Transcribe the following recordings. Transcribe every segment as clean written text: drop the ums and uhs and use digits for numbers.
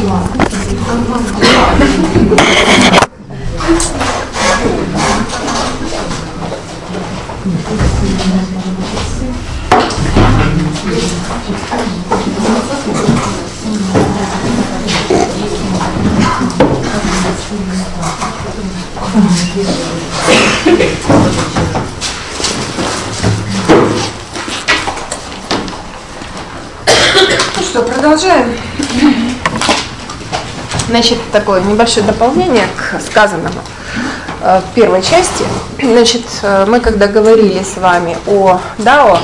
Ну что, продолжаем. Значит, такое небольшое дополнение к сказанному в первой части. Значит, мы когда говорили с вами о Дао,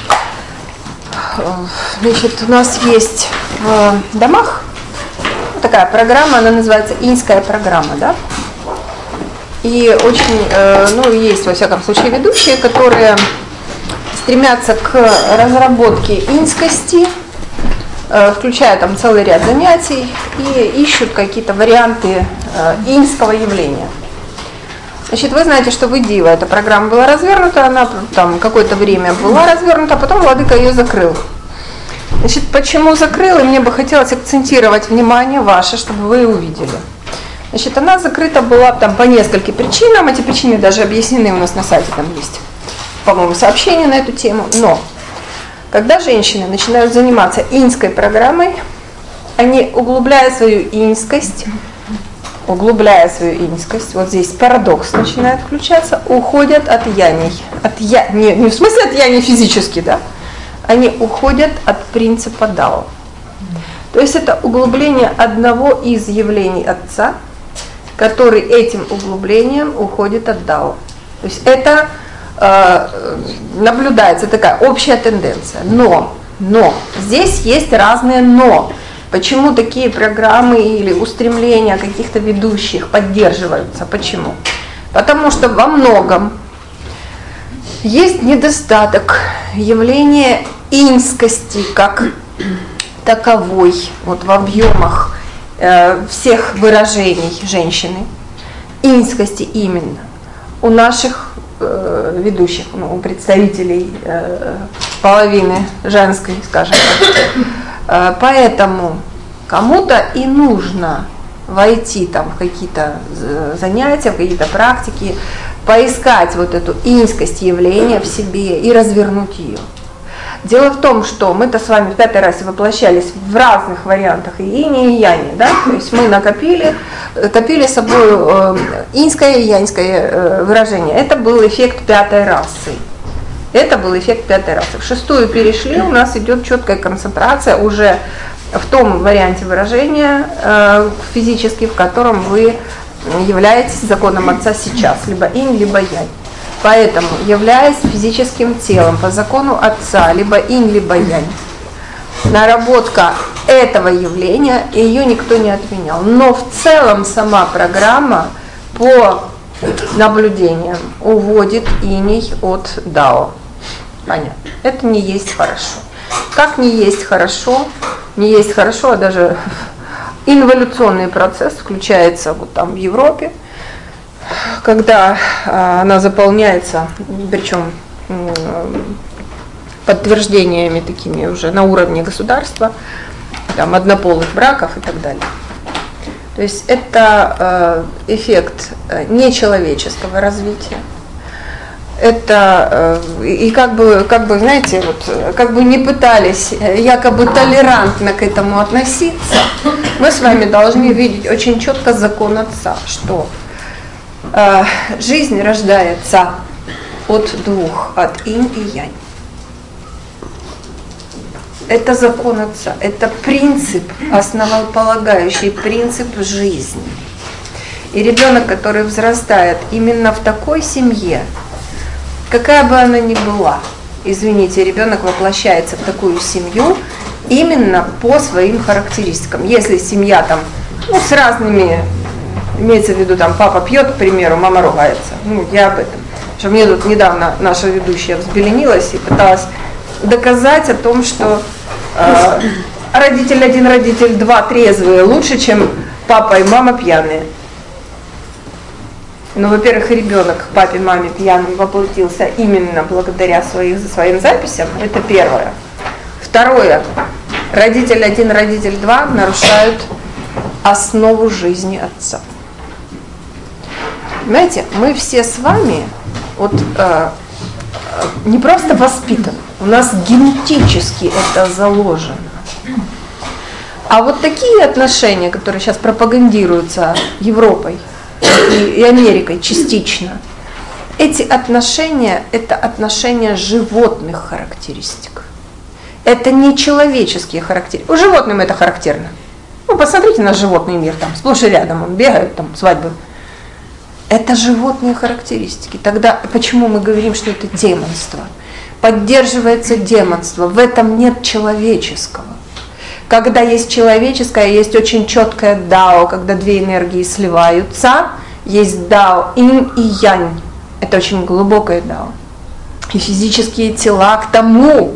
значит, у нас есть в домах такая программа, она называется иньская программа, да? И очень, есть, во всяком случае, ведущие, которые стремятся к разработке иньскости, включая там целый ряд занятий, и ищут какие-то варианты иньского явления. Значит, вы знаете, что в Идива эта программа была развернута, она там какое-то время была развернута, а потом владыка ее закрыл. Значит, почему закрыл, и мне бы хотелось акцентировать внимание ваше, чтобы вы увидели. Значит, она закрыта была там по нескольким причинам, эти причины даже объяснены у нас на сайте, там есть, по-моему, сообщение на эту тему, но когда женщины начинают заниматься иньской программой, они, углубляя свою иньскость, вот здесь парадокс начинает включаться, уходят от яней. Не в смысле от яней физически, да? Они уходят от принципа дао. То есть это углубление одного из явлений Отца, который этим углублением уходит от дао. То есть это наблюдается такая общая тенденция. Но здесь есть разные но. Почему такие программы или устремления каких-то ведущих поддерживаются? Почему? Потому что во многом есть недостаток явления иньскости как таковой, вот в объемах всех выражений женщины, иньскости именно, у наших ведущих, у представителей половины женской, скажем так. Поэтому кому-то и нужно войти там в какие-то занятия, в какие-то практики, поискать вот эту иньскость явления в себе и развернуть ее. Дело в том, что мы-то с вами в 5-й расе воплощались в разных вариантах и ине, и яне, да? То есть мы копили с собой иньское и яньское выражение. Это был эффект 5-й расы. В 6-ю перешли, у нас идет четкая концентрация уже в том варианте выражения физически, в котором вы являетесь законом Отца сейчас, либо инь, либо янь. Поэтому, являясь физическим телом по закону Отца, либо инь, либо янь, наработка этого явления, ее никто не отменял. Но в целом сама программа по наблюдениям уводит иней от дао. Понятно. Это не есть хорошо. Как не есть хорошо, а даже инволюционный процесс включается вот там в Европе, когда она заполняется, причем подтверждениями такими уже на уровне государства, там однополых браков и так далее. То есть это эффект нечеловеческого развития. Это и как бы, знаете, вот, как бы не пытались якобы толерантно к этому относиться, мы с вами должны видеть очень четко закон Отца, что жизнь рождается от двух, от инь и янь. Это закон Отца, это принцип, основополагающий принцип жизни. И ребенок, который взрастает именно в такой семье, какая бы она ни была, извините, ребенок воплощается в такую семью именно по своим характеристикам. Если семья там, с разными, имеется в виду, там папа пьет, к примеру, мама ругается. Я об этом. Что мне тут недавно наша ведущая взбеленилась и пыталась доказать о том, что родитель один, родитель два трезвые лучше, чем папа и мама пьяные. Но, во-первых, ребенок к папе, маме пьяным воплотился именно благодаря своим записям. Это первое. Второе. Родитель один, родитель два нарушают основу жизни Отца. Знаете, мы все с вами вот не просто воспитаны, у нас генетически это заложено. А вот такие отношения, которые сейчас пропагандируются Европой и Америкой частично, эти отношения – это отношения животных характеристик. Это не человеческие характеристики. У животных это характерно. Ну, посмотрите на животный мир, там сплошь и рядом он бегает, там свадьбы. Это животные характеристики. Тогда почему мы говорим, что это демонство? Поддерживается демонство, в этом нет человеческого. Когда есть человеческое, есть очень четкое дао, когда две энергии сливаются, есть дао инь и янь. Это очень глубокое дао. И физические тела к тому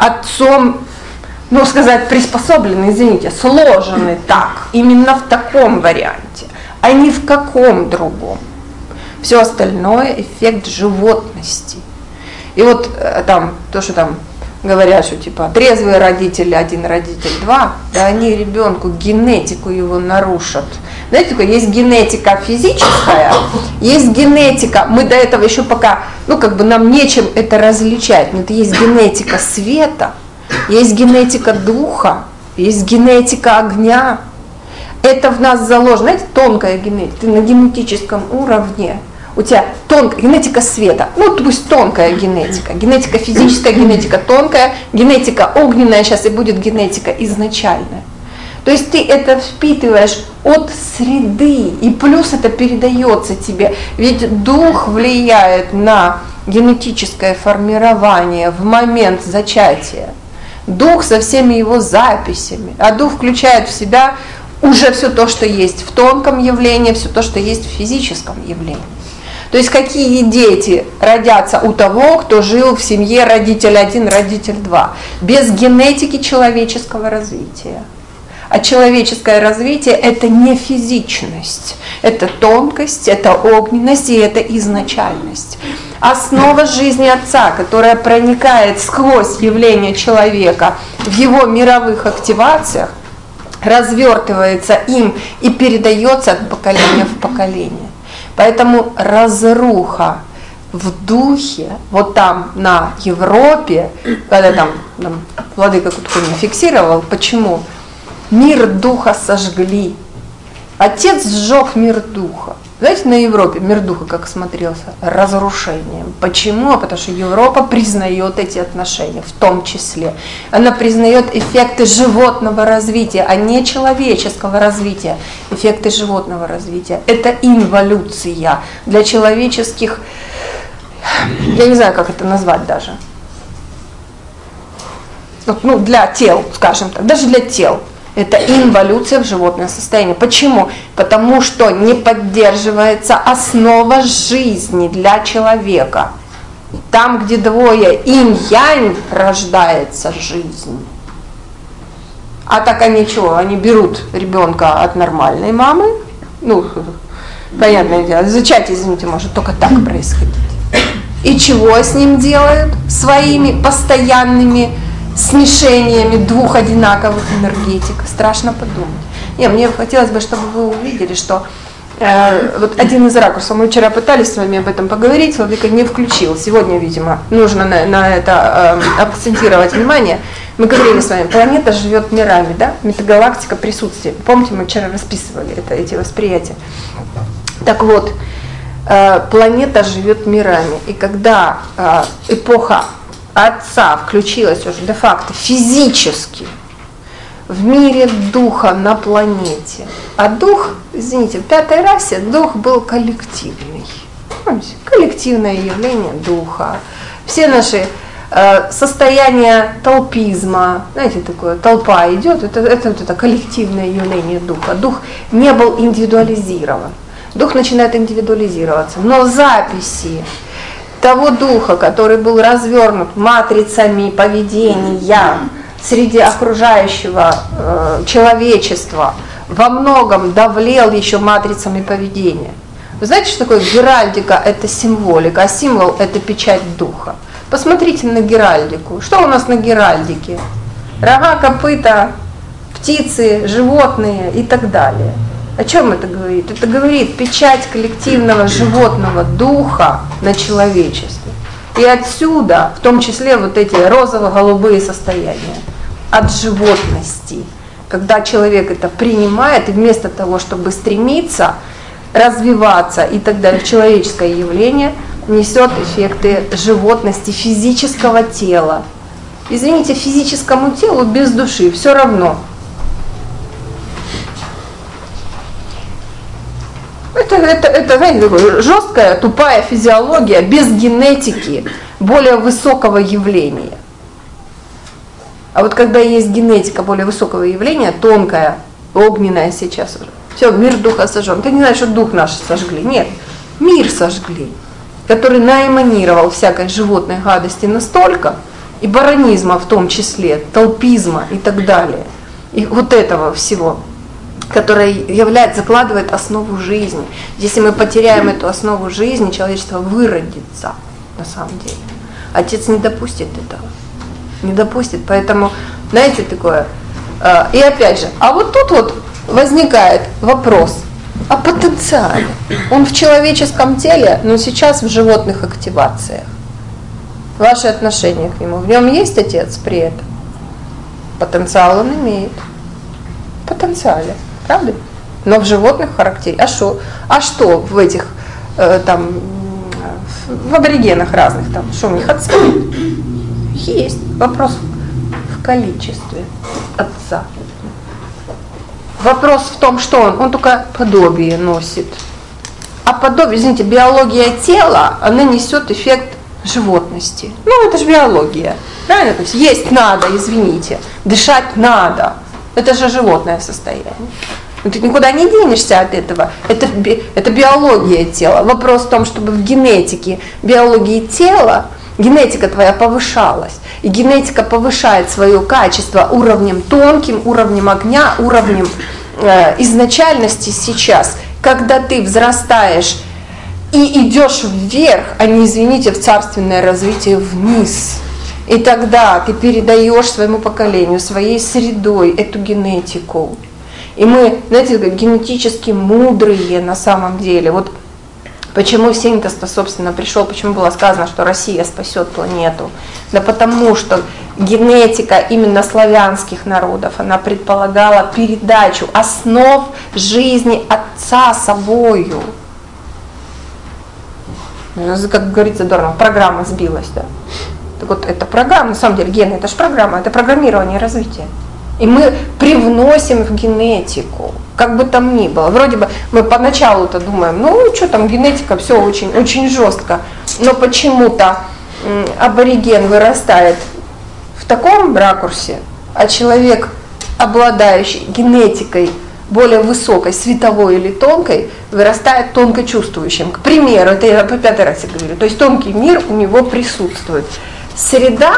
Отцом, ну сказать, приспособлены, извините, сложены так, именно в таком варианте, а не в каком другом. Все остальное эффект животности. И вот там, то, что там говорят, что типа трезвые родители, один родитель, два, да они ребенку генетику его нарушат. Знаете, такое, есть генетика физическая, есть генетика, мы до этого еще пока, ну как бы нам нечем это различать, но это есть генетика света, есть генетика духа, есть генетика огня. Это в нас заложено, знаете, тонкая генетика, ты на генетическом уровне, у тебя тонкая генетика света, ну пусть тонкая генетика, генетика физическая, генетика тонкая, генетика огненная, сейчас и будет генетика изначальная. То есть ты это впитываешь от среды, и плюс это передается тебе. Ведь дух влияет на генетическое формирование в момент зачатия. Дух со всеми его записями, а дух включает в себя уже все то, что есть в тонком явлении, все то, что есть в физическом явлении. То есть какие дети родятся у того, кто жил в семье родитель 1, родитель 2, без генетики человеческого развития. А человеческое развитие – это не физичность, это тонкость, это огненность и это изначальность. Основа жизни Отца, которая проникает сквозь явление человека в его мировых активациях, развертывается им и передается от поколения в поколение. Поэтому разруха в духе, вот там на Европе, когда там владыка Куткунин фиксировал, почему? Мир духа сожгли. Отец сжег мир духа. Знаете, на Европе мир духа как смотрелся? Разрушением. Почему? Потому что Европа признает эти отношения, в том числе. Она признает эффекты животного развития, а не человеческого развития. Эффекты животного развития. Это инволюция для человеческих, я не знаю, как это назвать даже. Ну, для тел, скажем так, даже для тел. Это инволюция в животное состояние. Почему? Потому что не поддерживается основа жизни для человека. Там, где двое инь-янь, рождается жизнь. А так они что? Они берут ребенка от нормальной мамы. Ну, понятное дело, зачатие, извините, может только так происходить. И чего с ним делают? Своими постоянными смешениями двух одинаковых энергетик. Страшно подумать. Мне хотелось бы, чтобы вы увидели, что вот один из ракурсов, мы вчера пытались с вами об этом поговорить, владыка не включил. Сегодня, видимо, нужно на это акцентировать внимание. Мы говорили с вами, планета живет мирами, да? Метагалактика присутствие. Помните, мы вчера расписывали эти восприятия. Так вот, планета живет мирами. И когда эпоха Отца включилась уже де-факто физически в мире духа на планете. А дух, извините, в пятой расе дух был коллективный. Помните? Коллективное явление духа. Все наши состояния толпизма, знаете, такое, толпа идет, это коллективное явление духа. Дух не был индивидуализирован. Дух начинает индивидуализироваться. Но записи того духа, который был развернут матрицами поведения среди окружающего человечества, во многом давлел еще матрицами поведения. Вы знаете, что такое геральдика? Это символика, а символ – это печать духа. Посмотрите на геральдику. Что у нас на геральдике? Рога, копыта, птицы, животные и так далее. О чем это говорит? Это говорит печать коллективного животного духа на человечестве. И отсюда, в том числе, вот эти розово-голубые состояния от животности. Когда человек это принимает, и вместо того, чтобы стремиться, развиваться и так далее, человеческое явление несет эффекты животности физического тела. Извините, физическому телу без души все равно. Это знаете, жесткая, тупая физиология без генетики более высокого явления. А вот когда есть генетика более высокого явления, тонкая, огненная сейчас уже, все, мир духа сожжен. Ты не знаешь, что дух наш сожгли. Нет, мир сожгли, который наэманировал всякой животной гадости настолько, и баронизма в том числе, толпизма и так далее, и вот этого всего, которое закладывает основу жизни. Если мы потеряем эту основу жизни, человечество выродится на самом деле. Отец не допустит этого. Не допустит, поэтому, знаете, такое. И опять же, а вот тут вот возникает вопрос о потенциале. Он в человеческом теле, но сейчас в животных активациях. Ваше отношение к нему. В нем есть отец при этом? Потенциал он имеет. В потенциале, правда? Но в животных характере. А что в этих там в аборигенах разных там? Что у них отца? Есть. Вопрос в количестве отца. Вопрос в том, что он только подобие носит. А подобие, извините, биология тела, она несет эффект животности. Ну, это же биология. Правильно? То есть надо, извините, дышать надо. Это же животное состояние. Но ты никуда не денешься от этого. Это биология тела. Вопрос в том, чтобы в генетике биологии тела генетика твоя повышалась. И генетика повышает свое качество уровнем тонким, уровнем огня, уровнем изначальности сейчас. Когда ты взрастаешь и идешь вверх, а не, извините, в царственное развитие вниз. И тогда ты передаешь своему поколению, своей средой эту генетику. И мы, знаете, генетически мудрые на самом деле. Вот почему Синтез-то, собственно, пришел, почему было сказано, что Россия спасет планету? Да потому что генетика именно славянских народов, она предполагала передачу основ жизни Отца собою. Как говорится, здорово, программа сбилась, да? Так вот, это программа, на самом деле, гены, это же программа, это программирование развития. И мы привносим в генетику, как бы там ни было. Вроде бы мы поначалу-то думаем, ну что там, генетика, все очень, очень жестко. Но почему-то абориген вырастает в таком ракурсе, а человек, обладающий генетикой более высокой, световой или тонкой, вырастает тонко чувствующим. К примеру, это я по 5-й раз говорю, то есть тонкий мир у него присутствует. Среда,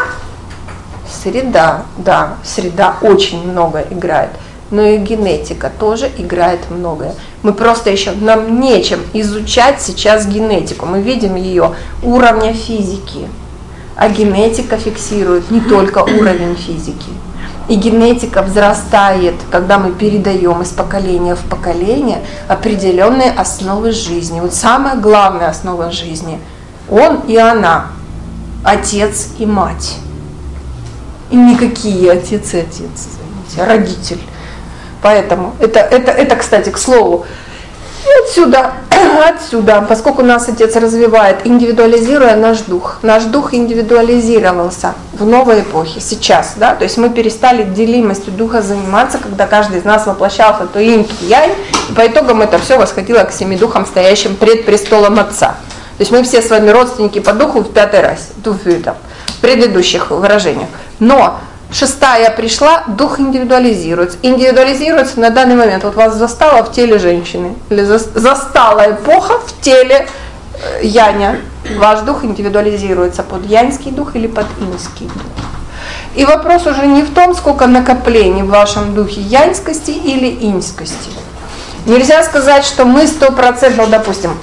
да, среда очень много играет, но и генетика тоже играет многое. Мы просто еще, нам нечем изучать сейчас генетику, мы видим ее уровня физики, а генетика фиксирует не только уровень физики. И генетика взрастает, когда мы передаем из поколения в поколение определенные основы жизни. Вот самая главная основа жизни – он и она, отец и мать. И никакие отец и отец, извините, родитель. Поэтому это, кстати, к слову. И отсюда, поскольку нас Отец развивает, индивидуализируя наш дух индивидуализировался в новой эпохе, сейчас, да, то есть мы перестали делимостью духа заниматься, когда каждый из нас воплощался то инь, то янь, и по итогам это все восходило к семи духам, стоящим пред престолом Отца. То есть мы все с вами родственники по духу в 5-й раз, в предыдущих выражениях. Но 6-я пришла, дух индивидуализируется. Индивидуализируется на данный момент. Вот вас застала в теле женщины, или застала эпоха в теле яня. Ваш дух индивидуализируется под яньский дух или под иньский дух. И вопрос уже не в том, сколько накоплений в вашем духе яньскости или иньскости. Нельзя сказать, что мы 100%, допустим,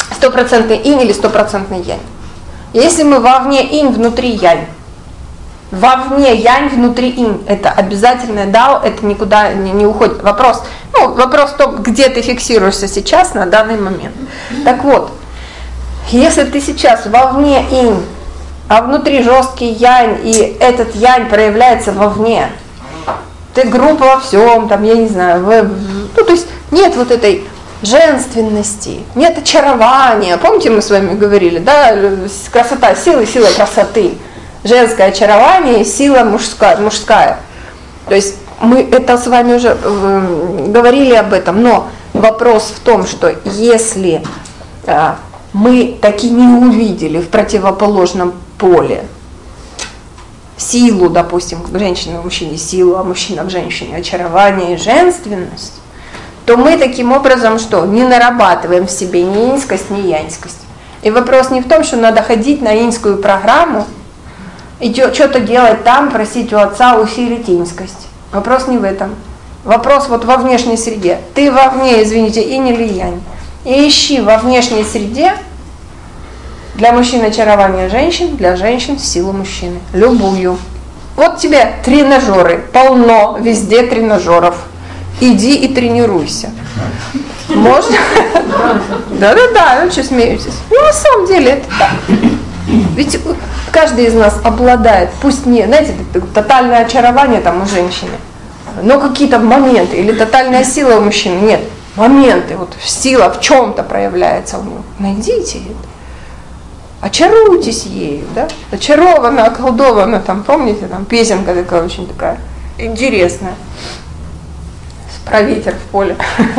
100% инь или 100% янь. Если мы вовне инь, внутри янь, Вовне янь, внутри инь. Это обязательное дао, это никуда не уходит. Вопрос в том, где ты фиксируешься сейчас на данный момент. Так вот, если ты сейчас вовне инь, а внутри жесткий янь, и этот янь проявляется вовне, ты груб во всем, там, я не знаю, то есть нет вот этой женственности, нет очарования. Помните, мы с вами говорили, да, красота силы, сила красоты. Женское очарование, сила мужская. То есть мы это с вами уже говорили об этом, но вопрос в том, что если мы таки не увидели в противоположном поле силу, допустим, женщина в мужчине силу, а мужчина в женщине очарование и женственность, то мы таким образом что? Не нарабатываем в себе ни иньскость, ни яньскость. И вопрос не в том, что надо ходить на иньскую программу и что-то делать там, просить у отца усилить иньскость. Вопрос не в этом. Вопрос вот во внешней среде. Ты вовне, извините, инь или янь. И ищи во внешней среде для мужчин очарование женщин, для женщин силу мужчины. Любую. Вот тебе тренажеры, полно, везде тренажеров. Иди и тренируйся. Можно? Да, ну что смеетесь? Ну, на самом деле это так. Ведь каждый из нас обладает, пусть не, знаете, тотальное очарование там у женщины, но какие-то моменты, или тотальная сила у мужчины, нет, моменты, вот сила в чем-то проявляется у него. Найдите это. Очаруйтесь ею, да? Очарована, околдована, там, помните, там песенка такая очень такая интересная. Про ветер в поле.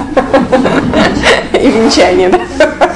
И венчание, да?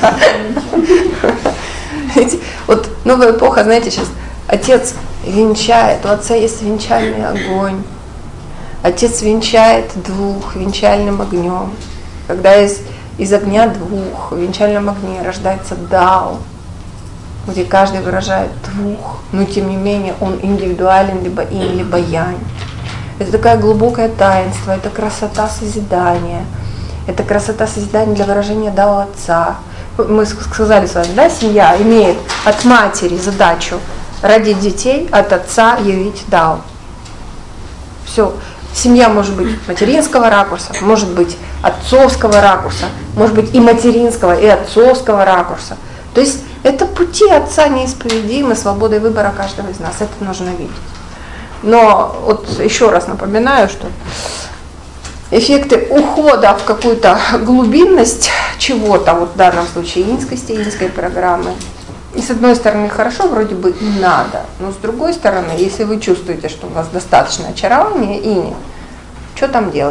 Вот новая эпоха, знаете, сейчас отец венчает, у отца есть венчальный огонь. Отец венчает двух венчальным огнем. Когда из огня двух в венчальном огне рождается дао, где каждый выражает двух, но тем не менее он индивидуален, либо инь, либо янь. Это такое глубокое таинство, это красота созидания. Это красота созидания для выражения дао отца. Мы сказали с вами, да, семья имеет от матери задачу родить детей, от отца явить дао. Все. Семья может быть материнского ракурса, может быть отцовского ракурса, может быть и материнского, и отцовского ракурса. То есть это пути отца неисповедимы, свободой выбора каждого из нас. Это нужно видеть. Но вот еще раз напоминаю, что эффекты ухода в какую-то глубинность чего-то, вот в данном случае иньской программы, и с одной стороны хорошо, вроде бы и надо, но с другой стороны, если вы чувствуете, что у вас достаточно очарования инь, что там делать?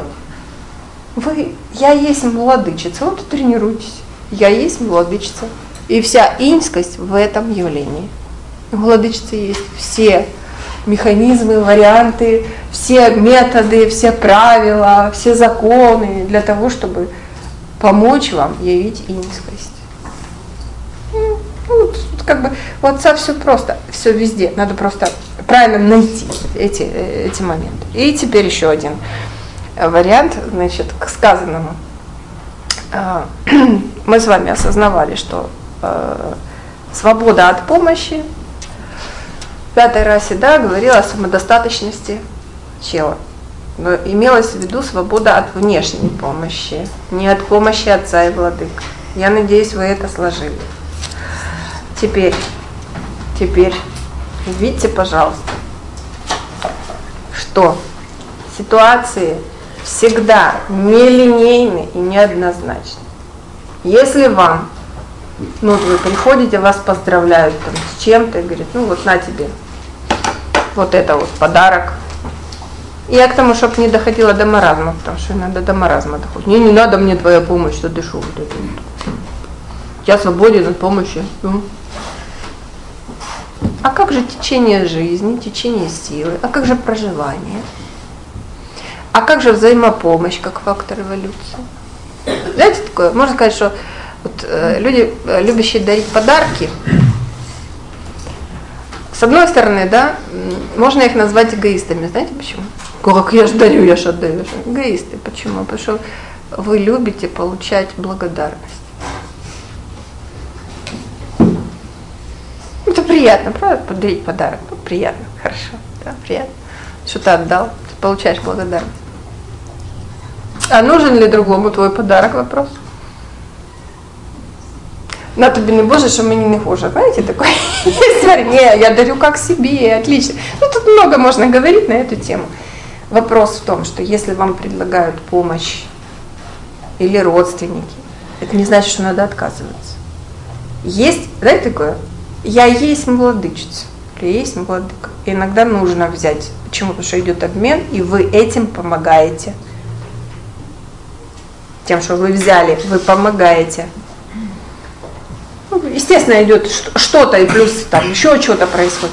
Я есть владычица, вот и тренируйтесь. Я есть владычица. И вся иньскость в этом явлении. У владычицы есть все механизмы, варианты, все методы, все правила, все законы для того, чтобы помочь вам явить иньскость. Вот как бы у отца все просто, все везде. Надо просто правильно найти эти моменты. И теперь еще один вариант, значит, к сказанному. Мы с вами осознавали, что свобода от помощи, в пятой расе, да, говорила о самодостаточности тела. Но имелось в виду свобода от внешней помощи, не от помощи отца и владык. Я надеюсь, вы это сложили. Теперь, видите, пожалуйста, что ситуации всегда нелинейны и неоднозначны. Если вам, вот вы приходите, вас поздравляют там, с чем-то, и говорят, ну вот на тебе, вот это вот подарок. И я к тому, чтобы не доходило до маразма, потому что иногда до маразма доходит. Не надо мне твоя помощь, что дышу. Вот это вот. Я свободен от помощи. А как же течение жизни, течение силы? А как же проживание? А как же взаимопомощь как фактор эволюции? Знаете такое? Можно сказать, что вот, люди, любящие дарить подарки, с одной стороны, да, можно их назвать эгоистами. Знаете почему? Как я ж дарю, я ж отдаю. Эгоисты. Почему? Потому что вы любите получать благодарность. Это приятно, правда, подарить подарок? Ну, приятно, хорошо. Да. Да, приятно. Что ты отдал, ты получаешь благодарность. А нужен ли другому твой подарок? Вопрос. На тобі не Боже, що мені не хуже. Знаете, такой не, я дарю как себе, отлично. Ну, тут много можно говорить на эту тему. Вопрос в том, что если вам предлагают помощь или родственники, это не значит, что надо отказываться. Есть, знаете, такое, я есть владычица, я есть владыка. И иногда нужно взять. Почему? Потому что идет обмен, и вы этим помогаете. Тем, что вы взяли, вы помогаете. Ну, естественно, идет что-то, и плюс там еще что-то происходит.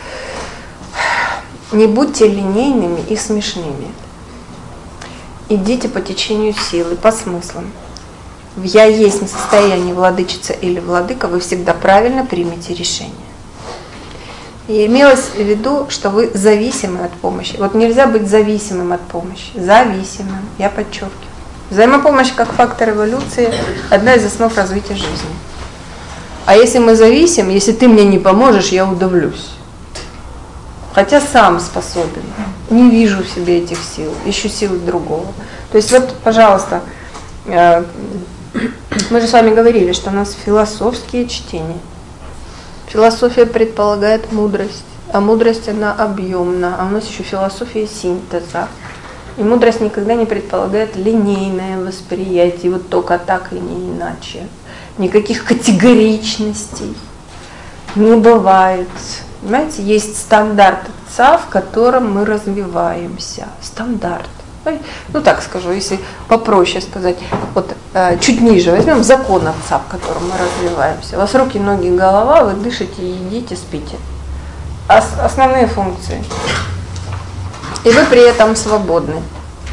Не будьте линейными и смешными. Идите по течению силы, по смыслам. В «я есть» состоянии владычица или владыка, вы всегда правильно примете решение. И имелось в виду, что вы зависимы от помощи. Вот нельзя быть зависимым от помощи. Зависимым, я подчеркиваю. Взаимопомощь как фактор эволюции – одна из основ развития жизни. А если мы зависим, если ты мне не поможешь, я удавлюсь. Хотя сам способен. Не вижу в себе этих сил, ищу силы другого. То есть вот, пожалуйста, мы же с вами говорили, что у нас философские чтения. Философия предполагает мудрость, а мудрость она объемна, а у нас еще философия синтеза. И мудрость никогда не предполагает линейное восприятие, вот только так и не иначе. Никаких категоричностей не бывает. Понимаете, есть стандарт отца, в котором мы развиваемся. Стандарт. Ну так скажу, если попроще сказать, вот чуть ниже возьмем закон отца, в котором мы развиваемся. У вас руки, ноги, голова, вы дышите, едите, спите. Основные функции. И вы при этом свободны.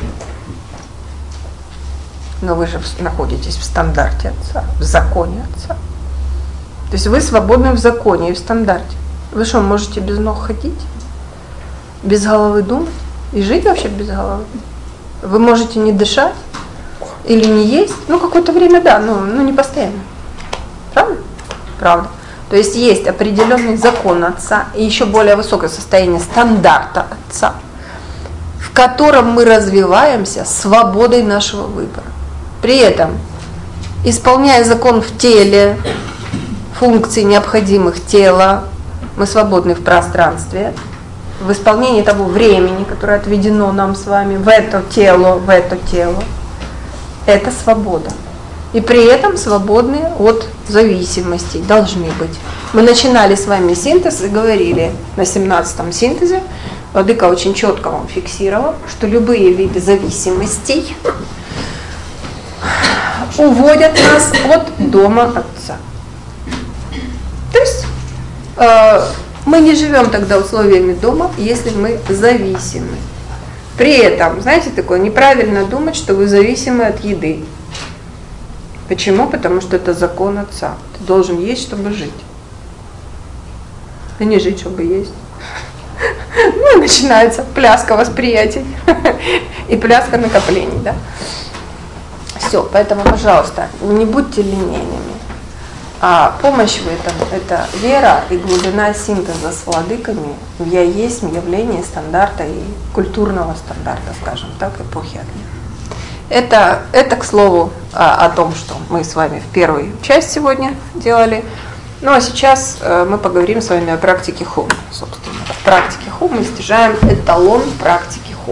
Но вы же находитесь в стандарте отца, в законе отца. То есть вы свободны в законе и в стандарте. Вы что, можете без ног ходить? Без головы думать? И жить вообще без головы? Вы можете не дышать? Или не есть? Ну, какое-то время, да, но не постоянно. Правда? Правда. То есть есть определенный закон отца и еще более высокое состояние стандарта отца, в котором мы развиваемся свободой нашего выбора. При этом, исполняя закон в теле, функций, необходимых тела, мы свободны в пространстве, в исполнении того времени, которое отведено нам с вами в это тело, это свобода. И при этом свободны от зависимостей, должны быть. Мы начинали с вами синтез и говорили на 17-м синтезе, Владыка очень четко вам фиксировал, что любые виды зависимостей уводят нас от дома отца. То есть мы не живем тогда условиями дома, если мы зависимы. При этом, знаете, такое неправильно думать, что вы зависимы от еды. Почему? Потому что это закон отца. Ты должен есть, чтобы жить. А не жить, чтобы есть. Ну, начинается пляска восприятий и пляска накоплений, да. Все, поэтому, пожалуйста, не будьте линейными. А помощь в этом – это вера и глубина синтеза с владыками в «я есть» явление стандарта и культурного стандарта, скажем так, эпохи огня. Это к слову, о том, что мы с вами в первую часть сегодня делали. Ну а сейчас мы поговорим с вами о практике Хум. Собственно, в практике Хум мы стяжаем эталон практики Хум.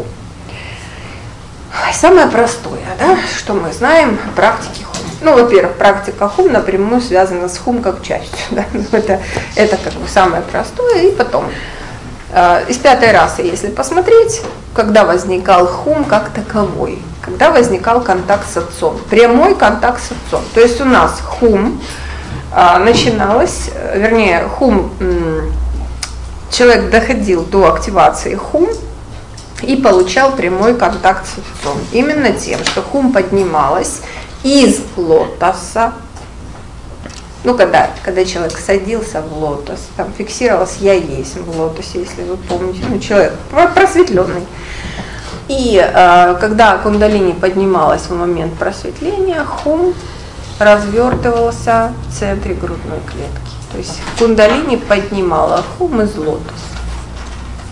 Самое простое, да, что мы знаем о практике Хум. Ну, во-первых, практика Хум напрямую связана с Хум как частью. Да? Это как бы самое простое. И потом, из пятой расы, если посмотреть, когда возникал Хум как таковой, когда возникал контакт с отцом, прямой контакт с отцом. То есть у нас Хум начиналось, вернее, Хум, человек доходил до активации Хум и получал прямой контакт с отцом. Именно тем, что Хум поднималась из лотоса. Ну, когда человек садился в лотос, там фиксировалось «я есть» в лотосе, если вы помните, ну, человек просветленный. И когда кундалини поднималась в момент просветления, Хум развертывался в центре грудной клетки. То есть кундалини поднимала Хум из лотоса.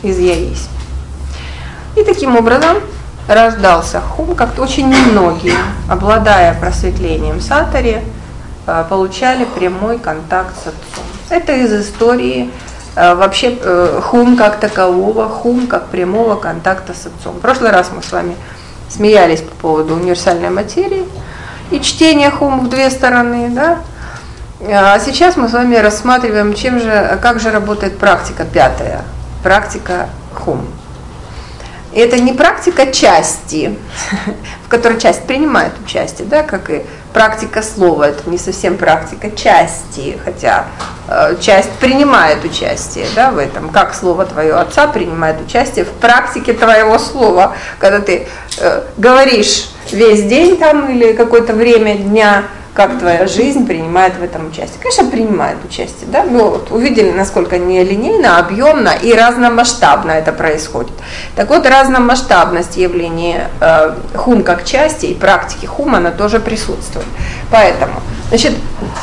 из яиц. И таким образом рождался хум, как-то очень немногие, обладая просветлением сатари, получали прямой контакт с Отцом. Это из истории вообще хум как такового, хум как прямого контакта с Отцом. В прошлый раз мы с вами смеялись по поводу универсальной материи и чтения хум в две стороны, да? А сейчас мы с вами рассматриваем, как же работает практика пятая, практика хум. И это не практика части, в которой часть принимает участие, да, как и практика слова, это не совсем практика части, хотя часть принимает участие, да, в этом, как слово твоего отца принимает участие в практике твоего слова, когда ты говоришь весь день там или какое-то время дня, как твоя жизнь принимает в этом участие. Конечно, принимает участие, да? Мы вот увидели, насколько нелинейно, объемно и разномасштабно это происходит. Так вот, разномасштабность явления хум как части и практики хум, она тоже присутствует. Поэтому, значит,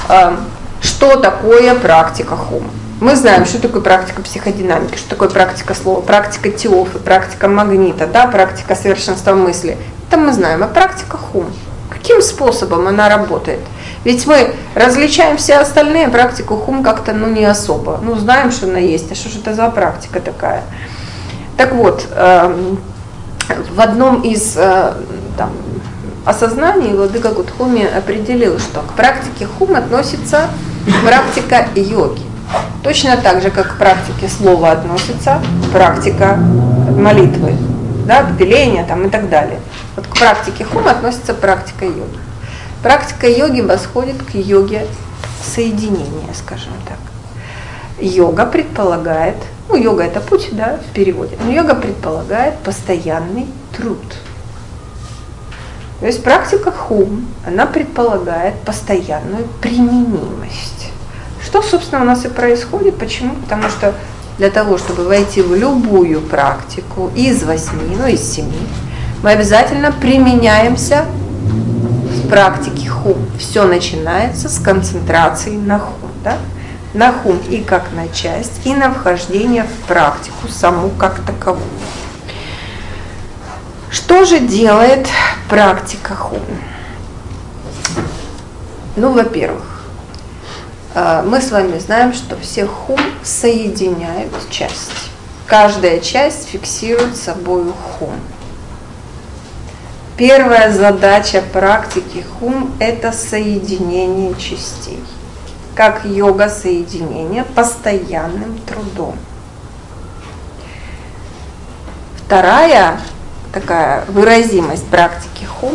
что такое практика хум? Мы знаем, что такое практика психодинамики, что такое практика слова, практика теофы, практика магнита, да, практика совершенства мысли. Это мы знаем, а практика хум. Каким способом она работает? Ведь мы различаем все остальные, практику хум как-то не особо. Знаем, что она есть, а что же это за практика такая? Так вот, в одном из осознаний владыка Гутхуми определил, что к практике хум относится практика йоги. Точно так же, как к практике слова относится практика молитвы, да, пеления и так далее. Вот к практике хум относится практика йоги. Практика йоги восходит к йоге соединения, скажем так. Йога предполагает, йога это путь, да, в переводе, но йога предполагает постоянный труд. То есть практика хум, она предполагает постоянную применимость. Что, собственно, у нас и происходит. Почему? Потому что для того, чтобы войти в любую практику из 8, из 7, мы обязательно применяемся в практике хум. Все начинается с концентрации на хум, да? На хум и как на часть, и на вхождение в практику саму как таковую. Что же делает практика хум? Во-первых, мы с вами знаем, что все хум соединяют части. Каждая часть фиксирует собой хум. Первая задача практики хум – это соединение частей. Как йога соединение постоянным трудом. Вторая такая выразимость практики хум.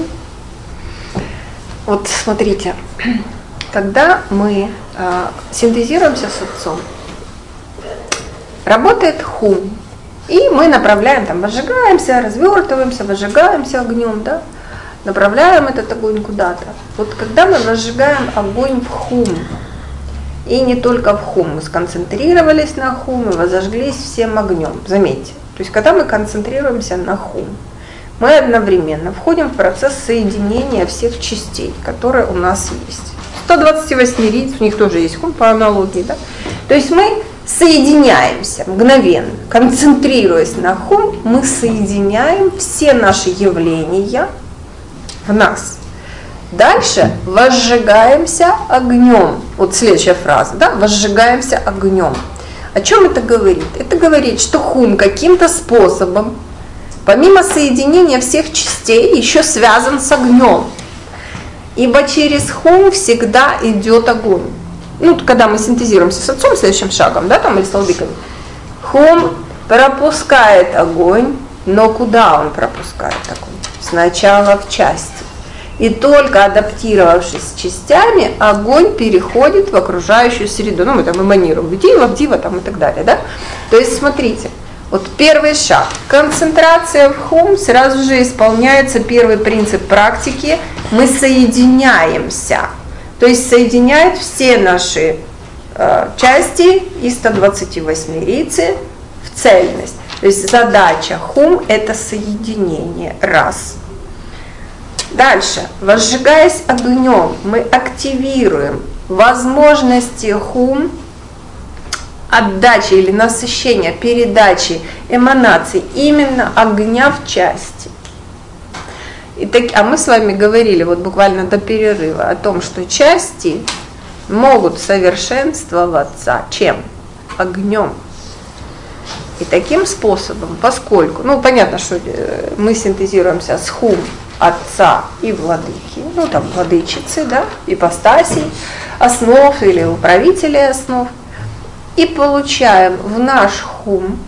Вот смотрите, когда мы синтезируемся с Отцом, работает хум, и мы направляем, возжигаемся, развертываемся, возжигаемся огнем, да, направляем этот огонь куда-то. Вот когда мы возжигаем огонь в хум, и не только в хум, мы сконцентрировались на хум и возожглись всем огнем, заметьте. То есть когда мы концентрируемся на хум, мы одновременно входим в процесс соединения всех частей, которые у нас есть. 128 лиц, у них тоже есть хум по аналогии, да? То есть мы соединяемся мгновенно, концентрируясь на хум, мы соединяем все наши явления в нас. Дальше возжигаемся огнем. Вот следующая фраза, да? Возжигаемся огнем. О чем это говорит? Это говорит, что хум каким-то способом, помимо соединения всех частей, еще связан с огнем. Ибо через хум всегда идет огонь. Когда мы синтезируемся с Отцом, следующим шагом, да, или с владыками, хум пропускает огонь, но куда он пропускает огонь? Сначала в части. И только адаптировавшись с частями, огонь переходит в окружающую среду. Мы эманируем в дива и так далее, да? То есть, смотрите, вот первый шаг. Концентрация в хум, сразу же исполняется первый принцип практики. Мы соединяемся. То есть соединяет все наши части из 128 рицы в цельность. То есть задача хум – это соединение. Раз. Дальше. Возжигаясь огнем, мы активируем возможности хум отдачи или насыщения, передачи, эманаций именно огня в части. А мы с вами говорили вот буквально до перерыва о том, что части могут совершенствоваться чем? Огнем. И таким способом, поскольку, понятно, что мы синтезируемся с хум Отца и Владыки, там владычицы, да, ипостасей, основ или управителей основ, и получаем в наш хум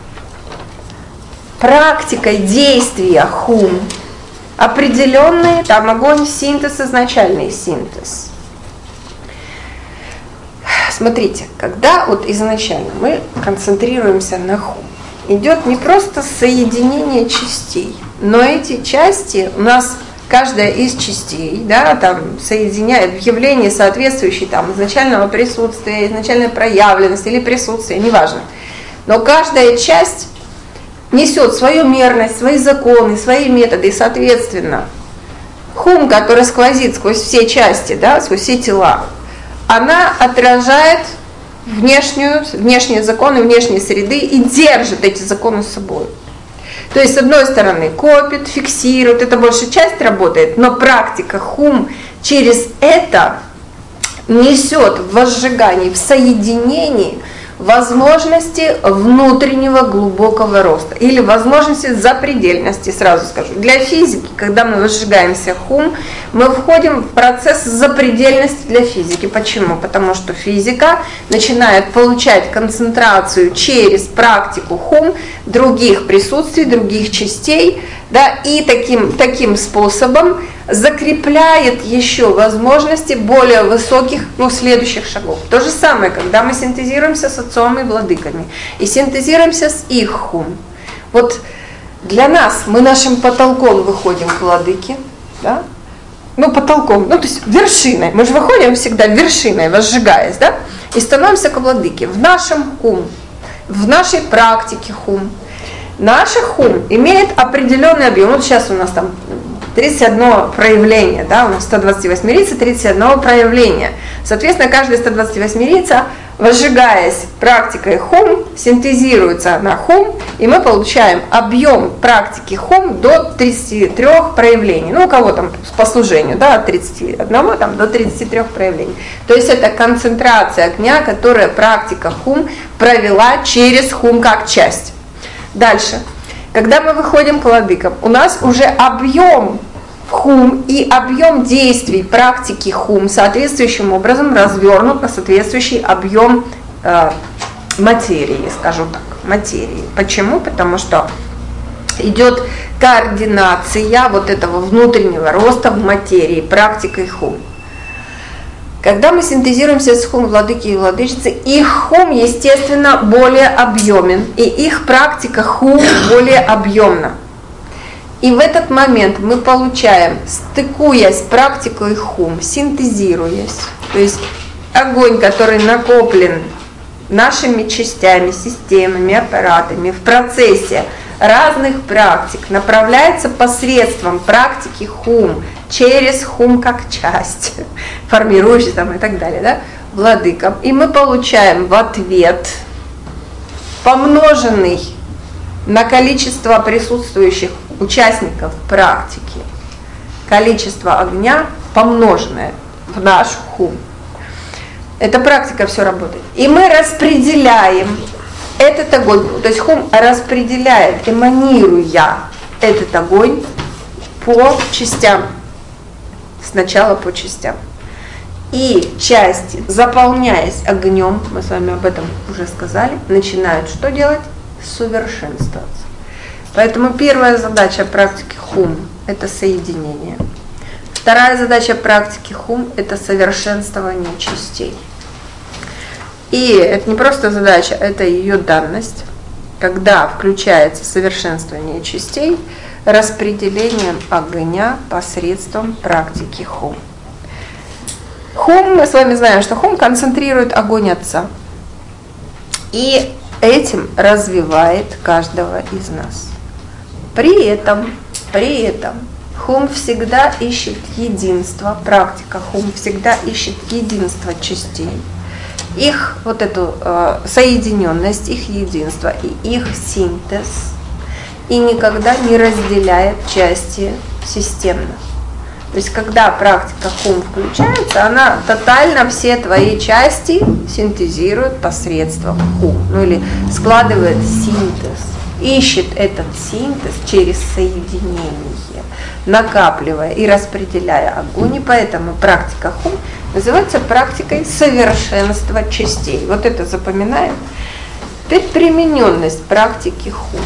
практикой действия хум определенные, там огонь, синтез, изначальный синтез. Смотрите, когда вот изначально мы концентрируемся на хум, идет не просто соединение частей, но эти части у нас, каждая из частей, да, там соединяет в явлении соответствующей там изначального присутствия, изначальной проявленности или присутствия, неважно. Но каждая часть несет свою мерность, свои законы, свои методы, и, соответственно, хум, который сквозит сквозь все части, да, сквозь все тела, она отражает внешние законы, внешние среды и держит эти законы с собой. То есть, с одной стороны, копит, фиксирует, это большая часть работает, но практика хум через это несет в возжигании, в соединении возможности внутреннего глубокого роста или возможности запредельности, сразу скажу. Для физики, когда мы возжигаемся хум, мы входим в процесс запредельности для физики. Почему? Потому что физика начинает получать концентрацию через практику хум других присутствий, других частей, да, и таким способом закрепляет еще возможности более высоких, следующих шагов. То же самое, когда мы синтезируемся с Отцом и Владыками и синтезируемся с их хум. Вот для нас мы нашим потолком выходим к Владыке, да? Потолком, то есть вершиной. Мы же выходим всегда вершиной, возжигаясь, да? И становимся к Владыке. В нашем хум, в нашей практике хум. Наша хум имеет определенный объем. Вот сейчас у нас там 31 проявление, да, у нас 120 восьмерица, 31 проявление. Соответственно, каждая 120 восьмерица, возжигаясь практикой хум, синтезируется на хум, и мы получаем объем практики хум до 33 проявлений. У кого там по служению, да, от 31 там, до 33 проявлений. То есть это концентрация огня, которая практика хум провела через хум как часть. Дальше. Когда мы выходим к владыкам, у нас уже объем хум и объем действий практики хум соответствующим образом развернут на соответствующий объем материи, скажу так, материи. Почему? Потому что идет координация вот этого внутреннего роста в материи практикой хум. Когда мы синтезируемся с хум владыки и владычицы, их хум, естественно, более объемен, и их практика хум более объемна. И в этот момент мы получаем, стыкуясь с практикой хум, синтезируясь, то есть огонь, который накоплен нашими частями, системами, аппаратами в процессе разных практик, направляется посредством практики хум, через хум как часть, формирующий там и так далее, да, владыкам. И мы получаем в ответ помноженный на количество присутствующих участников практики, количество огня, помноженное в наш хум. Эта практика все работает. И мы распределяем этот огонь, то есть хум распределяет, эманируя этот огонь по частям. Сначала по частям. И части, заполняясь огнем, мы с вами об этом уже сказали, начинают что делать? Совершенствоваться. Поэтому первая задача практики хум – это соединение. Вторая задача практики хум – это совершенствование частей. И это не просто задача, это ее данность, когда включается совершенствование частей, распределением огня посредством практики хум. Хум, мы с вами знаем, что хум концентрирует огонь Отца. И этим развивает каждого из нас. При этом хум всегда ищет единство, практика хум всегда ищет единство частей. их вот эту соединенность, их единство и их синтез, и никогда не разделяет части системно. То есть, когда практика хум включается, она тотально все твои части синтезирует посредством хум, ну или складывает синтез, ищет этот синтез через соединение, накапливая и распределяя огонь. И поэтому практика хум называется практикой совершенства частей. Вот это запоминаем. Теперь примененность практики хум.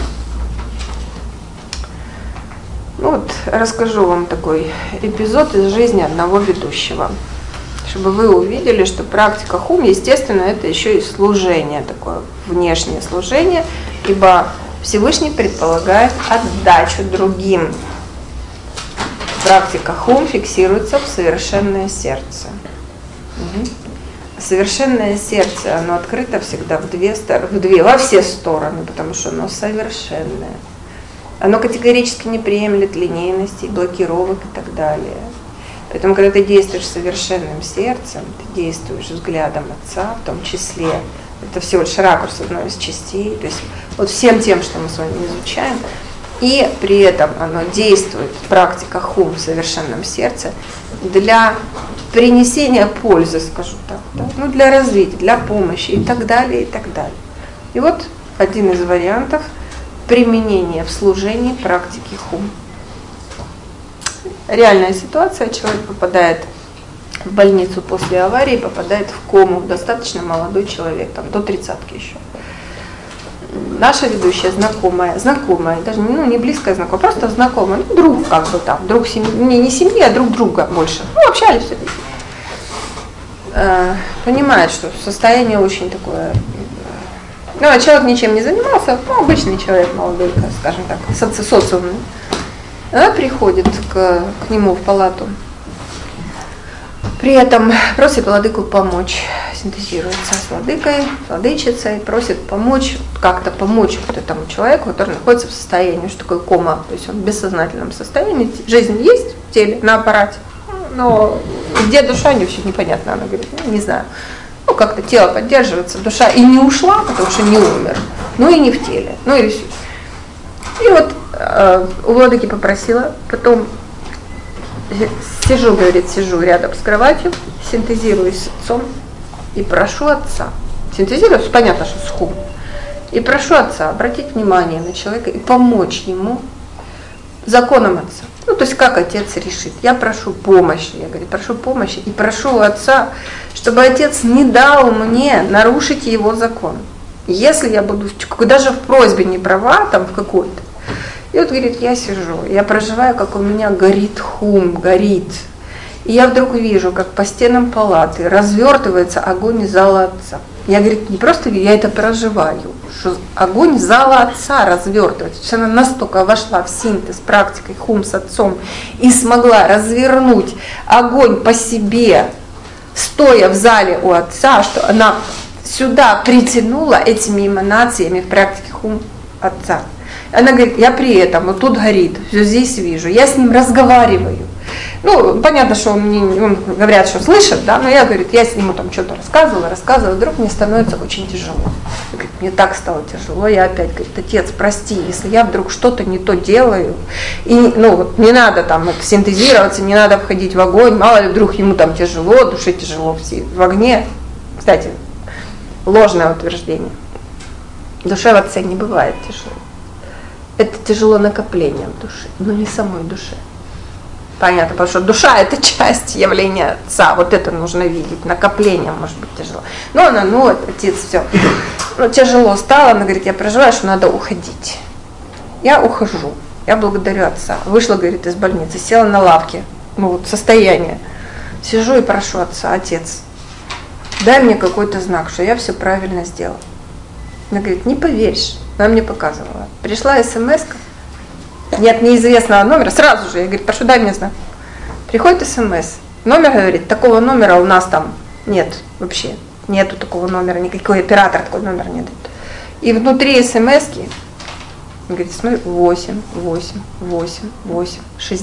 Ну вот, расскажу вам такой эпизод из жизни одного ведущего, чтобы вы увидели, что практика хум, естественно, это еще и служение, такое внешнее служение, ибо Всевышний предполагает отдачу другим. Практика хум фиксируется в совершенное сердце. Совершенное сердце, оно открыто всегда во все стороны, потому что оно совершенное. Оно категорически не приемлет линейности, блокировок и так далее. Поэтому, когда ты действуешь совершенным сердцем, ты действуешь взглядом Отца, в том числе, это всего лишь ракурс одной из частей, то есть вот всем тем, что мы с вами изучаем, и при этом оно действует, практика хум в совершенном сердце, для принесения пользы, скажу так, да? Ну, для развития, для помощи и так далее, и так далее. И вот один из вариантов применения в служении практики хум. Реальная ситуация, человек попадает в больницу после аварии, попадает в кому, достаточно молодой человек, там, до 30-ки еще. Наша ведущая знакомая, даже не близкая знакомая, просто знакомая, ну, друг как бы там, друг семьи, не семьи, а друг друга больше. Ну, общались все-таки. Понимает, что состояние очень такое. Ну, а человек ничем не занимался, ну, обычный человек, молодой, скажем так, социумный. Она приходит к нему в палату, при этом просит владыку помочь, синтезируется с владыкой, владычицей, просит помочь, как-то помочь вот этому человеку, который находится в состоянии, что такое кома, то есть он в бессознательном состоянии, жизнь есть в теле, на аппарате, но где душа, не вообще непонятно, она говорит, ну, не знаю. Ну, как-то тело поддерживается, душа и не ушла, потому что не умер, ну и не в теле, ну и все. И вот у владыки попросила, потом сижу рядом с кроватью, синтезируюсь с отцом и прошу отца. Синтезируюсь, понятно, что с хум. И прошу отца обратить внимание на человека и помочь ему законом отца. Ну, то есть, как отец решит. Я прошу помощи, прошу помощи и прошу у отца, чтобы отец не дал мне нарушить его закон. Если я буду даже в просьбе не права, там в какой-то. И вот, говорит, я сижу, я проживаю, как у меня горит хум, горит. И я вдруг вижу, как по стенам палаты развертывается огонь зала отца. Я, говорит, не просто я это проживаю, что огонь зала отца развертывается. То есть она настолько вошла в синтез практикой хум с отцом и смогла развернуть огонь по себе, стоя в зале у отца, что она сюда притянула этими эманациями в практике хум отца. Она говорит, я при этом, вот тут горит, все здесь вижу, я с ним разговариваю. Ну, понятно, что он говорят, что слышит, да, но я, говорит, я с ним там что-то рассказывала, вдруг мне становится очень тяжело. Говорит, мне так стало тяжело, я опять, говорит, отец, прости, если я вдруг что-то не то делаю, и, ну, вот не надо там синтезироваться, не надо входить в огонь, мало ли вдруг ему там тяжело, душе тяжело в огне. Кстати, ложное утверждение. Душе в отце не бывает тяжело. Это тяжело накоплением души, но не самой душе. Понятно, потому что душа – это часть явления отца, вот это нужно видеть, накоплением может быть тяжело. Но она, отец, все, тяжело стало, она говорит, я проживаю, что надо уходить. Я ухожу, я благодарю отца. Вышла, говорит, из больницы, села на лавке, состояние. Сижу и прошу отца, отец, дай мне какой-то знак, что я все правильно сделала. Она говорит, не поверишь. Она мне показывала. Пришла смс-ка, нет неизвестного номера, сразу же, я говорю, прошу, дай мне знак. Приходит смс, номер, говорит, такого номера у нас там нет вообще, нету такого номера, никакой оператор такой номер не дает. И внутри смс-ки, говорит, смотри, 8, 8, 8, 8,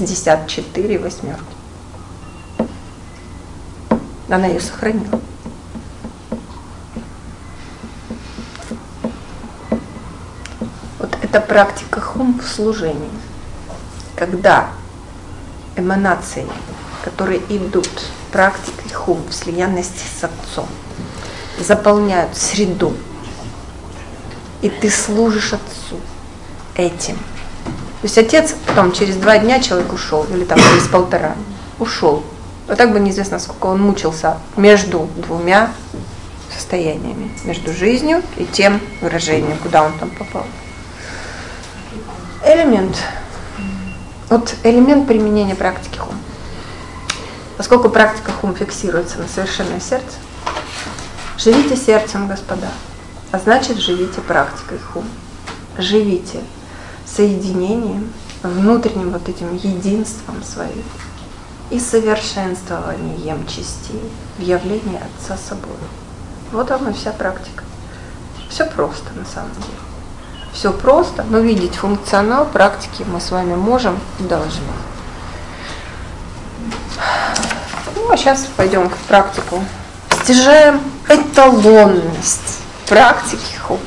64 восьмерки. Она ее сохранила. это практика хум в служении, когда эманации, которые идут практикой хум в слиянности с Отцом, заполняют среду, и ты служишь Отцу этим. То есть Отец, потом через 2 дня человек ушел, или там через 1,5, ушел. Вот так бы неизвестно, сколько он мучился между 2 состояниями, между жизнью и тем выражением, куда он там попал. Элемент применения практики хум. Поскольку практика хум фиксируется на совершенное сердце, живите сердцем, господа, а значит живите практикой хум. Живите соединением, внутренним вот этим единством своим и совершенствованием частей в явлении Отца собой. Вот вам и вся практика. Все просто на самом деле. Все просто, но видеть функционал практики мы с вами можем и должны. Ну а сейчас пойдем в практику. Стяжаем эталонность практики хум.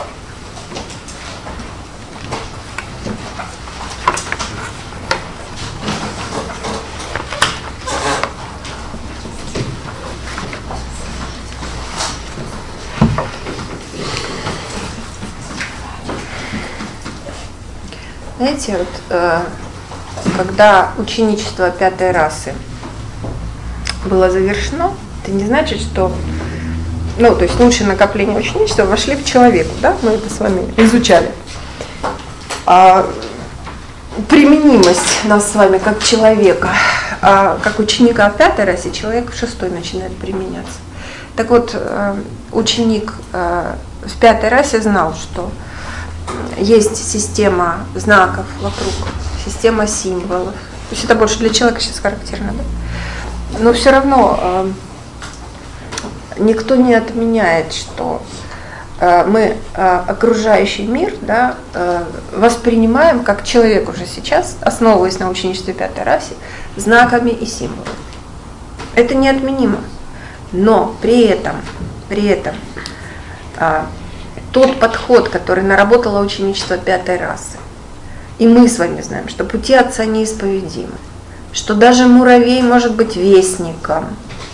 Знаете, вот, когда ученичество 5-й расы было завершено, это не значит, что, то есть лучшее накопление ученичества вошли в человека, да, мы это с вами изучали. А применимость нас с вами как человека, как ученика в 5-й расе, человек в 6-й начинает применяться. Так вот, ученик в 5-й расе знал, что есть система знаков вокруг, система символов. То есть это больше для человека сейчас характерно, да? Но все равно никто не отменяет, что мы окружающий мир, да, воспринимаем как человек уже сейчас, основываясь на ученичестве 5-й расе, знаками и символами. Это неотменимо. Но при этом тот подход, который наработало ученичество 5-й расы, и мы с вами знаем, что пути Отца неисповедимы, что даже муравей может быть вестником.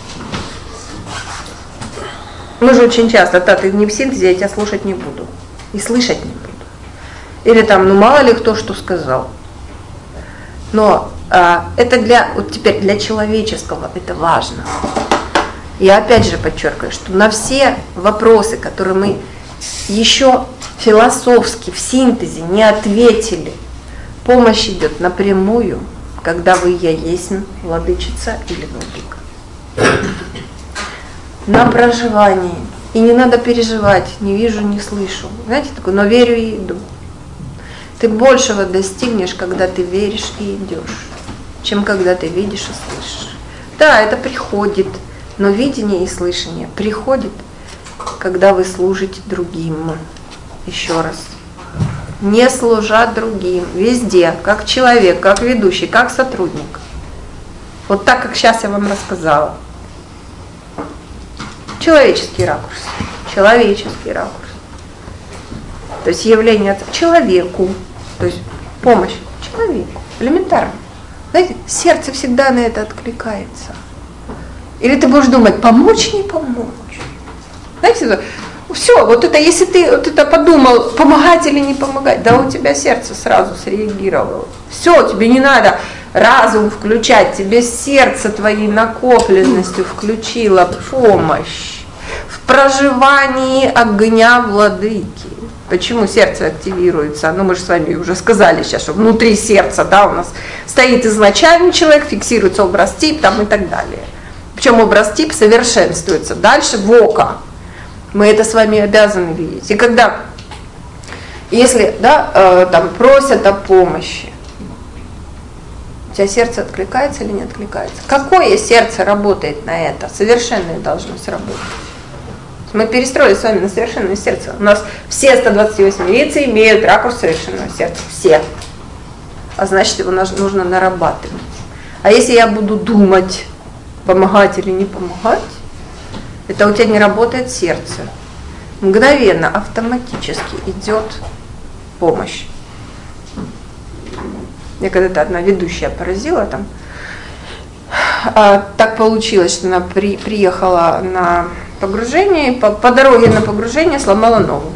Мы же очень часто, ты не в синтезе, я тебя слушать не буду, и слышать не буду. Или там, мало ли кто что сказал. Но это теперь для человеческого это важно. Я опять же подчеркиваю, что на все вопросы, которые мы еще философски в синтезе не ответили, помощь идет напрямую, когда вы «Я есть владычица» или владыка. На проживании. И не надо переживать, не вижу, не слышу. Знаете, такое, но верю и иду. Ты большего достигнешь, когда ты веришь и идешь, чем когда ты видишь и слышишь. Да, это приходит, но видение и слышание приходит, когда вы служите другим. Еще раз. Не служа другим. Везде. Как человек, как ведущий, как сотрудник. Вот так, как сейчас я вам рассказала. Человеческий ракурс. Человеческий ракурс. То есть явление человеку. То есть помощь человеку. Элементарно. Знаете, сердце всегда на это откликается. Или ты будешь думать, помочь, не помочь. Знаете, все, вот это, если ты вот это подумал, помогать или не помогать, да у тебя сердце сразу среагировало. Все, тебе не надо разум включать, тебе сердце твоей накопленностью включило помощь в проживании огня владыки. Почему сердце активируется? Мы же с вами уже сказали сейчас, что внутри сердца, да, у нас стоит изначальный человек, фиксируется образ-тип там и так далее. Причем образ-тип совершенствуется дальше в око. Мы это с вами обязаны видеть. И когда, если там просят о помощи, у тебя сердце откликается или не откликается? Какое сердце работает на это? Совершенное должно сработать. Мы перестроили с вами на совершенное сердце. У нас все 128 яйца имеют ракурс совершенного сердца. Все. А значит, его нужно нарабатывать. А если я буду думать, помогать или не помогать, это у тебя не работает сердце. Мгновенно, автоматически идет помощь. Мне когда-то одна ведущая поразила там. Так получилось, что она приехала на погружение, и по дороге на погружение сломала ногу.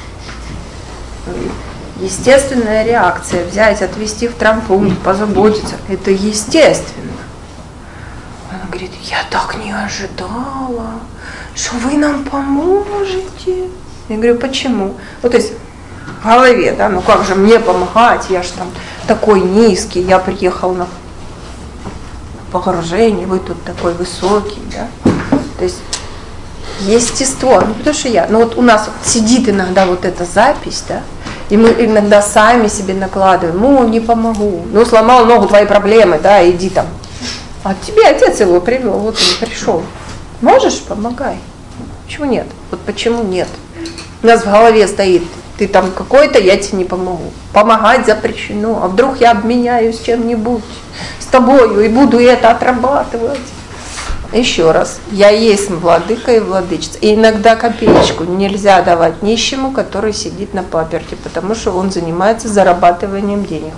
Естественная реакция, взять, отвезти в травмпункт, позаботиться, это естественно. Она говорит, я так не ожидала, что вы нам поможете. Я говорю, почему? Вот, то есть в голове, да, ну как же мне помогать, я же там такой низкий, я приехал на погружение, вы тут такой высокий, да. То есть естество, не потому что я, но вот у нас вот сидит иногда вот эта запись, да, и мы иногда сами себе накладываем, ну не помогу, ну сломал ногу, твои проблемы, да, иди там. А тебе отец его привел, вот он пришел. Можешь, помогай. Почему нет? Вот почему нет? У нас в голове стоит, ты там какой-то, я тебе не помогу. Помогать запрещено, а вдруг я обменяюсь чем-нибудь с тобою и буду это отрабатывать. Еще раз, я есть владыка и владычица. И иногда копеечку нельзя давать нищему, который сидит на паперти, потому что он занимается зарабатыванием денег.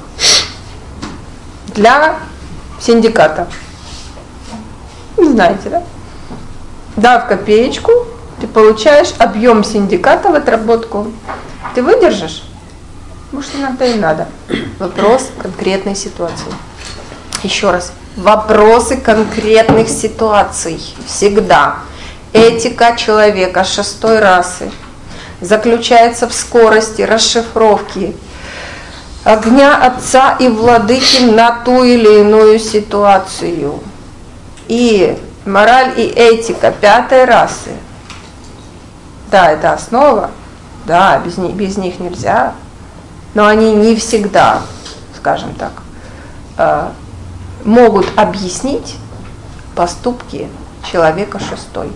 Для синдиката. Вы знаете, да? Дав копеечку, ты получаешь объем синдиката в отработку. Ты выдержишь? Может, иногда и надо. Вопрос конкретной ситуации. Еще раз. Вопросы конкретных ситуаций. Всегда. Этика человека 6-й расы заключается в скорости расшифровки огня Отца и Владыки на ту или иную ситуацию. И мораль и этика 5-й расы. Да, это основа. Да, без них нельзя. Но они не всегда, скажем так, могут объяснить поступки человека 6-й.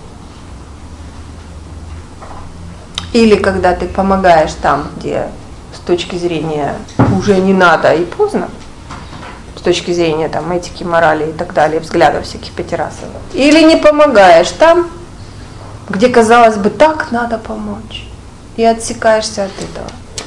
Или когда ты помогаешь там, где с точки зрения уже не надо и поздно, с точки зрения там этики, морали и так далее, взглядов всяких пятирасовых. Или не помогаешь там, где, казалось бы, так надо помочь, и отсекаешься от этого.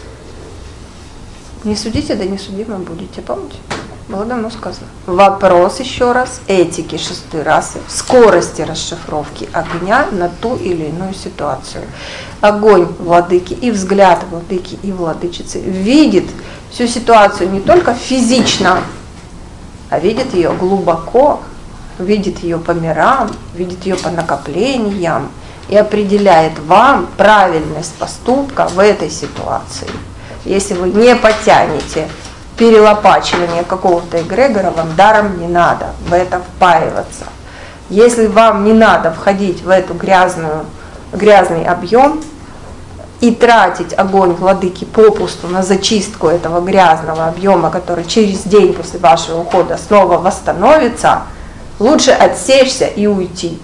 Не судите, да не судимы будете, помните? Было давно сказано. Вопрос еще раз этики 6-й расы, скорости расшифровки огня на ту или иную ситуацию. Огонь владыки и взгляд владыки и владычицы видит всю ситуацию не только физично, а видит ее глубоко, видит ее по мирам, видит ее по накоплениям и определяет вам правильность поступка в этой ситуации. Если вы не потянете перелопачивание какого-то эгрегора, вам даром не надо в это впаиваться. Если вам не надо входить в эту грязный объем и тратить огонь владыки попусту на зачистку этого грязного объема, который через день после вашего ухода снова восстановится, лучше отсечься и уйти.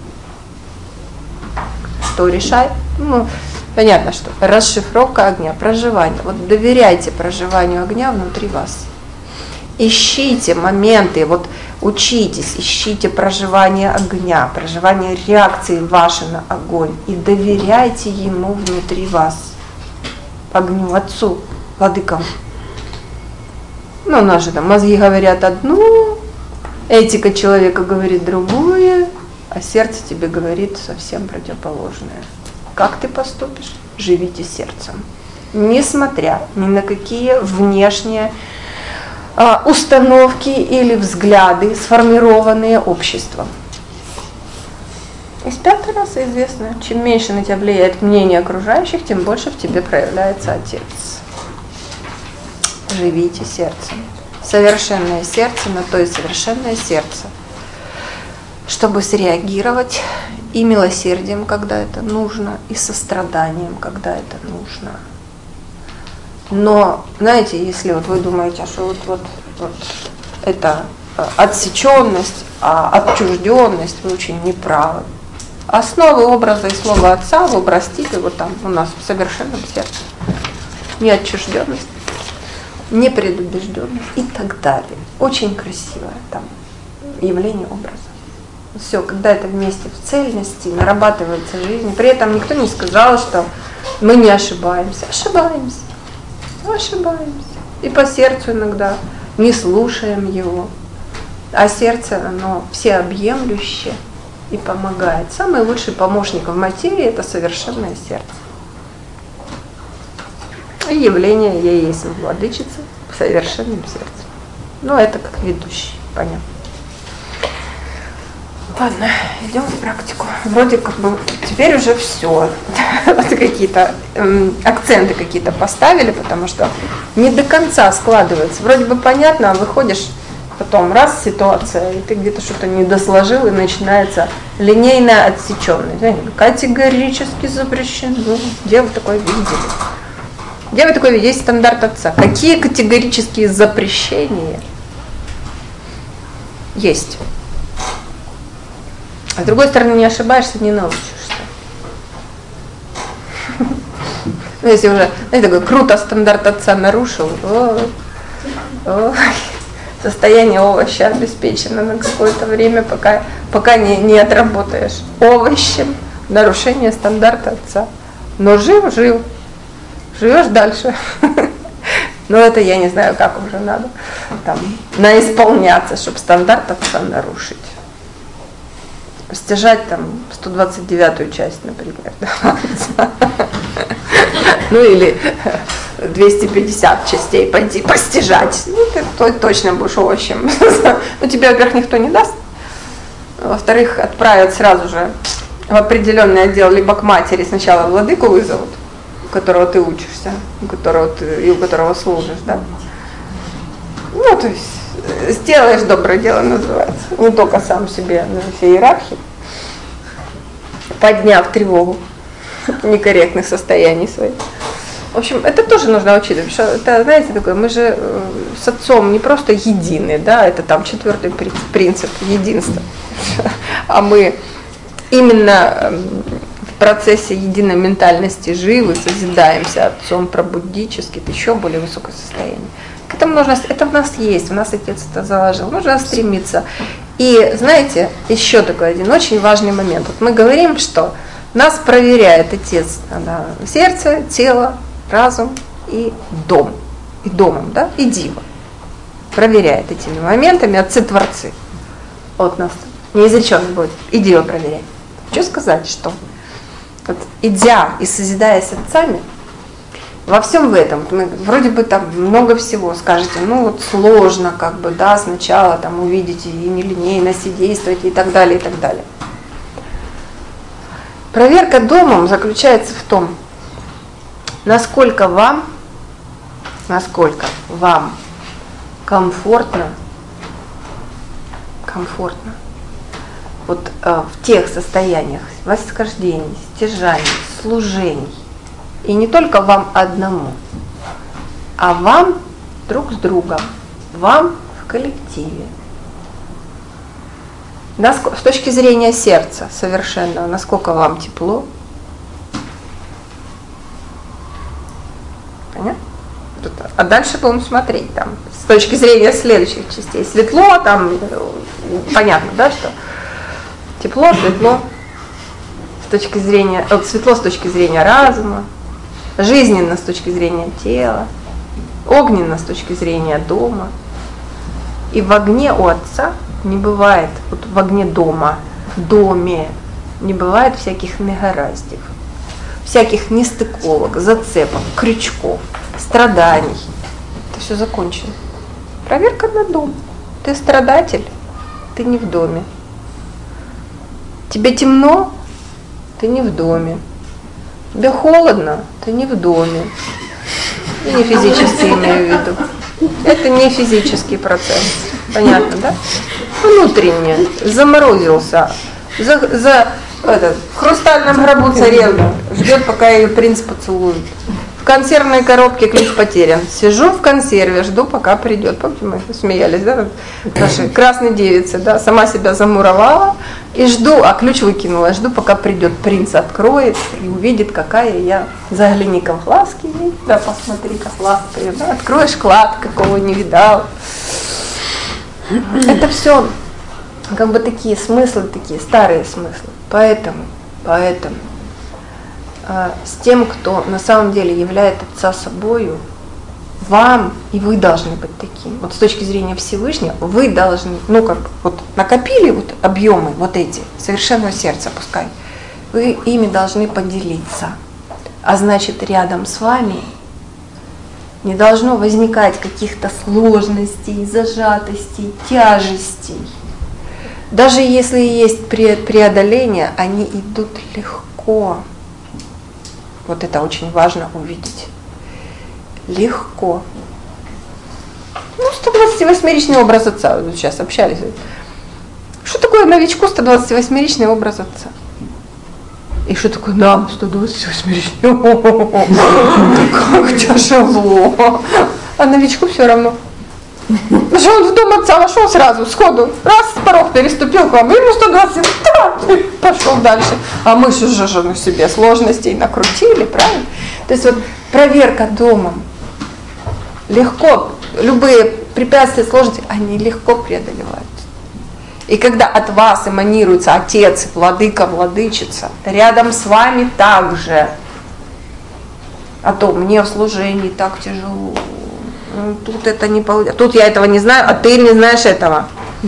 Что решает? Ну, понятно, что расшифровка огня, проживание. Вот доверяйте проживанию огня внутри вас. Ищите моменты, вот учитесь, ищите проживание огня, проживание реакции вашей на огонь и доверяйте ему внутри вас, огню, Отцу, владыкам. Ну, у нас же там мозги говорят одно, этика человека говорит другое, а сердце тебе говорит совсем противоположное. Как ты поступишь? Живите сердцем. Несмотря ни на какие внешние установки или взгляды, сформированные обществом. Из 5-й расы известно, чем меньше на тебя влияет мнение окружающих, тем больше в тебе проявляется Отец. Живите сердцем. Совершенное сердце на то и совершенное сердце, чтобы среагировать и милосердием, когда это нужно, и состраданием, когда это нужно. Но, знаете, если вот вы думаете, что вот это отсеченность, отчужденность, вы очень неправы. Основы образа и слова Отца вы простите вот там у нас в совершенном сердце. Не отчужденность, не предубежденность и так далее. Очень красивое там явление образа. Все, когда это вместе в цельности, нарабатывается жизнь. При этом никто не сказал, что мы не ошибаемся. Ошибаемся. И по сердцу иногда, не слушаем его. А сердце, оно всеобъемлющее и помогает. Самый лучший помощник в материи – это совершенное сердце. И явление «Я есть владычица» в совершенном сердце. Ну, это как ведущий, понятно. Ладно, идем в практику. Вроде как бы теперь уже все. Какие-то акценты какие-то поставили, потому что не до конца складывается. Вроде бы понятно, а выходишь потом раз ситуация, и ты где-то что-то не досложил, и начинается линейная отсеченность. Категорически запрещено. Где вы такое видели? Где вы такое видели? Есть стандарт отца. Какие категорические запрещения есть? А с другой стороны, не ошибаешься, не научишься. Ну, если уже, знаете, такой круто стандарт отца нарушил, состояние овоща обеспечено на какое-то время, пока не отработаешь овощем, нарушение стандарта отца. Но жив, живешь дальше. Но это я не знаю, как уже надо там наисполняться, чтобы стандарт отца нарушить. Постижать там 129-ю часть, например. Ну или 250 частей пойти постижать. Ну, ты точно будешь овощем. Ну, тебе, во-первых, никто не даст. Во-вторых, отправят сразу же в определенный отдел, либо к матери сначала владыку вызовут, у которого ты учишься, у которого служишь, да. Ну, то есть сделаешь доброе дело, называется. Не только сам себе, но и все иерархии. Подняв тревогу некорректных состояний своих. В общем, это тоже нужно учитывать, что это, знаете, такое, мы же с отцом не просто едины, да, это там 4-й принцип единства, а мы именно в процессе единой ментальности живы, созидаемся отцом пробуддически, это еще более высокое состояние. К этому нужно, это в нас есть, в нас отец это заложил, нужно стремиться. И знаете, еще такой один очень важный момент. Вот мы говорим, что нас проверяет отец, сердце, тело, разум и дом. И домом, да, и дива. Проверяет этими моментами отцы-творцы. Вот нас неизреченно будет и дива проверять. Хочу сказать, что вот, идя и созидаясь отцами, во всем в этом, мы вроде бы там много всего скажете, ну вот сложно как бы, да, сначала там увидите и нелинейно действовать и так далее, и так далее. Проверка домом заключается в том, насколько вам комфортно вот в тех состояниях восхождений, стяжаний, служений, и не только вам одному, а вам друг с другом, вам в коллективе. С точки зрения сердца совершенно, насколько вам тепло. Понятно? А дальше будем смотреть там, с точки зрения следующих частей. Светло, там, понятно, да, что тепло, светло, светло с точки зрения разума, жизненно с точки зрения тела, огненно с точки зрения дома. И в огне у отца не бывает, вот в огне дома, в доме, не бывает всяких негораздев, всяких нестыковок, зацепок, крючков, страданий. Это все закончено. Проверка на дом. Ты страдатель, ты не в доме. Тебе темно, ты не в доме. Тебе холодно, ты не в доме. И не физически имею в виду. Это не физический процесс. Понятно, да? Внутренне заморозился. В хрустальном гробу царевна ждет, пока ее принц поцелует. В консервной коробке ключ потерян. Сижу в консерве, жду, пока придет. Помните, мы смеялись, да? Наши красные девицы, да? Сама себя замуровала и жду, а ключ выкинула. Жду, пока придет принц, откроет и увидит, какая я. Загляни-ка в глазки, да, посмотри-ка в глазки, да? Откроешь клад, какого не видал. Это все как бы такие смыслы, такие старые смыслы. Поэтому с тем, кто на самом деле являет отца собою, вам, и вы должны быть таким. Вот с точки зрения Всевышнего, вы должны, вот накопили вот объемы вот эти, совершенного сердца пускай, вы ими должны поделиться. А значит, рядом с вами не должно возникать каких-то сложностей, зажатостей, тяжестей. Даже если есть преодоления, они идут легко. Вот это очень важно увидеть. Легко. 128-ричный образ отца. Вот сейчас общались. Что такое новичку 128-ричный образ отца? И что такое нам 128-ричный? Как тяжело. А новичку все равно. Что он в дом отца вошел сразу, сходу, раз порог переступил к вам, ему 120, пошел дальше. А мы же на себе сложностей накрутили, правильно? То есть вот проверка домом. Легко, любые препятствия, сложности, они легко преодолеваются. И когда от вас эманируется Отец, Владыка, Владычица, рядом с вами также. А то мне в служении так тяжело. Тут это не получается. Тут я этого не знаю, а ты не знаешь этого.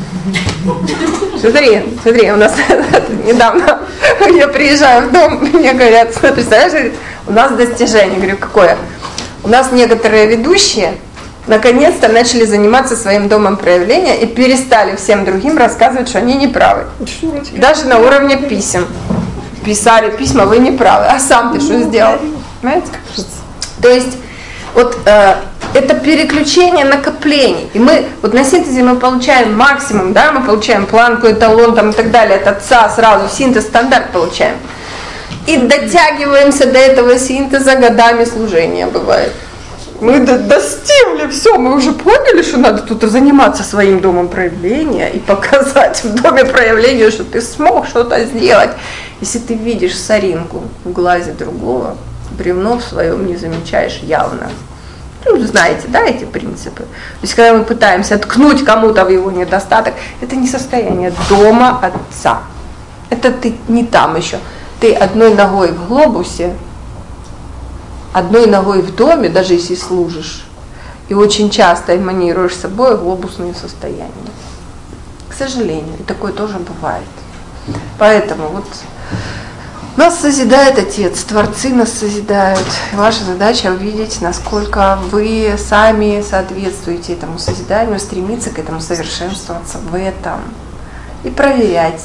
Смотри, у нас недавно я приезжаю в дом, мне говорят, представляешь, у нас достижение. Говорю, какое? У нас некоторые ведущие наконец-то начали заниматься своим домом проявления и перестали всем другим рассказывать, что они не правы. Даже на уровне писем. Писали письма, вы не правы. А сам ты что сделал? Понимаете? То есть вот это переключение накоплений. И мы, вот на синтезе мы получаем максимум, да, мы получаем планку, эталон там, и так далее, от отца сразу, синтез, стандарт получаем. И дотягиваемся до этого синтеза годами служения, бывает. Мы достигли, все, мы уже поняли, что надо тут заниматься своим домом проявления и показать в доме проявления, что ты смог что-то сделать. Если ты видишь соринку в глазе другого, бревно в своем не замечаешь явно. Знаете, да, эти принципы. То есть, когда мы пытаемся ткнуть кому-то в его недостаток, это не состояние дома отца. Это ты не там еще. Ты одной ногой в глобусе, одной ногой в доме, даже если служишь, и очень часто эманируешь собой глобусные состояния. К сожалению, и такое тоже бывает. Поэтому вот нас созидает Отец, Творцы нас созидают. Ваша задача увидеть, насколько вы сами соответствуете этому созиданию, стремиться к этому, совершенствоваться в этом. И проверяться,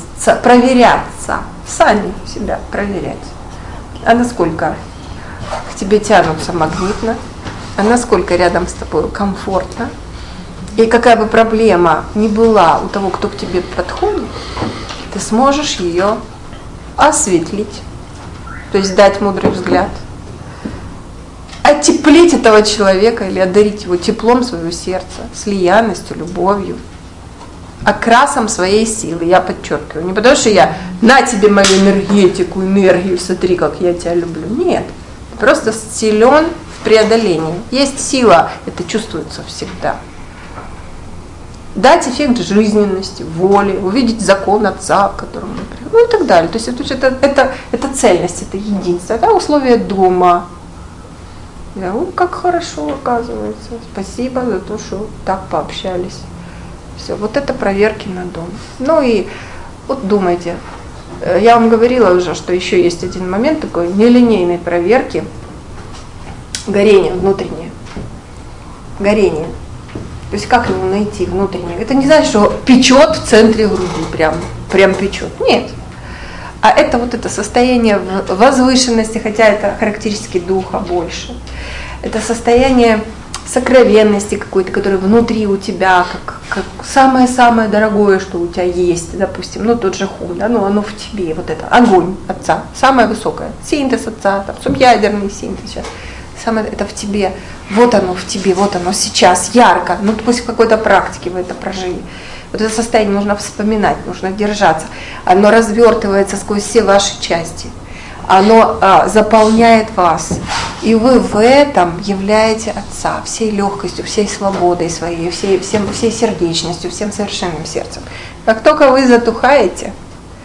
сами себя проверять. А насколько к тебе тянутся магнитно, а насколько рядом с тобой комфортно. И какая бы проблема ни была у того, кто к тебе подходит, ты сможешь ее осветлить, то есть дать мудрый взгляд, оттеплить этого человека или одарить его теплом своего сердца, слиянностью, любовью, окрасом своей силы, я подчеркиваю. Не потому что я на тебе мою энергию, смотри, как я тебя люблю. Нет, просто силен в преодолении. Есть сила, это чувствуется всегда. Дать эффект жизненности, воли, увидеть закон Отца, к которому мы приходим, ну и так далее. То есть это цельность, это единство, это условие дома. Как хорошо, оказывается. Спасибо за то, что так пообщались. Все, вот это проверки на дом. Ну и вот думайте, я вам говорила уже, что еще есть один момент такой нелинейной проверки. Горение внутреннее. Горение. То есть как его найти внутреннее? Это не значит, что печет в центре груди, прям печет. Нет. А это вот это состояние возвышенности, хотя это характеристики духа больше. Это состояние сокровенности какой-то, которое внутри у тебя, как самое-самое дорогое, что у тебя есть, допустим, тот же хум, да, оно в тебе, вот это, огонь Отца, самое высокое, синтез Отца, там, субъядерный синтез сейчас. Самое это в тебе, вот оно в тебе, вот оно сейчас, ярко, пусть в какой-то практике вы это прожили. Вот это состояние нужно вспоминать, нужно держаться. Оно развертывается сквозь все ваши части, оно заполняет вас. И вы в этом являете Отца всей легкостью, всей свободой своей, всей сердечностью, всем совершенным сердцем. Как только вы затухаете,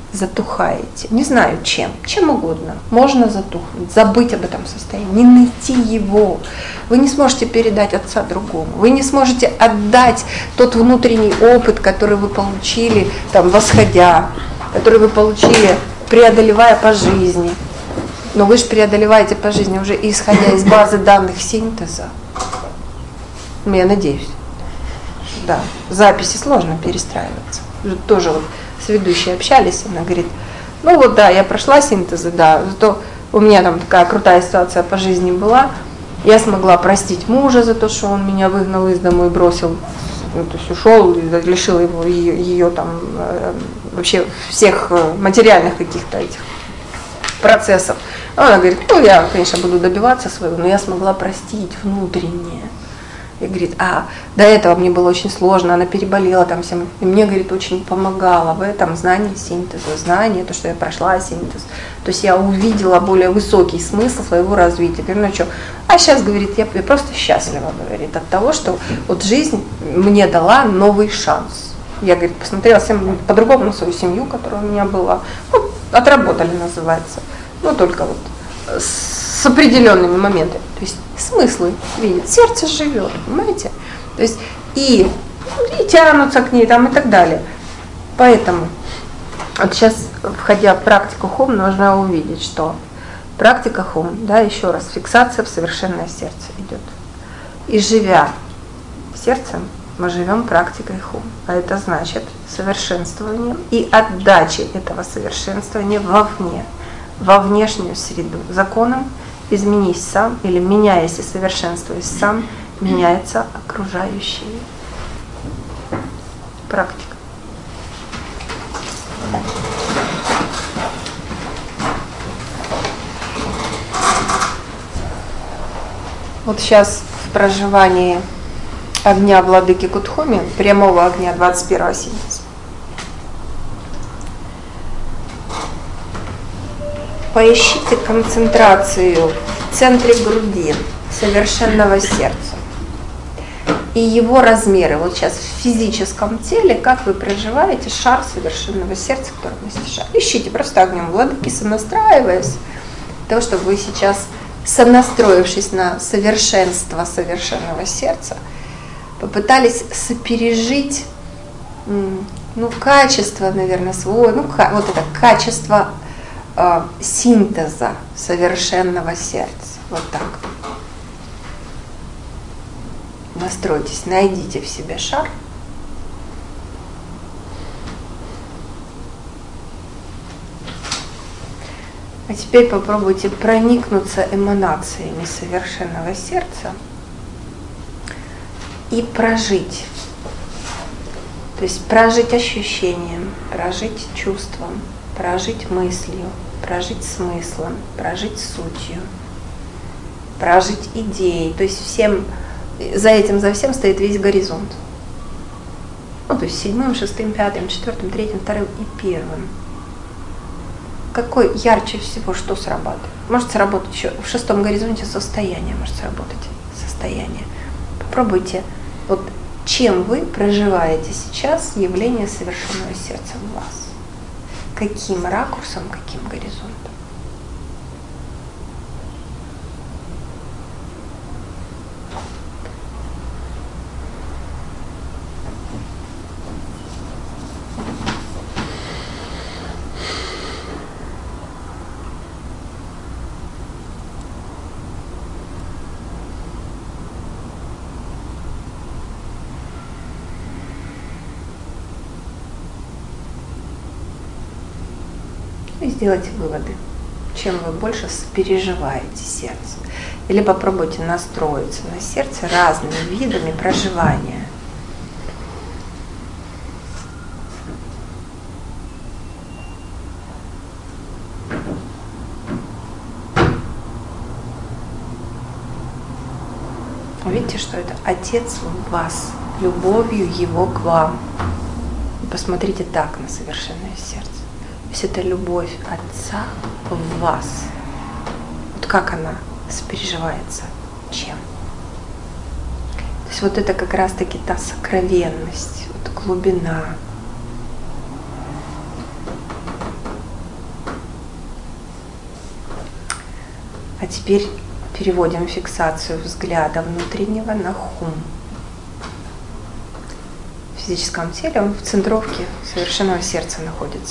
затухаете. Не знаю чем угодно. Можно затухнуть, забыть об этом состоянии, не найти его. Вы не сможете передать отца другому. Вы не сможете отдать тот внутренний опыт, который вы получили, там, восходя, который вы получили, преодолевая по жизни. Но вы же преодолеваете по жизни уже исходя из базы данных синтеза. Я надеюсь. Да, записи сложно перестраиваться. Тоже вот с ведущей общались, она говорит, ну вот да, я прошла синтезы, да, зато у меня там такая крутая ситуация по жизни была, я смогла простить мужа за то, что он меня выгнал из дому и бросил, ну, то есть ушел, лишил его, ее там вообще всех материальных каких-то этих процессов. Она говорит, ну я, конечно, буду добиваться своего, но я смогла простить внутреннее. И говорит, до этого мне было очень сложно, она переболела там всем. И мне, говорит, очень помогало в этом знание синтеза, знание, то, что я прошла синтез. То есть я увидела более высокий смысл своего развития. Говорю, ну что? А сейчас, говорит, я просто счастлива, говорит, от того, что вот жизнь мне дала новый шанс. Я, говорит, посмотрела совсем по-другому на свою семью, которая у меня была. Ну, отработали, называется. Ну, только вот с определенными моментами. То есть смыслы видит, сердце живет, понимаете? То есть и тянутся к ней там и так далее. Поэтому вот сейчас, входя в практику хом, нужно увидеть, что практика хом, да, еще раз, фиксация в совершенное сердце идет. И живя сердцем, мы живем практикой хом. А это значит совершенствованием и отдачей этого совершенствования вовне, во внешнюю среду. Законом изменись сам, или меняясь и совершенствуясь сам, меняется окружающий. Практика. Вот сейчас в проживании огня владыки Кутхоми, прямого огня 21-го синтеза, поищите концентрацию в центре груди совершенного сердца и его размеры. Вот сейчас в физическом теле, как вы проживаете шар совершенного сердца, который носит шар. Ищите просто огнем владыки, сонастраиваясь, для того, чтобы вы сейчас, сонастроившись на совершенство совершенного сердца, попытались сопережить, качество, наверное, свое, вот это качество синтеза совершенного сердца. Вот так. Настройтесь, найдите в себе шар. А теперь попробуйте проникнуться эманациями совершенного сердца и прожить. То есть прожить ощущением, прожить чувством, прожить мыслью, прожить смыслом, прожить сутью, прожить идеей. То есть за всем стоит весь горизонт. То есть 7, 6, 5, 4, 3, 2 и 1. Какой ярче всего, что срабатывает? Может сработать еще в 6-м горизонте состояние, может сработать состояние. Попробуйте, вот чем вы проживаете сейчас явление совершенного сердца в вас. Каким ракурсом, каким горизонтом. И сделайте выводы, чем вы больше сопереживаете сердце. Или попробуйте настроиться на сердце разными видами проживания. Увидите, что это Отец в вас, любовью Его к вам. И посмотрите так на совершенное сердце. То есть это любовь Отца в вас. Вот как она сопереживается? Чем? То есть вот это как раз-таки та сокровенность, вот глубина. А теперь переводим фиксацию взгляда внутреннего на хум. В физическом теле он в центровке совершенного сердца находится.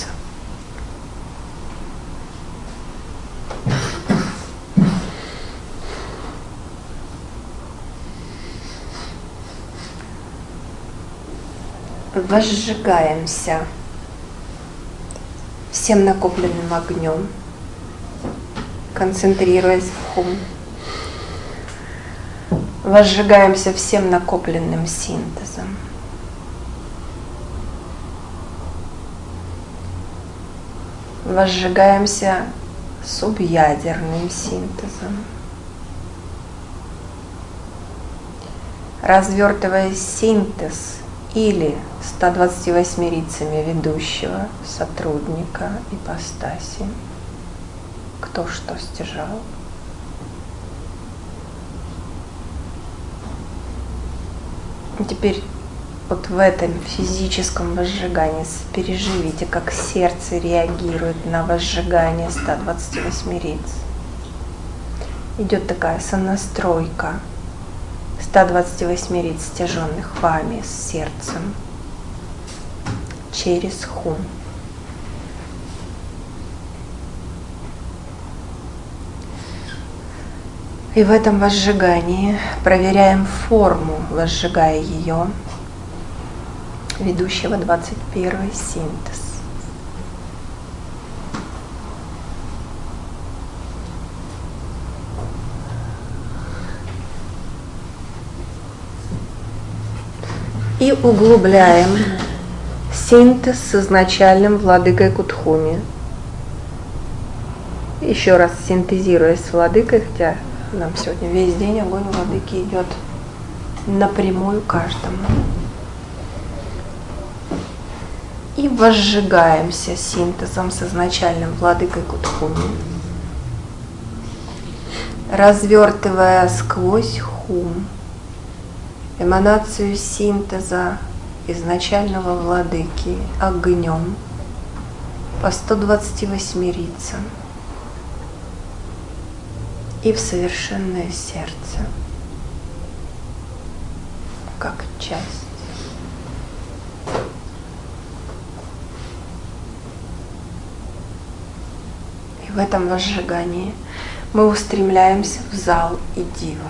Возжигаемся всем накопленным огнем, концентрируясь в хум. Возжигаемся всем накопленным синтезом. Возжигаемся субъядерным синтезом. Развертывая синтез или 128-рицами ведущего сотрудника ипостаси, кто что стяжал. И теперь вот в этом физическом возжигании переживите, как сердце реагирует на возжигание 128 риц. Идет такая сонастройка 128 риц, стяженных вами с сердцем через хум. И в этом возжигании проверяем форму, возжигая ее, ведущего 21 синтез. И углубляем синтез с изначальным владыкой Кутхуми. Еще раз синтезируя с владыкой, хотя нам сегодня весь день огонь владыки идет напрямую каждому. И возжигаемся синтезом с изначальным владыкой Кутхуми, развертывая сквозь хум эманацию синтеза изначального владыки огнем по 128 рицам и в совершенное сердце, как часть. И в этом возжигании мы устремляемся в зал и дива,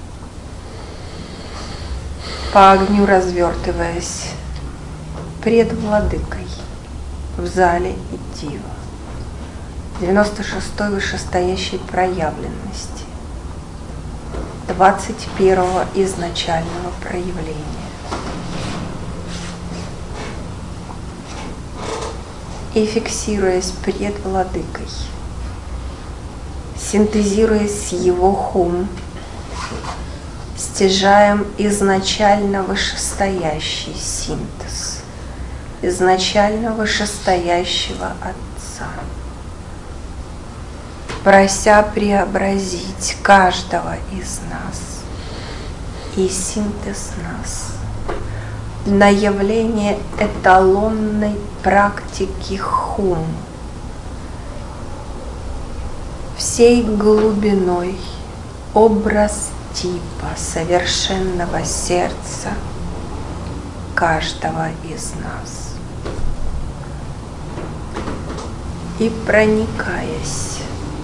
по огню развертываясь пред владыкой в зале и дива 96-й вышестоящей проявленности, 21-го изначального проявления. И фиксируясь пред владыкой, синтезируясь с его хум, стяжаем изначально вышестоящий синтез, изначально вышестоящего Отца, прося преобразить каждого из нас и синтез нас на явление эталонной практики хум всей глубиной, образ типа совершенного сердца каждого из нас. И проникаясь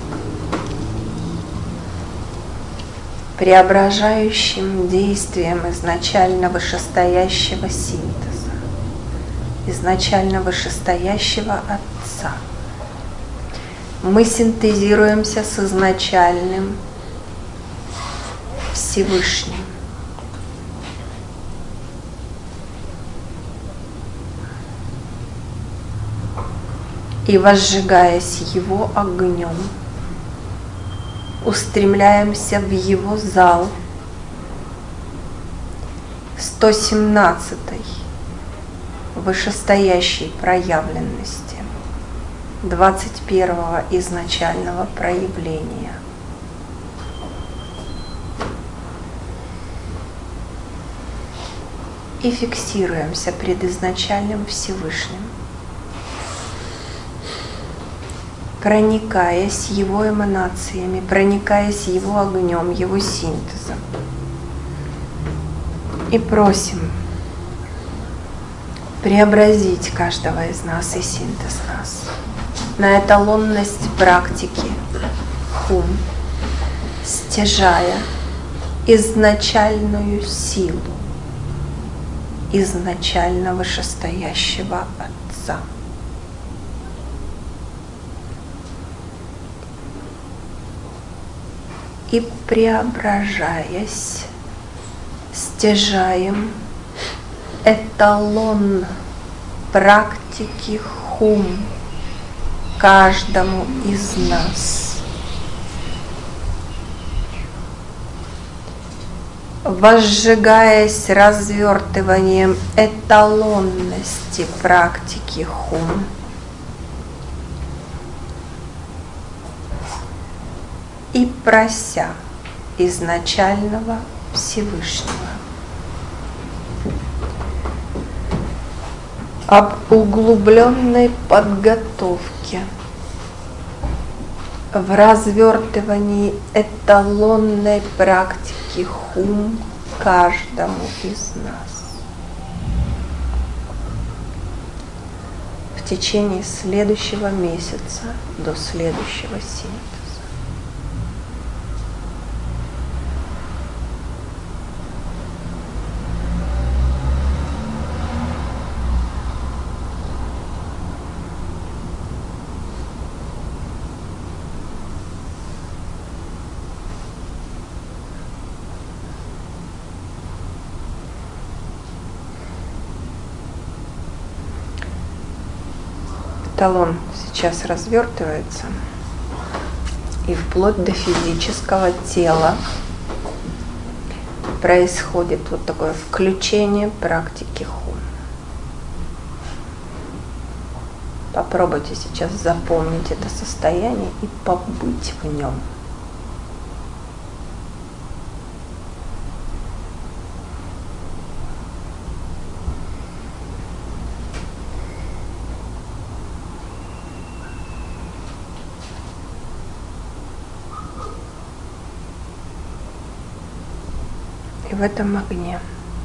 преображающим действием изначально вышестоящего синтеза, изначально вышестоящего Отца, мы синтезируемся с изначальным Всевышним. И возжигаясь его огнем, устремляемся в его зал 117-й вышестоящей проявленности, 21-го изначального проявления. И фиксируемся пред изначальным Всевышним. проникаясь его эманациями, проникаясь его огнем, его синтезом. И просим преобразить каждого из нас и синтез нас на эталонность практики хум, стяжая изначальную силу изначально вышестоящего Отца. И преображаясь, стяжаем эталон практики хум каждому из нас, возжигаясь развертыванием эталонности практики хум, и прося изначального Всевышнего об углубленной подготовке в развертывании эталонной практики хум каждому из нас в течение следующего месяца до следующего синтеза. Эталон сейчас развертывается, и вплоть до физического тела происходит вот такое включение практики хум. Попробуйте сейчас запомнить это состояние и побыть в нем. И в этом огне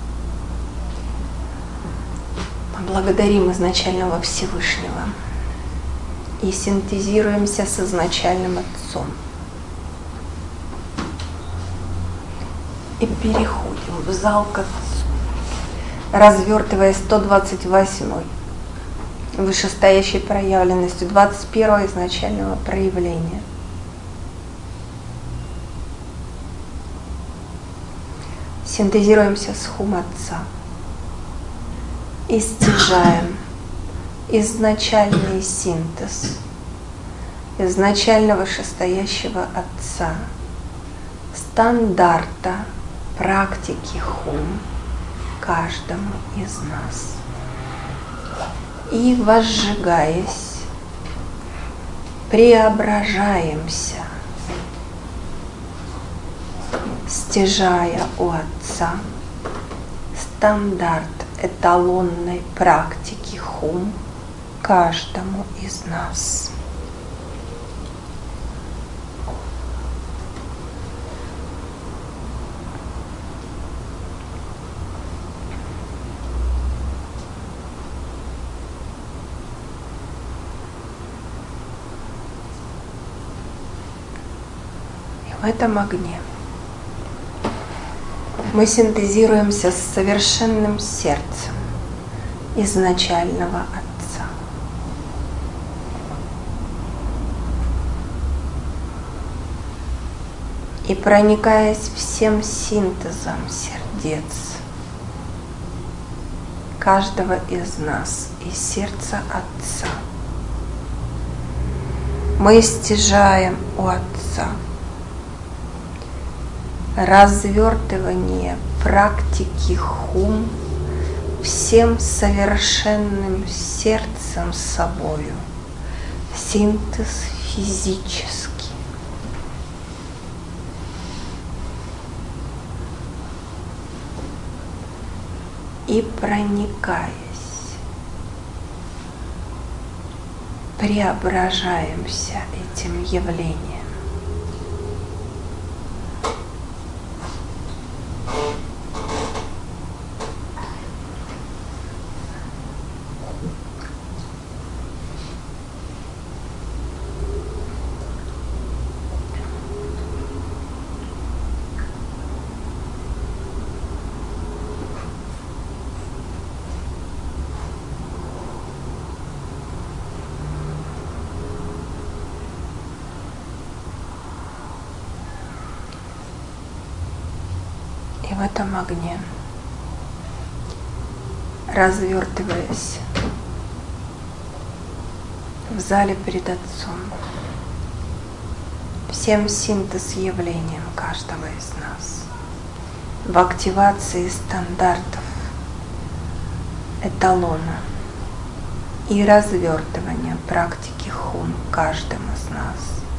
мы благодарим изначального Всевышнего и синтезируемся с изначальным Отцом. И переходим в зал к Отцу, развертывая 128-й вышестоящей проявленностью 21-го изначального проявления. Синтезируемся с хум Отца и стяжаем изначальный синтез изначально вышестоящего Отца, стандарта практики хум каждому из нас. И возжигаясь, преображаемся, стяжая у Отца стандарт эталонной практики хум каждому из нас. И в этом огне мы синтезируемся с совершенным сердцем изначального Отца. И проникаясь всем синтезом сердец каждого из нас и сердца Отца, мы стяжаем у Отца развертывание практики хум всем совершенным сердцем собою, синтез физический. И проникаясь преображаемся этим явлением. И в этом огне, развертываясь в зале перед Отцом, всем синтез явлением каждого из нас, в активации стандартов, эталона и развертывания практики хум каждым из нас,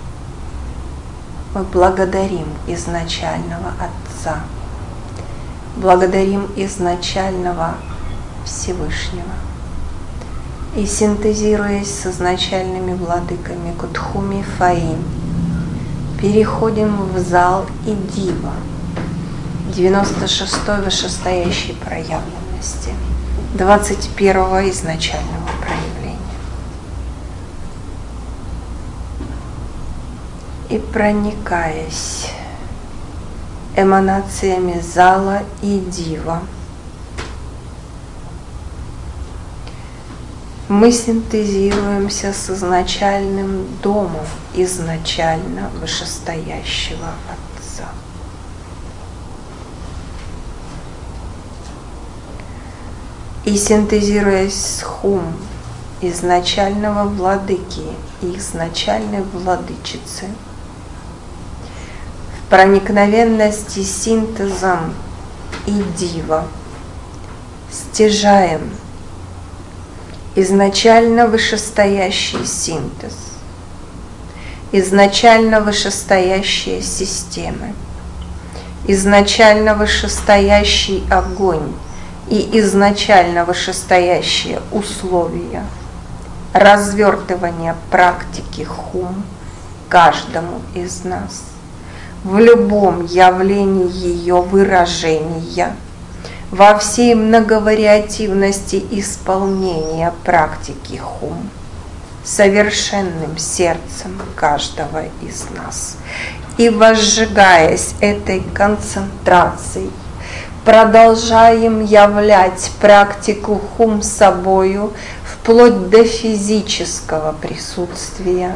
мы благодарим изначального Отца, благодарим изначального Всевышнего и, синтезируясь с изначальными владыками Кутхуми Фаим, переходим в зал Идива, 96-й вышестоящей проявленности, 21-го изначального проявления. И, проникаясь эманациями зала и дива, мы синтезируемся с изначальным домом изначально вышестоящего Отца. И, синтезируясь с хум изначального владыки и изначальной владычицы, проникновенности синтезом и дива стяжаем изначально вышестоящий синтез, изначально вышестоящие системы, изначально вышестоящий огонь и изначально вышестоящие условия развертывания практики хум каждому из нас в любом явлении ее выражения, во всей многовариативности исполнения практики хум, совершенным сердцем каждого из нас. И, возжигаясь этой концентрацией, продолжаем являть практику хум собою вплоть до физического присутствия,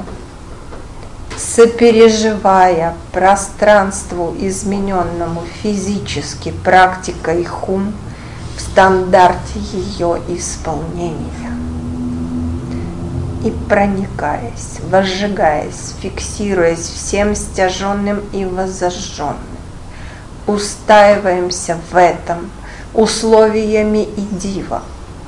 сопереживая пространству, измененному физически практикой хум в стандарте ее исполнения. И, проникаясь, возжигаясь, фиксируясь всем стяженным и воззажженным, устаиваемся в этом условиями и дива.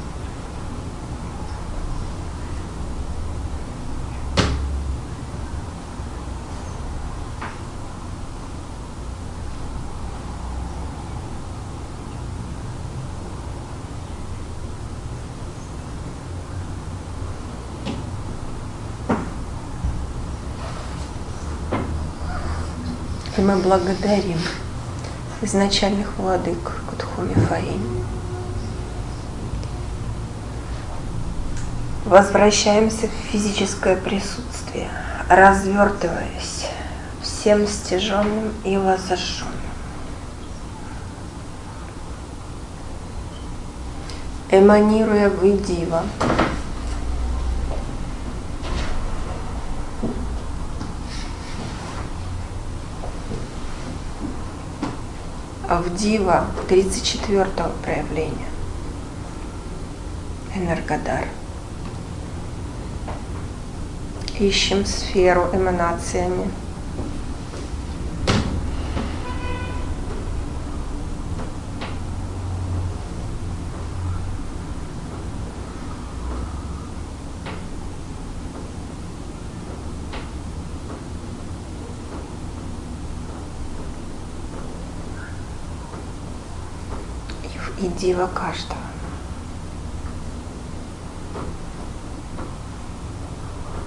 И мы благодарим изначальных владык Кутхуми Фаим. Возвращаемся в физическое присутствие, развертываясь всем стяженным и воззажженным. Эманируя в Идива, в Дива 34-го проявления, Энергодар. Ищем сферу эманациями. И дива каждого.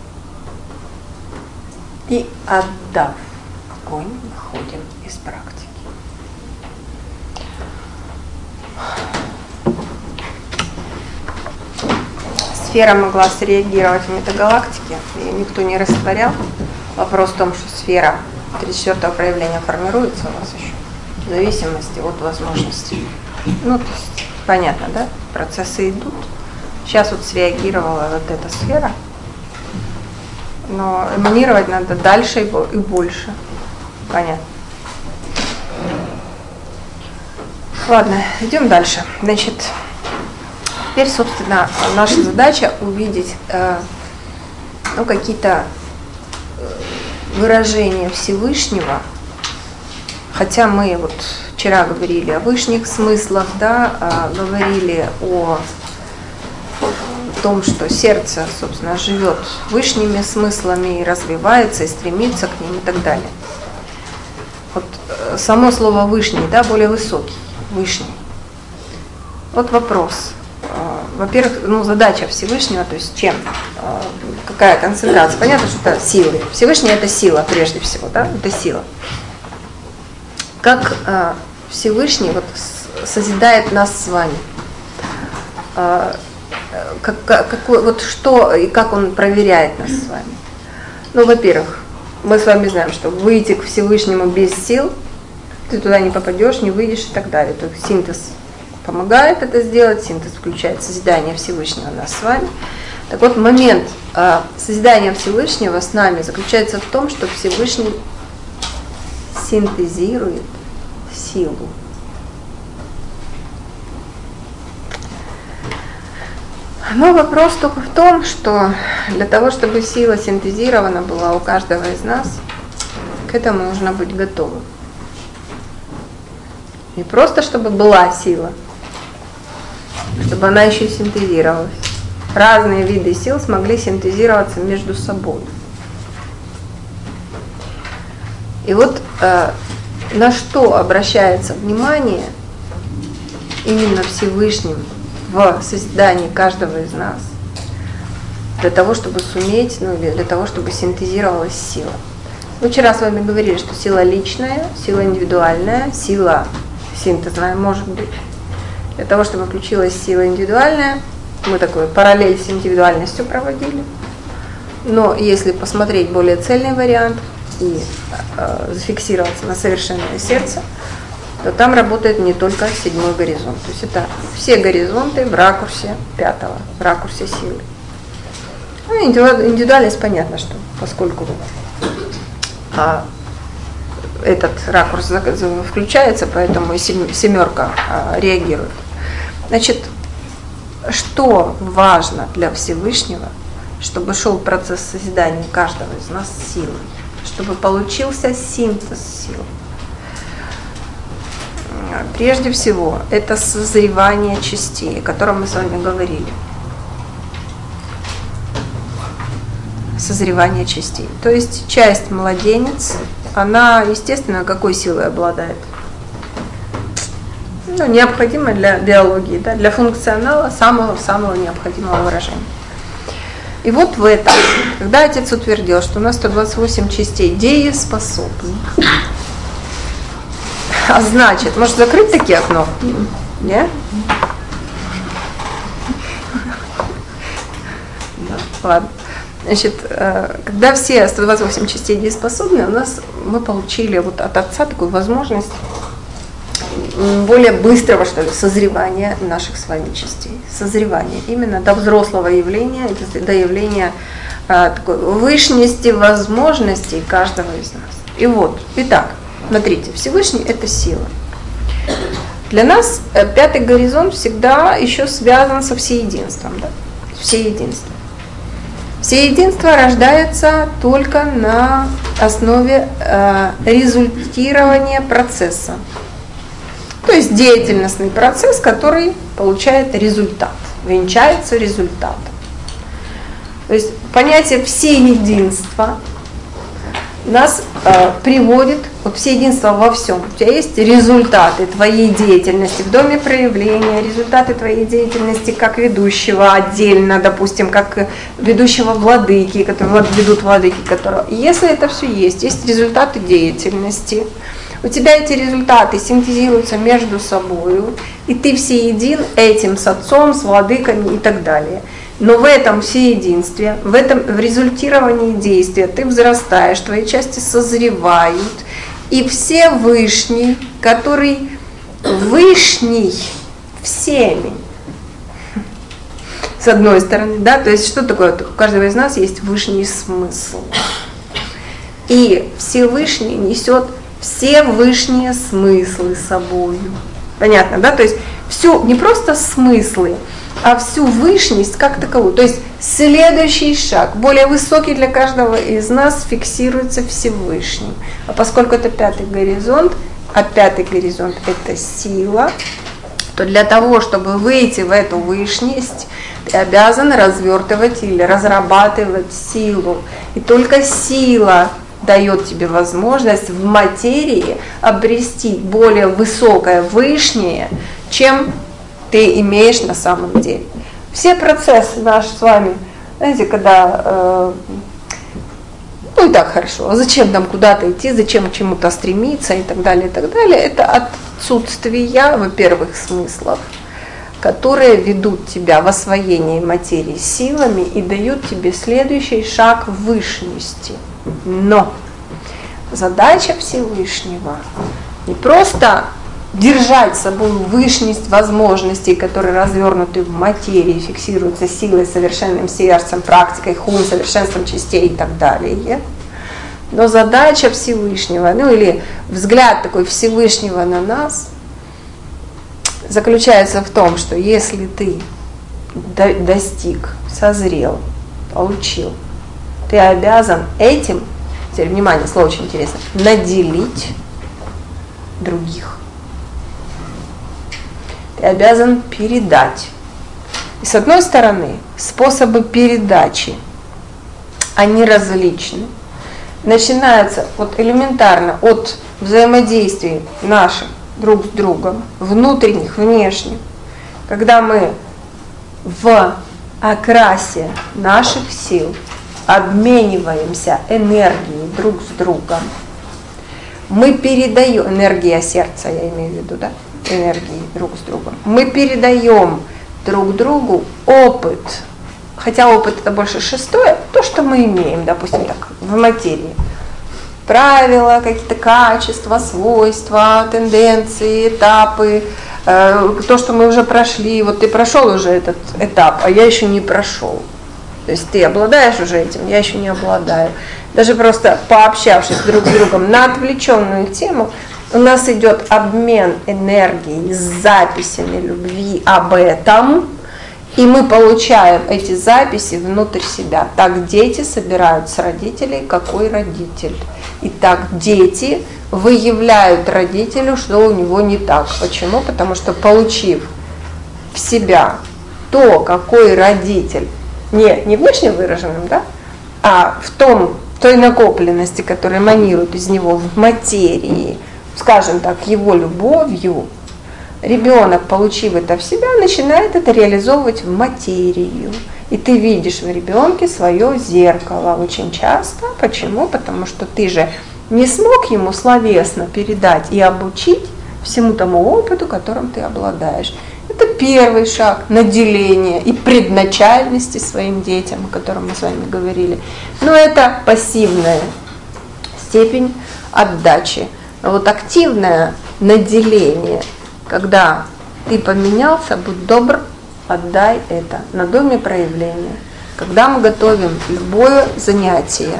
И отдав огонь, выходим из практики. Сфера могла среагировать в метагалактике, ее никто не растворял. Вопрос в том, что сфера 34-го проявления формируется у вас еще, в зависимости от возможностей. Ну, то есть, понятно, да? Процессы идут. Сейчас вот среагировала вот эта сфера, но эманировать надо дальше и больше. Понятно. Ладно, идем дальше. Значит, теперь, собственно, наша задача увидеть какие-то выражения Всевышнего, хотя мы вот вчера говорили о высших смыслах, да, говорили о том, что сердце, собственно, живет высшими смыслами и развивается, и стремится к ним и так далее. Вот само слово «вышний», да, более высокий, вышний. Вот вопрос. Во-первых, задача Всевышнего, то есть чем, какая концентрация. Понятно, что это силы. Всевышний – это сила прежде всего, да, это сила. Как Всевышний вот созидает нас с вами? Вот что и как он проверяет нас с вами? Ну, во-первых, мы с вами знаем, что выйти к Всевышнему без сил, ты туда не попадешь, не выйдешь и так далее. То есть синтез помогает это сделать, синтез включает созидание Всевышнего нас с вами. Так вот, момент созидания Всевышнего с нами заключается в том, что Всевышний синтезирует силу. Но вопрос только в том, что для того, чтобы сила синтезирована была у каждого из нас, к этому нужно быть готовым. Не просто чтобы была сила, чтобы она еще и синтезировалась. Разные виды сил смогли синтезироваться между собой. И вот на что обращается внимание именно Всевышним в созидании каждого из нас, для того, чтобы суметь, или для того, чтобы синтезировалась сила. Мы вчера с вами говорили, что сила личная, сила индивидуальная, сила синтезная может быть. Для того, чтобы включилась сила индивидуальная, мы такой параллель с индивидуальностью проводили. Но если посмотреть более цельный вариант и зафиксироваться на совершенное сердце, то там работает не только 7-й горизонт. То есть это все горизонты в ракурсе 5-го, в ракурсе силы. Ну, индивидуальность понятно, что поскольку этот ракурс включается, поэтому и 7-ка реагирует. Значит, что важно для Всевышнего, чтобы шел процесс созидания каждого из нас силой, чтобы получился синтез сил. Прежде всего, это созревание частей, о котором мы с вами говорили. Созревание частей. То есть часть младенец, она, естественно, какой силой обладает? Необходимо для биологии, да, для функционала самого необходимого выражения. И вот в этом, когда Отец утвердил, что у нас 128 частей дееспособны, а значит, может закрыть такие окно? Нет? Да, ладно. Значит, когда все 128 частей дееспособны, мы получили вот от Отца такую возможность более быстрого, что ли, созревания наших с вами частей. Созревание именно до взрослого явления, до явления такой вышности возможностей каждого из нас. И вот, итак, смотрите, Всевышний – это сила. Для нас 5-й горизонт всегда еще связан со всеединством. Да? Всеединство. Всеединство рождается только на основе результирования процесса. То есть деятельностный процесс, который получает результат, венчается результатом. То есть понятие всеединства нас приводит вот всеединство во всем. У тебя есть результаты твоей деятельности в доме проявления, результаты твоей деятельности как ведущего отдельно, допустим, как ведущего владыки, которые ведут владыки, которые. Если это все есть результаты деятельности. У тебя эти результаты синтезируются между собой, и ты всеедин этим с отцом, с владыками и так далее. Но в этом всеединстве, в результировании действия ты взрастаешь, твои части созревают, и Всевышний, который вышний всеми, с одной стороны, да, то есть что такое? У каждого из нас есть вышний смысл. И Всевышний несет все вышние смыслы собою. Понятно, да? То есть всю, не просто смыслы, а всю вышность как таковую. То есть следующий шаг, более высокий для каждого из нас, фиксируется Всевышним. А поскольку это пятый горизонт, а пятый горизонт это сила, то для того, чтобы выйти в эту вышность, ты обязан развертывать или разрабатывать силу. И только сила дает тебе возможность в материи обрести более высокое, вышнее, чем ты имеешь на самом деле. Все процессы наши с вами, знаете, когда, ну и так хорошо, а зачем нам куда-то идти, зачем к чему-то стремиться и так далее, это отсутствие, во-первых, смыслов, которые ведут тебя в освоение материи силами и дают тебе следующий шаг в вышности. Но задача Всевышнего не просто держать с собой вышность возможностей, которые развернуты в материи, фиксируются силой, совершенным сердцем, практикой, хум, совершенством частей и так далее. Но задача Всевышнего, ну или взгляд такой Всевышнего на нас заключается в том, что если ты достиг, созрел, получил, ты обязан этим, теперь внимание, слово очень интересно, наделить других. Ты обязан передать. И с одной стороны, способы передачи, они различны. Начинаются вот элементарно от взаимодействий наших друг с другом, внутренних, внешних, когда мы в окрасе наших сил обмениваемся энергией друг с другом. Мы передаем, энергия сердца, я имею в виду, да, энергии друг с другом. Мы передаем друг другу опыт, хотя опыт это больше шестое, то, что мы имеем, допустим, так, в материи. Правила, какие-то качества, свойства, тенденции, этапы, то, что мы уже прошли. Вот ты прошел уже этот этап, а я еще не прошел. То есть ты обладаешь уже этим, я еще не обладаю. Даже просто пообщавшись друг с другом на отвлеченную тему, у нас идет обмен энергией с записями любви об этом, и мы получаем эти записи внутрь себя. Так дети собирают с родителей, какой родитель. И так дети выявляют родителю, что у него не так. Почему? Потому что, получив в себя то, какой родитель, не внешне выраженным, да, а в той накопленности, которая эманирует из него в материи, скажем так, его любовью, ребенок, получив это в себя, начинает это реализовывать в материю. И ты видишь в ребенке свое зеркало очень часто. Почему? Потому что ты же не смог ему словесно передать и обучить всему тому опыту, которым ты обладаешь. Это первый шаг наделения и предначальности своим детям, о котором мы с вами говорили. Но это пассивная степень отдачи. А вот активное наделение, когда ты поменялся, будь добр, отдай это на доме проявления. Когда мы готовим любое занятие,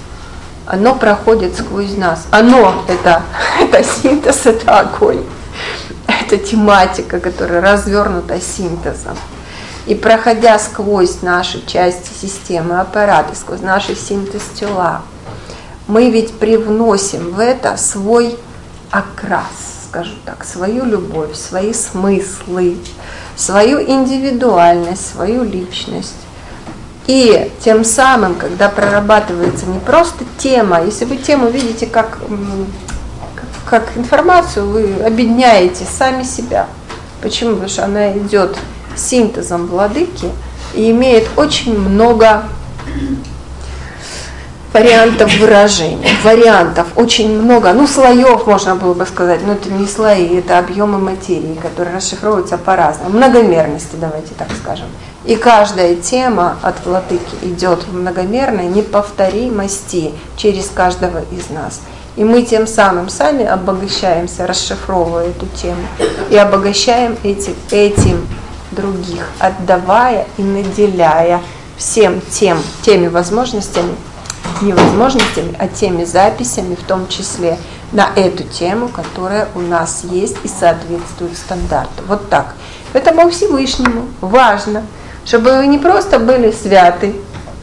оно проходит сквозь нас. Оно это синтез, это огонь. Это тематика, которая развернута синтезом. И проходя сквозь наши части системы, аппараты, сквозь наши синтез-тела, мы ведь привносим в это свой окрас, скажу так, свою любовь, свои смыслы, свою индивидуальность, свою личность. И тем самым, когда прорабатывается не просто тема, если вы тему видите как информацию, вы объединяете сами себя. Почему? Потому что она идет синтезом владыки и имеет очень много вариантов выражения, вариантов очень много, слоев можно было бы сказать, но это не слои, это объемы материи, которые расшифровываются по-разному, многомерности, давайте так скажем. И каждая тема от владыки идет в многомерной неповторимости через каждого из нас. И мы тем самым сами обогащаемся, расшифровывая эту тему, и обогащаем этим других, отдавая и наделяя всем теми возможностями, не возможностями, а теми записями, в том числе на эту тему, которая у нас есть и соответствует стандарту. Вот так. Поэтому Всевышнему важно, чтобы вы не просто были святы,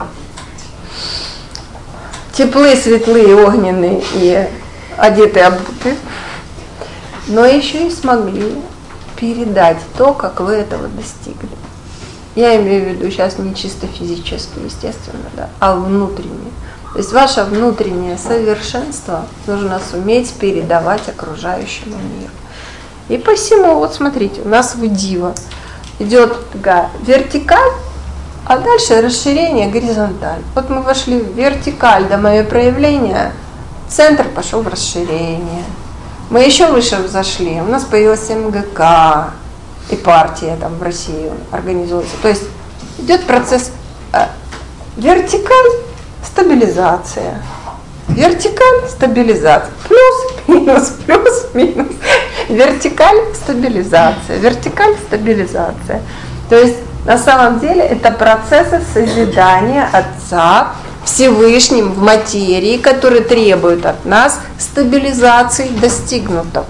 теплые, светлые, огненные и одеты, обуты, но еще и смогли передать то, как вы этого достигли. Я имею в виду сейчас не чисто физически, естественно, да, а внутреннее. То есть ваше внутреннее совершенство нужно суметь передавать окружающему миру. И посему, вот смотрите, у нас в Дива идет такая вертикаль, а дальше расширение горизонталь. Вот мы вошли в вертикаль до моего проявления, центр пошел в расширение. Мы еще выше взошли, у нас появилась МГК, и партия там в России организуется. То есть идет процесс вертикаль, стабилизация. Вертикаль, стабилизация. Плюс, минус. Вертикаль, стабилизация. Вертикаль, стабилизация. То есть на самом деле это процессы созидания Отца Всевышним в материи, которые требуют от нас стабилизации достигнутого.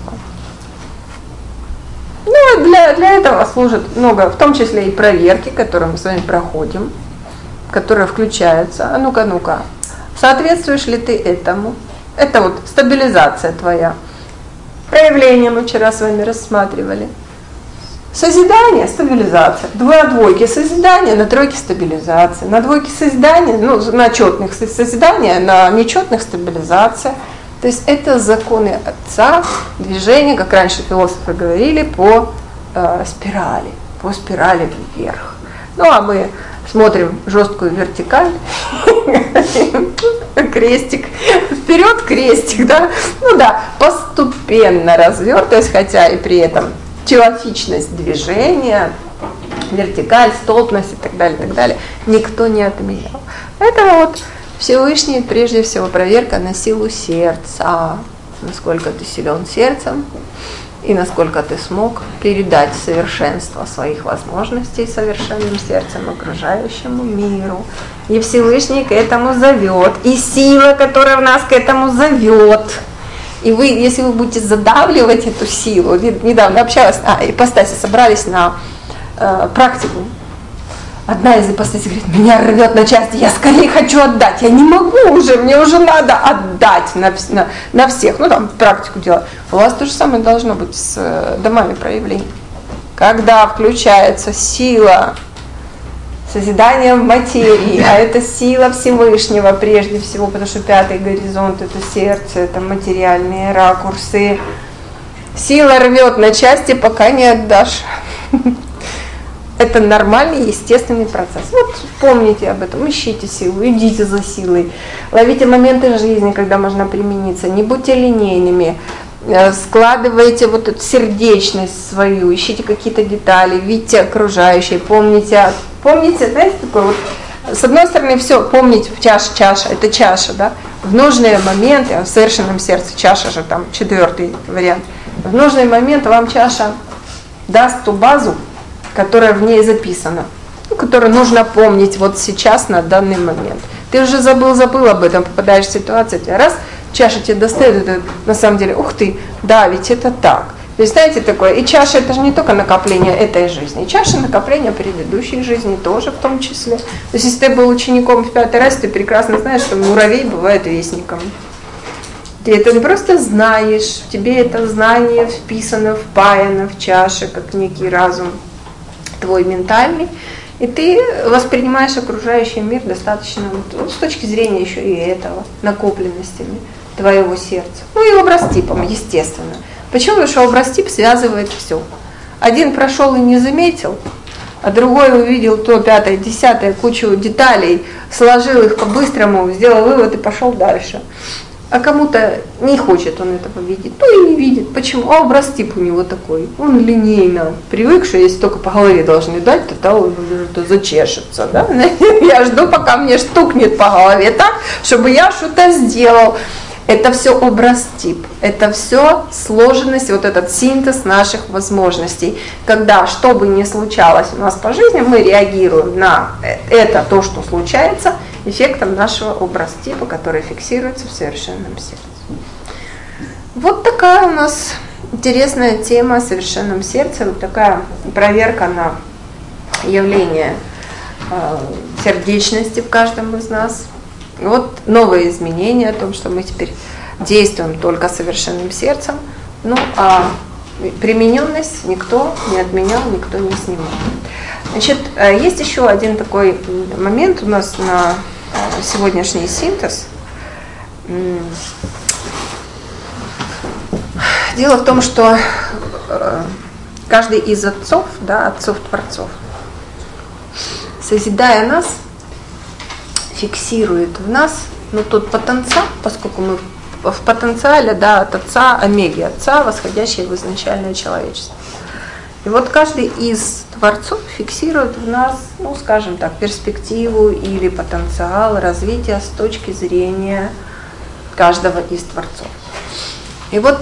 Ну, для этого служит много, в том числе и проверки, которые мы с вами проходим, которые включаются. А ну-ка, соответствуешь ли ты этому? Это вот стабилизация твоя. Проявление мы вчера с вами рассматривали. Созидание, стабилизация. На двойке созидание, на тройке стабилизация. На двойке созидание, на четных созидание, на нечетных стабилизация. То есть это законы Отца, движение, как раньше философы говорили, по спирали вверх. Ну а мы смотрим жесткую вертикаль, крестик, вперед крестик, да? Ну да, постепенно развертываясь, хотя и при этом теоретичность движения, вертикаль, столбность и так далее, никто не отменял. Поэтому вот Всевышний, прежде всего, проверка на силу сердца, насколько ты силен сердцем и насколько ты смог передать совершенство своих возможностей совершенным сердцем окружающему миру. И Всевышний к этому зовет, и сила, которая в нас к этому зовет. И вы, если вы будете задавливать эту силу, недавно общалась, ипостаси собрались на практику. Одна из ипостасей говорит, меня рвет на части, я скорее хочу отдать, я не могу уже, мне уже надо отдать на всех. Ну там практику делать. У вас то же самое должно быть с домами проявлений. Когда включается сила созидания в материи, а это сила Всевышнего прежде всего, потому что пятый горизонт — это сердце, это материальные ракурсы. Сила рвет на части, пока не отдашь. Это нормальный, естественный процесс. Вот помните об этом, ищите силу, идите за силой, ловите моменты жизни, когда можно примениться, не будьте линейными, складывайте вот эту сердечность свою, ищите какие-то детали, видите окружающие, помните, знаете, такое вот, с одной стороны, все, помнить, чаша, это чаша, да, в нужные моменты, в совершенном сердце, чаша же там, 4-й вариант, в нужный момент вам чаша даст ту базу, которая в ней записана, которую нужно помнить вот сейчас, на данный момент. Ты уже забыл об этом, попадаешь в ситуацию, тебя раз, чаша тебе достает, это на самом деле, ух ты, да, ведь это так. То есть, знаете, такое, и чаша — это же не только накопление этой жизни, и чаша — накопление предыдущей жизни тоже в том числе. То есть, если ты был учеником в 5-й раз, ты прекрасно знаешь, что муравей бывает вестником. Ты это не просто знаешь, в тебе это знание вписано, впаяно в чаше, как некий разум твой ментальный, И ты воспринимаешь окружающий мир достаточно, с точки зрения еще и этого, накопленностями твоего сердца. Ну и образтипом, естественно. Почему? Потому что образтип связывает все. Один прошел и не заметил, а другой увидел то, пятое, десятое, кучу деталей, сложил их по-быстрому, сделал вывод и пошел дальше. А кому-то не хочет он этого видеть, ну и не видит. Почему? А образтип у него такой, он линейно привык, что если только по голове должны дать, то он зачешется. Да? Я жду, пока мне стукнет по голове так, чтобы я что-то сделал. Это все образтип, это все сложенность, вот этот синтез наших возможностей. Когда что бы ни случалось у нас по жизни, мы реагируем на это, то, что случается, эффектом нашего образтипа, который фиксируется в совершенном сердце. Вот такая у нас интересная тема о совершенном сердце, вот такая проверка на явление сердечности в каждом из нас. Вот новые изменения о том, что мы теперь действуем только совершенным сердцем. Ну, а примененность никто не отменял, никто не снимал. Значит, есть еще один такой момент у нас на сегодняшний синтез. Дело в том, что каждый из отцов, да, отцов-творцов, созидая нас, фиксирует в нас, ну, тот потенциал, поскольку мы в потенциале, да, от отца омеги, отца, восходящего в изначальное человечество. И вот каждый из творцов фиксирует в нас, ну, скажем так, перспективу или потенциал развития с точки зрения каждого из творцов. И вот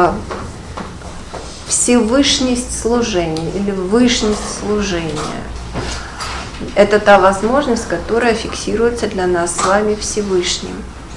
всевышность служения или вышность служения – это та возможность, которая фиксируется для нас с вами Всевышним.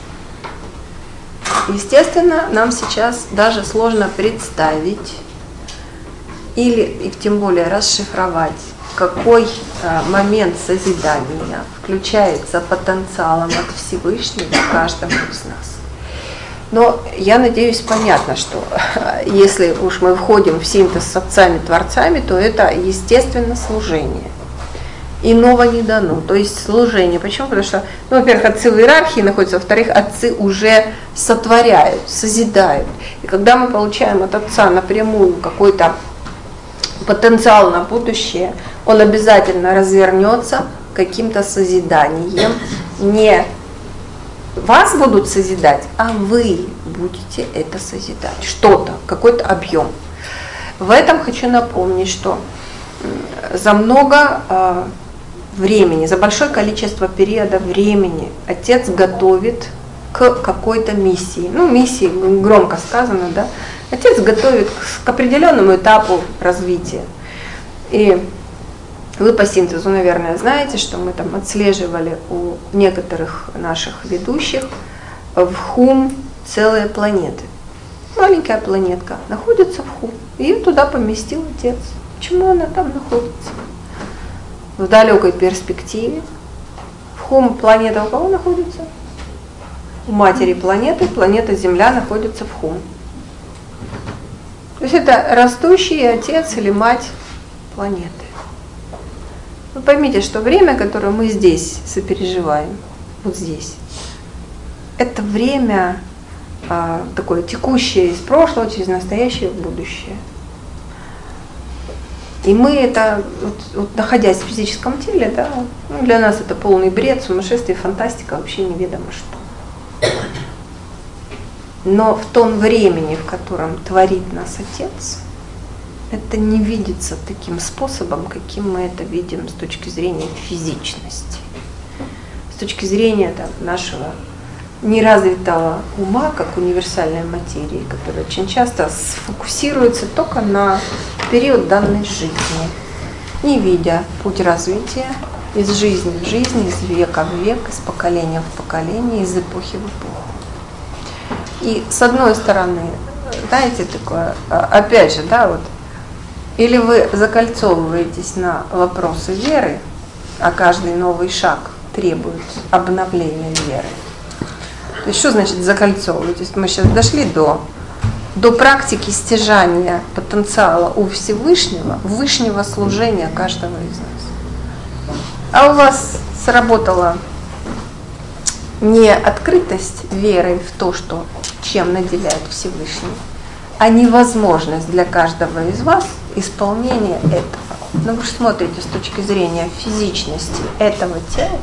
Естественно, нам сейчас даже сложно представить или и тем более расшифровать, какой момент созидания включается потенциалом от Всевышнего каждому из нас. Но я надеюсь, понятно, что если уж мы входим в синтез с отцами-творцами, то это, естественно, служение. Иного не дано, то есть служение. Почему? Потому что, ну, во-первых, отцы в иерархии находятся, во-вторых, отцы уже сотворяют, созидают. И когда мы получаем от отца напрямую какой-то потенциал на будущее, он обязательно развернется каким-то созиданием. Не вас будут созидать, а вы будете это созидать. Что-то, какой-то объем. В этом хочу напомнить, что за много времени, за большое количество периода времени отец готовит к какой-то миссии. Ну, миссии громко сказано, да. Отец готовит к определенному этапу развития. И вы по синтезу, наверное, знаете, что мы там отслеживали у некоторых наших ведущих в Хум целые планеты. Маленькая планетка находится в Хум. Ее туда поместил отец. Почему она там находится? В далекой перспективе. В Хум планета у кого находится? У матери планеты, планета Земля находится в Хум. То есть это растущий отец или мать планеты. Вы поймите, что время, которое мы здесь сопереживаем, вот здесь, это время такое текущее из прошлого через настоящее в будущее. И мы это, вот, находясь в физическом теле, да, ну, для нас это полный бред, сумасшествие, фантастика, вообще неведомо что. Но в том времени, в котором творит нас Отец, это не видится таким способом, каким мы это видим с точки зрения физичности, с точки зрения там, нашего неразвитого ума, как универсальной материи, которая очень часто сфокусируется только на период данной жизни, не видя путь развития из жизни в жизнь, из века в век, из поколения в поколение, из эпохи в эпоху. И с одной стороны, знаете, такое, опять же, да, вот, или вы закольцовываетесь на вопросы веры, а каждый новый шаг требует обновления веры. То есть что значит закольцовываетесь? Мы сейчас дошли до практики стяжания потенциала у Всевышнего, высшего служения каждого из нас. А у вас сработала не открытость верой в то, что чем наделяет Всевышний, а невозможность для каждого из вас исполнения этого. Но вы же смотрите с точки зрения физичности этого тела.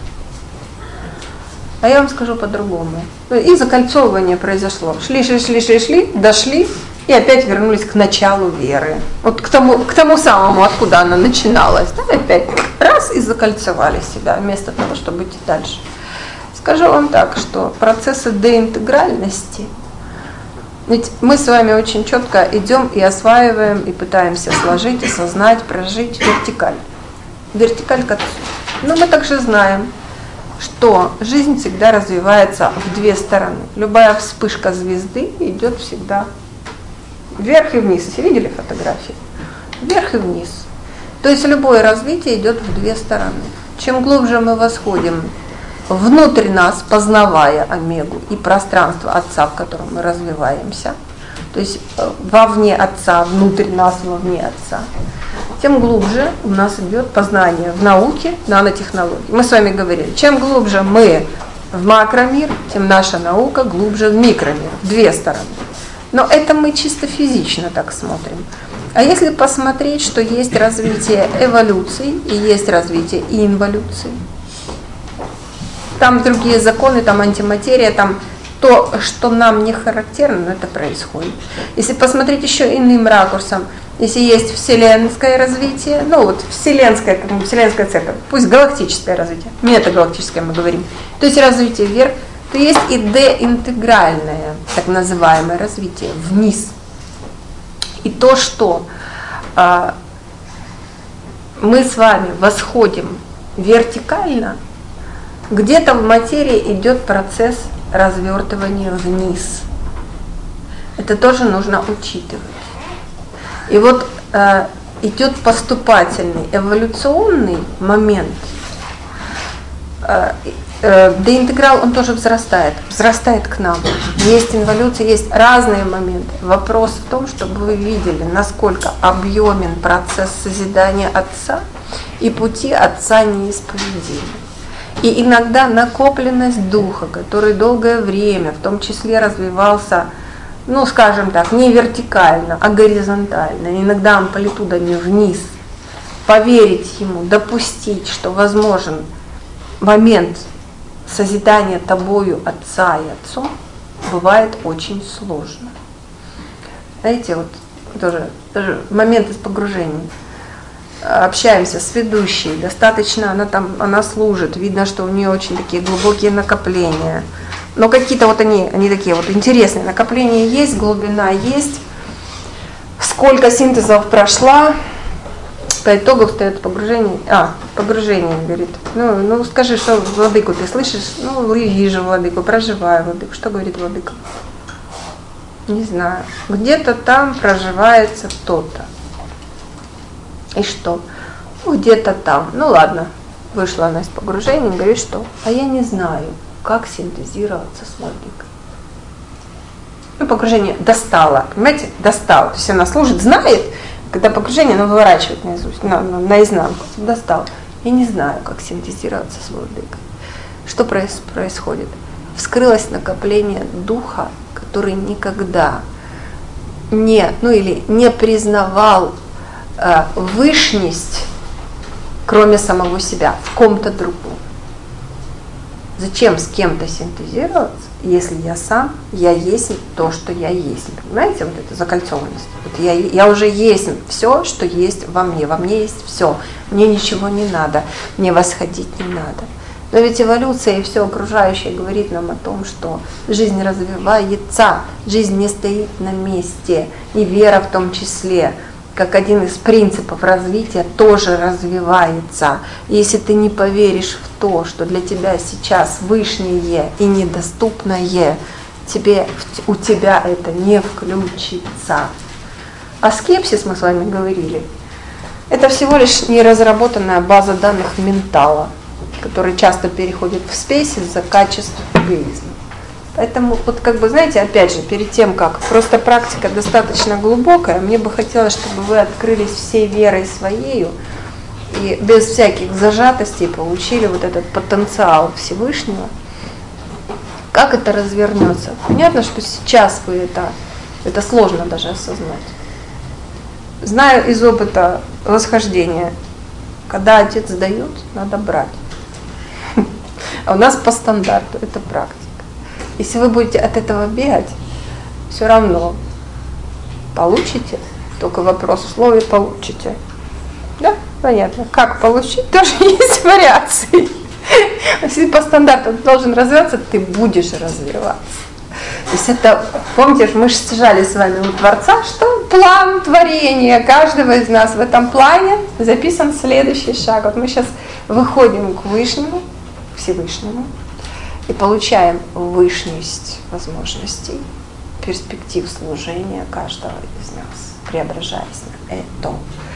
А я вам скажу по-другому. И закольцовывание произошло. Шли, дошли и опять вернулись к началу веры. Вот к тому самому, откуда она начиналась. Да, опять раз и закольцевали себя, вместо того, чтобы идти дальше. Скажу вам так, что процессы деинтегральности, ведь мы с вами очень четко идем и осваиваем, и пытаемся сложить, осознать, прожить вертикаль. Вертикаль к Отцу. Но мы также знаем, что жизнь всегда развивается в две стороны. Любая вспышка звезды идет всегда вверх и вниз. Все видели фотографии? Вверх и вниз. То есть любое развитие идет в две стороны. Чем глубже мы восходим внутрь нас, познавая омегу и пространство Отца, в котором мы развиваемся, то есть вовне Отца, внутрь нас, вовне Отца, тем глубже у нас идет познание в науке, нанотехнологии. Мы с вами говорили, чем глубже мы в макромир, тем наша наука глубже в микромир, в две стороны. Но это мы чисто физично так смотрим. А если посмотреть, что есть развитие эволюции и есть развитие инволюции, там другие законы, там антиматерия, там то, что нам не характерно, но это происходит. Если посмотреть еще иным ракурсом, если есть вселенское развитие, ну вот вселенская церковь, пусть галактическое развитие, метагалактическое мы говорим, то есть развитие вверх, то есть и деинтегральное, так называемое развитие вниз. И то, что мы с вами восходим вертикально, где-то в материи идет процесс развертывания вниз. Это тоже нужно учитывать. И вот идет поступательный эволюционный момент. Деинтеграл, он тоже взрастает к нам. Есть инволюция, есть разные моменты. Вопрос в том, чтобы вы видели, насколько объемен процесс созидания Отца и пути Отца неисповедимы. И иногда накопленность духа, который долгое время, в том числе развивался, ну скажем так, не вертикально, а горизонтально, иногда амплитудами вниз, поверить ему, допустить, что возможен момент созидания тобою Отца и Отцом, бывает очень сложно. Знаете, вот тоже момент из погружения. Общаемся с ведущей, достаточно, она служит, видно, что у нее очень такие глубокие накопления. Но какие-то вот они такие вот интересные накопления есть, глубина есть. Сколько синтезов прошла, по итогу встает погружение. Погружение, говорит. Ну скажи, что владыку ты слышишь? Ну, вижу владыку, проживаю владыку. Что говорит владыка? Не знаю. Где-то там проживается то-то. И что? Ну, где-то там. Ну ладно. Вышла она из погружения и говорит, что? А я не знаю, как синтезироваться с владыкой. Ну, погружение достало, понимаете? Достало. То есть она служит, знает, когда погружение, она выворачивает наизусть, наизнанку. Достало. Я не знаю, как синтезироваться с владыкой. Что происходит? Вскрылось накопление духа, который никогда не признавал вышность, кроме самого себя, в ком-то другом. Зачем с кем-то синтезироваться, если я сам, я есть то, что я есть. Понимаете, вот эта закольцованность. Вот я уже есть все, что есть во мне есть все. Мне ничего не надо, мне восходить не надо. Но ведь эволюция и все окружающее говорит нам о том, что жизнь развивается, жизнь не стоит на месте, и вера в том числе, как один из принципов развития, тоже развивается. И если ты не поверишь в то, что для тебя сейчас вышнее и недоступное, у тебя это не включится. А скепсис, мы с вами говорили, это всего лишь неразработанная база данных ментала, который часто переходит в спесь из-за качеств эгоизма. Поэтому, вот как бы, знаете, опять же, перед тем, как просто практика достаточно глубокая, мне бы хотелось, чтобы вы открылись всей верой своею и без всяких зажатостей получили вот этот потенциал Всевышнего, как это развернется? Понятно, что сейчас вы это сложно даже осознать. Знаю из опыта восхождения, когда отец дает, надо брать. А у нас по стандарту это практика. Если вы будете от этого бегать, все равно получите, только вопрос условий получите. Да, понятно. Как получить, тоже есть вариации. Если по стандарту ты должен развиваться, ты будешь развиваться. То есть это, помните, мы же сжали с вами у Творца, что план творения каждого из нас в этом плане записан следующий шаг. Вот мы сейчас выходим к Вышнему, Всевышнему, и получаем вышность возможностей, перспектив служения каждого из нас, преображаясь на это.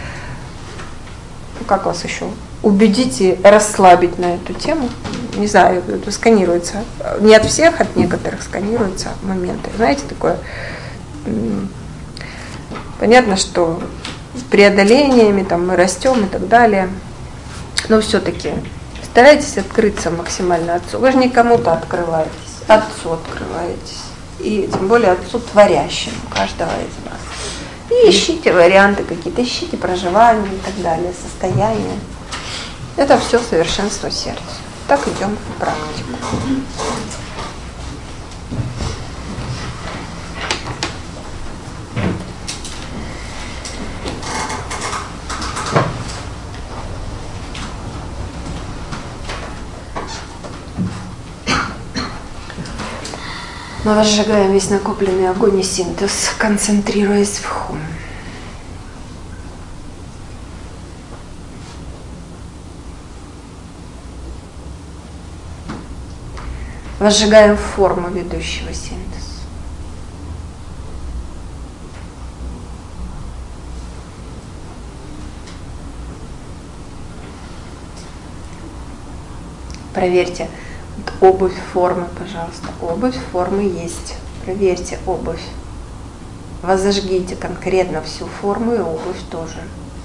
Как вас еще убедить и расслабить на эту тему? Не знаю, это сканируется. Не от всех, от некоторых сканируются моменты. Знаете, такое... Понятно, что с преодолениями там, мы растем и так далее. Но все-таки старайтесь открыться максимально Отцу. Вы же не кому-то открываетесь, Отцу открываетесь. И тем более Отцу творящему каждого из нас. И ищите варианты какие-то, ищите проживания и так далее, состояния. Это все совершенство сердца. Так идем в практику. Мы возжигаем весь накопленный огонь и синтез, концентрируясь в хум. Возжигаем форму ведущего синтез. Проверьте. Обувь формы, пожалуйста. Обувь формы есть. Проверьте обувь. Возожгите конкретно всю форму и обувь тоже.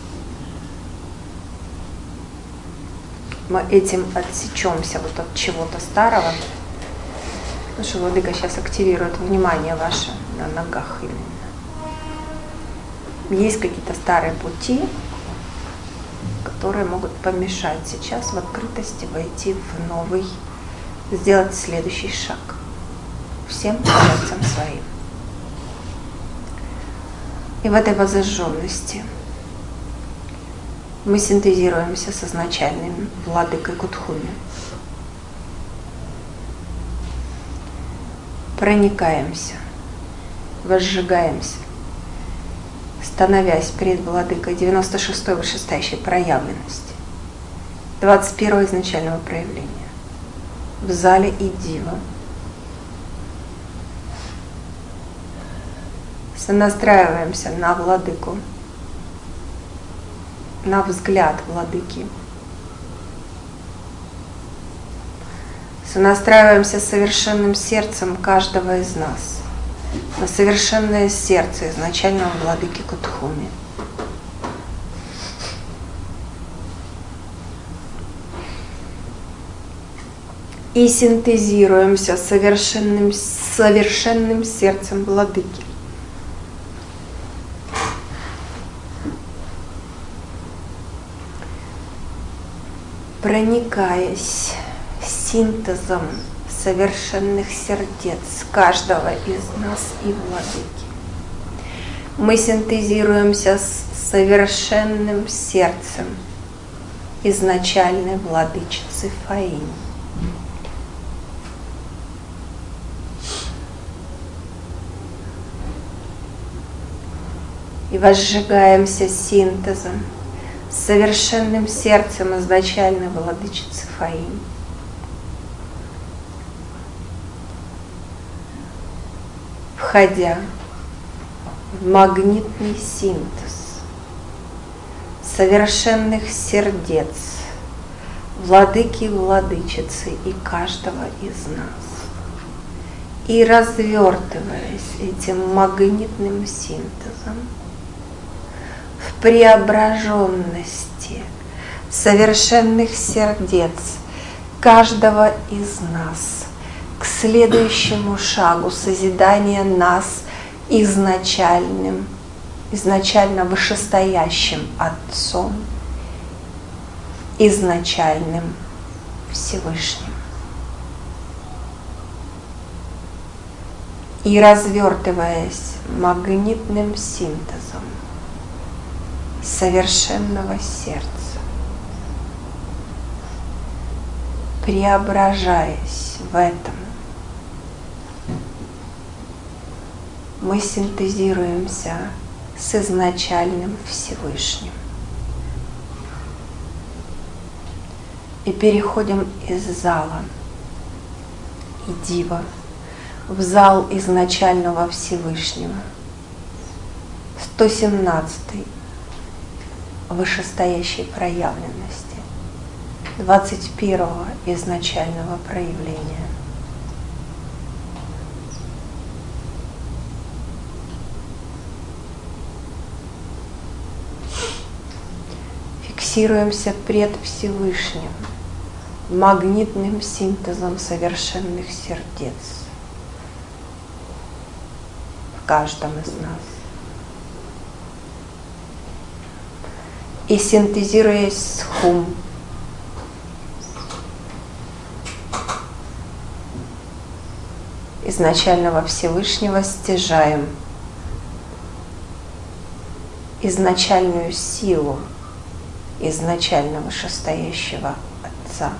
Мы этим отсечемся вот от чего-то старого. Потому что Владыка сейчас активирует внимание ваше на ногах именно. Есть какие-то старые пути, которые могут помешать сейчас в открытости войти в новый, сделать следующий шаг всем сердцем своим. И в этой возожженности мы синтезируемся с изначальным Владыкой Кутхуми. Проникаемся, возжигаемся, становясь перед Владыкой 96-й вышестоящей проявленности, 21-го изначального проявления, в зале Идива. Сонастраиваемся на Владыку, на взгляд Владыки. Сонастраиваемся с совершенным сердцем каждого из нас, на совершенное сердце изначального Владыки Кутхуми. И синтезируемся с совершенным сердцем Владыки. Проникаясь синтезом совершенных сердец каждого из нас и Владыки, мы синтезируемся с совершенным сердцем изначальной Владычицы Фаини. И возжигаемся синтезом с совершенным сердцем изначальной Владычицы Фаини. Входя в магнитный синтез совершенных сердец Владыки и Владычицы и каждого из нас, и развертываясь этим магнитным синтезом в преображенности совершенных сердец каждого из нас к следующему шагу созидания нас изначально вышестоящим Отцом, изначальным Всевышним. И развертываясь магнитным синтезом совершенного сердца, преображаясь в этом, мы синтезируемся с изначальным Всевышним и переходим из зала и дива в зал изначального Всевышнего, 117-й вышестоящей проявленности, 21-го изначального проявления. Фиксируемся пред Всевышним, магнитным синтезом совершенных сердец в каждом из нас. И синтезируясь с Хум, изначального Всевышнего, стяжаем изначальную силу изначально вышестоящего Отца.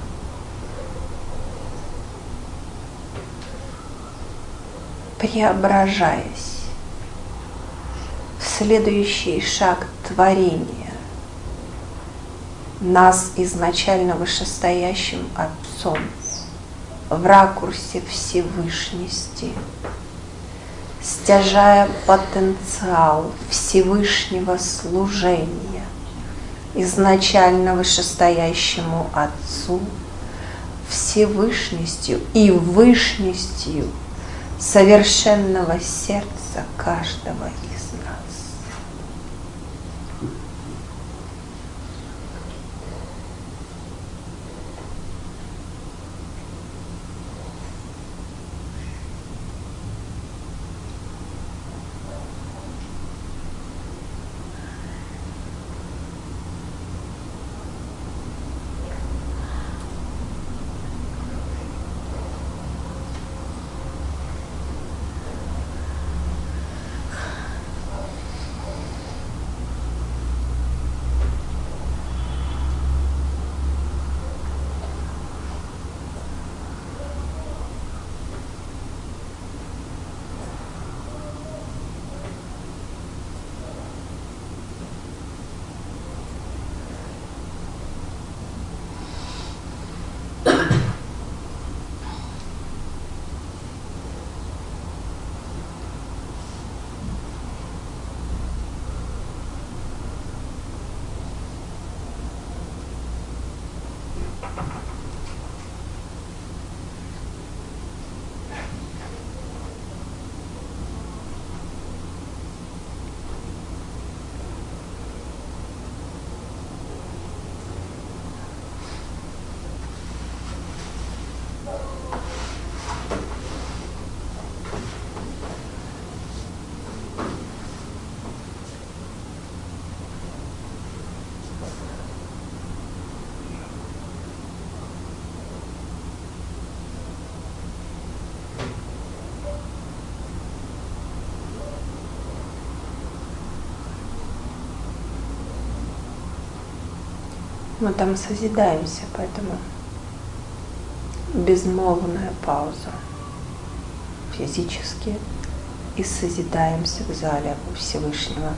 Преображаясь в следующий шаг творения нас изначально вышестоящим Отцом в ракурсе Всевышности, стяжая потенциал Всевышнего служения изначально вышестоящему Отцу, Всевышностью и вышностью совершенного сердца каждого из нас. Мы там созидаемся, поэтому безмолвная пауза физически, и созидаемся в зале у Всевышнего.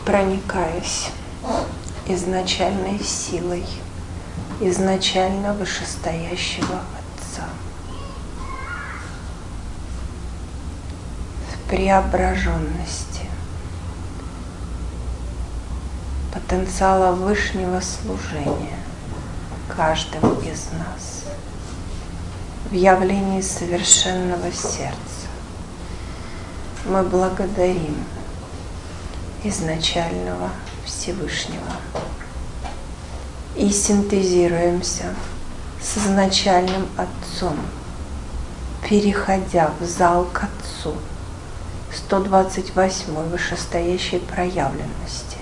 проникаясь изначальной силой изначально вышестоящего Отца, в преображенности потенциала Вышнего служения каждого из нас, в явлении совершенного сердца, мы благодарим изначального Всевышнего и синтезируемся с изначальным Отцом, переходя в зал к Отцу 128-й вышестоящей проявленности,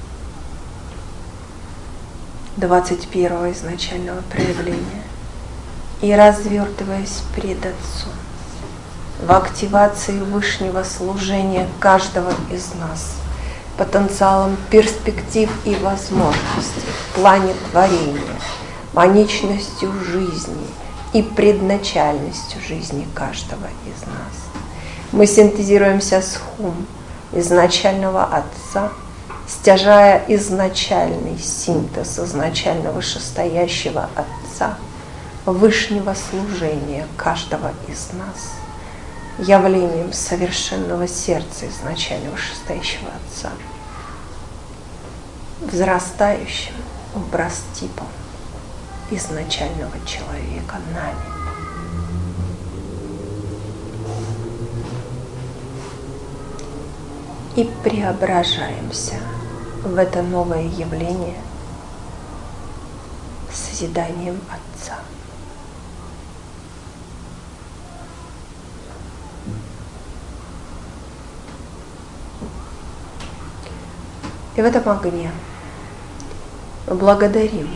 21-го изначального проявления, и развертываясь пред Отцом в активации Вышнего служения каждого из нас, потенциалом перспектив и возможностей в плане творения, маничностью жизни и предначальностью жизни каждого из нас. Мы синтезируемся с Хум изначального Отца, стяжая изначальный синтез изначально вышестоящего Отца, Вышнего служения каждого из нас, явлением совершенного сердца изначально вышестоящего Отца, взрастающим образтипом изначального человека нами. И преображаемся в это новое явление созиданием Отца. И в этом огне мы благодарим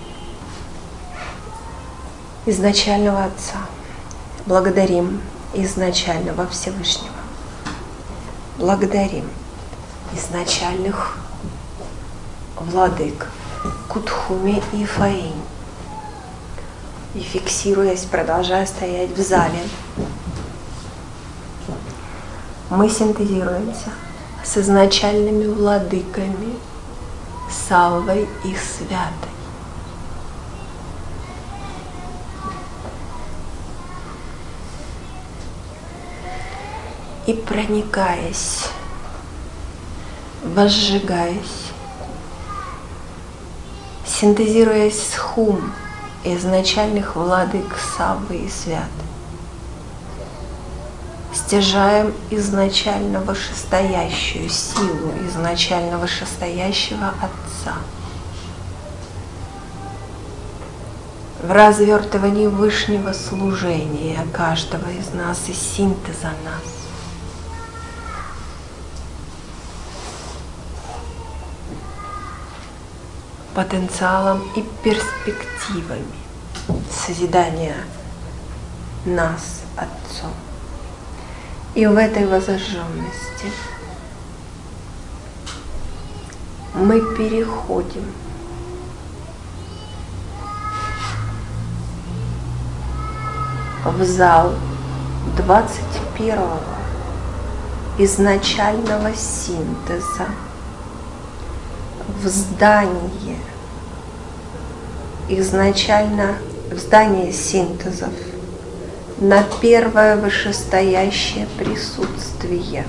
изначального Отца, благодарим изначального Всевышнего, благодарим изначальных владык Кутхуми и Фаинь. И фиксируясь, продолжая стоять в зале, мы синтезируемся с изначальными владыками Саввой и Святой. И проникаясь, возжигаясь, синтезируясь с Хум изначальных владык Саввы и Святой, стяжаем изначально вышестоящую силу изначально вышестоящего Отца в развертывании Вышнего служения каждого из нас и синтеза нас. Потенциалом и перспективами созидания нас Отцом. И в этой воззажженности мы переходим в зал 21-го изначального синтеза, в здание изначально, в здание синтезов, на первое вышестоящее присутствие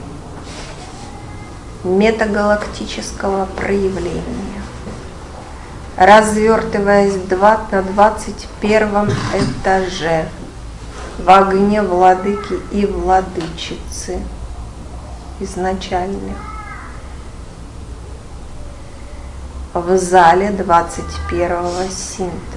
метагалактического проявления, развертываясь на 21 этаже в огне владыки и владычицы изначальных, в зале 21-го синтеза.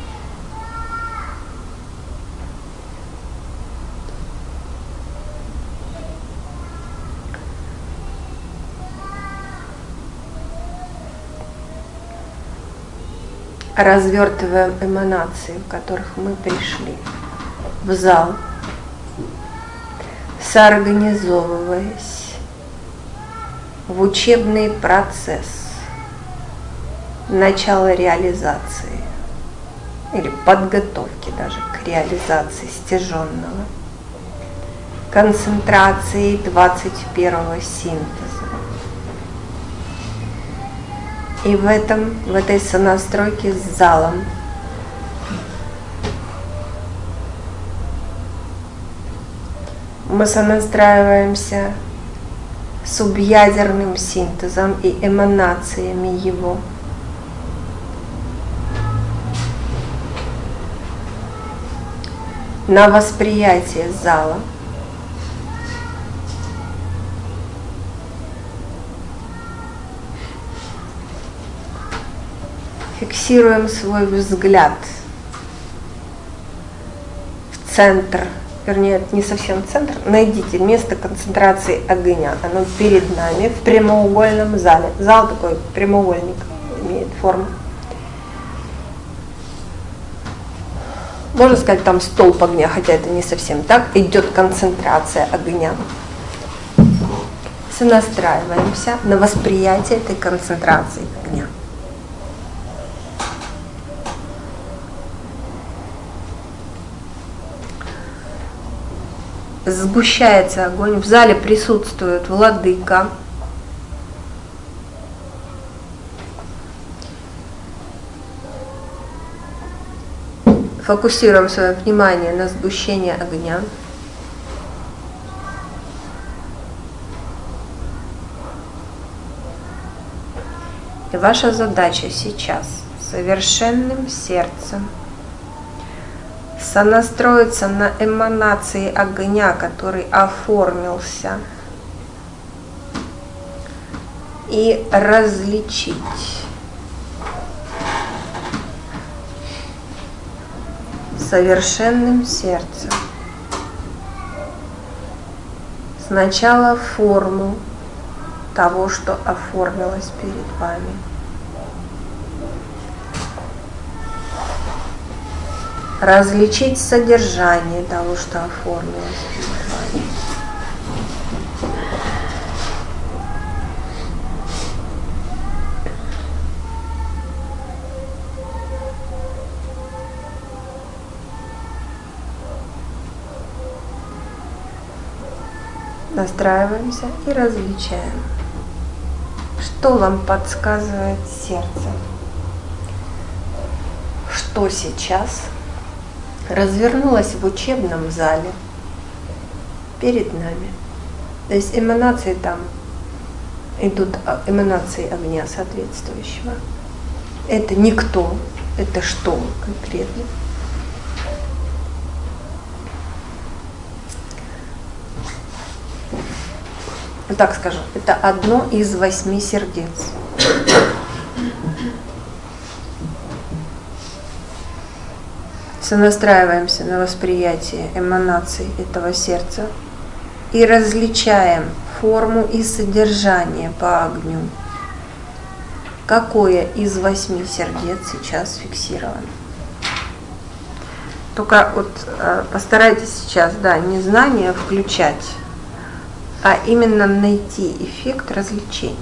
Развертываем эманации, в которых мы пришли в зал, соорганизовываясь в учебный процесс начала реализации или подготовки даже к реализации стяженного, концентрации 21-го синтеза, И в этой сонастройке с залом мы сонастраиваемся с субъядерным синтезом и эманациями его. На восприятие зала. Фиксируем свой взгляд в центр, вернее, не совсем центр, найдите место концентрации огня, оно перед нами в прямоугольном зале. Зал такой прямоугольник имеет форму. Можно сказать, там столб огня, хотя это не совсем так, идет концентрация огня. Сонастраиваемся на восприятие этой концентрации огня. Сгущается огонь, в зале присутствует владыка. Фокусируем свое внимание на сгущении огня. И ваша задача сейчас совершенным сердцем сонастроиться на эманации огня, который оформился, и различить совершенным сердцем сначала форму того, что оформилось перед вами. Различить содержание того, что оформилось перед вами. Настраиваемся и различаем, что вам подсказывает сердце, что сейчас развернулось в учебном зале перед нами. То есть эманации там идут, эманации огня соответствующего. Это не кто, это что конкретно. Так скажу, это одно из 8 сердец. Сонастраиваемся на восприятие эманаций этого сердца и различаем форму и содержание по огню. Какое из 8 сердец сейчас фиксировано? Только вот постарайтесь сейчас, да, не знание включать, а именно найти эффект развлечения.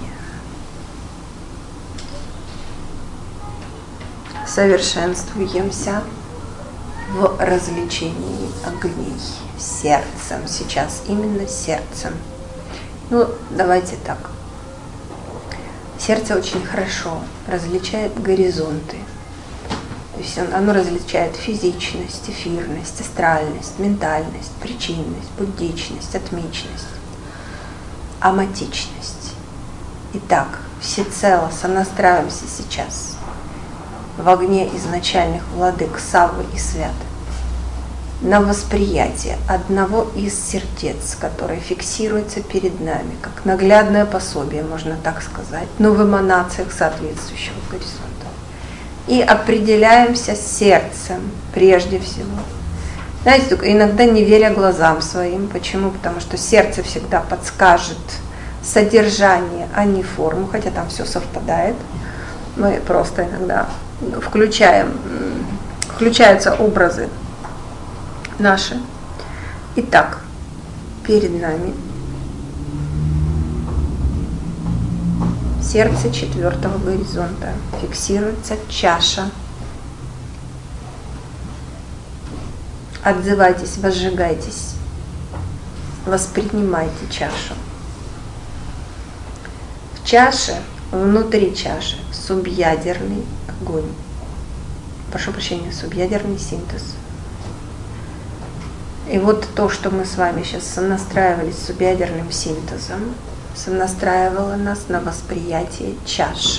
Совершенствуемся в развлечении огней сердцем. Сейчас именно сердцем. Ну, давайте так. Сердце очень хорошо различает горизонты. То есть оно различает физичность, эфирность, астральность, ментальность, причинность, буддичность, атмичность, аматичность. Итак, всецело сонастраиваемся сейчас в огне изначальных владык Саввы и Свят на восприятие одного из сердец, которое фиксируется перед нами, как наглядное пособие, можно так сказать, но в эманациях соответствующего горизонта. И определяемся сердцем прежде всего. Знаете, только иногда не веря глазам своим. Почему? Потому что сердце всегда подскажет содержание, а не форму, хотя там все совпадает. Мы просто иногда включаются образы наши. Итак, перед нами сердце 4-го горизонта. Фиксируется чаша. Отзывайтесь, возжигайтесь, воспринимайте чашу. В чаше внутри чаши субъядерный огонь. Прошу прощения, субъядерный синтез. И вот то, что мы с вами сейчас сонастраивались с субъядерным синтезом, сонастраивало нас на восприятие чаши.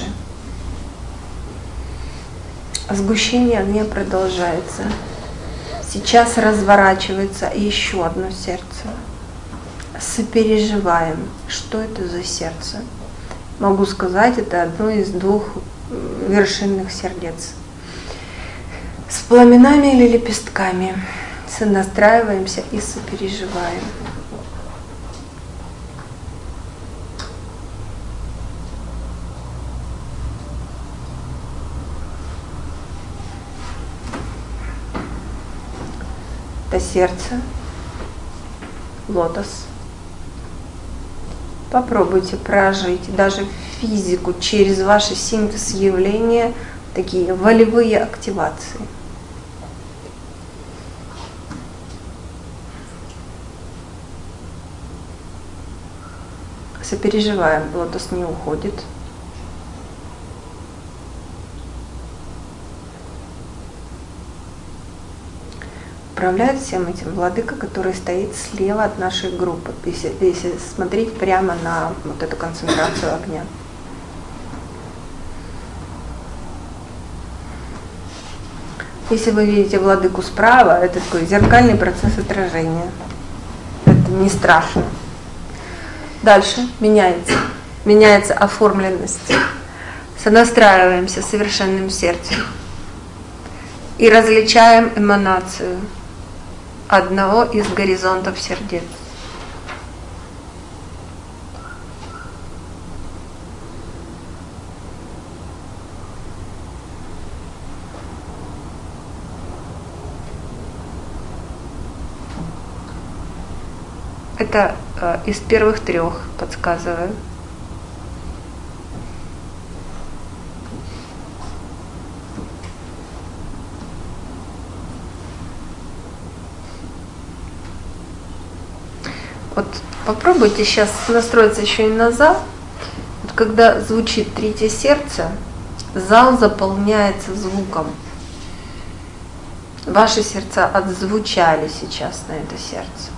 Сгущение огня продолжается. Сейчас разворачивается еще одно сердце. Сопереживаем, что это за сердце. Могу сказать, это одно из двух вершинных сердец. С пламенами или лепестками сонастраиваемся и сопереживаем. Это сердце, лотос. Попробуйте прожить даже физику через ваш синтез явления, такие волевые активации. Сопереживаем, лотос не уходит. Управляет всем этим владыка, который стоит слева от нашей группы, если смотреть прямо на вот эту концентрацию огня. Если вы видите владыку справа, это такой зеркальный процесс отражения. Это не страшно. Дальше меняется оформленность. Сонастраиваемся с совершенным сердцем и различаем эманацию одного из горизонтов сердец. Это из первых трех, подсказываю. Вот попробуйте сейчас настроиться еще и на зал. Вот когда звучит третье сердце, зал заполняется звуком. Ваши сердца отзвучали сейчас на это сердце.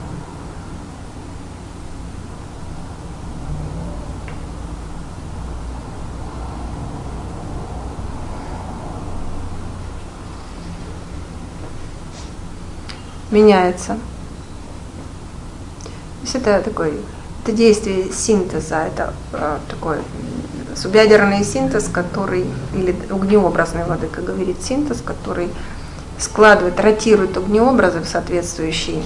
Меняется. То есть это действие синтеза, это такой субъядерный синтез, который, или огнеобразный владыка говорит синтез, который складывает, ротирует огнеобразы в соответствующие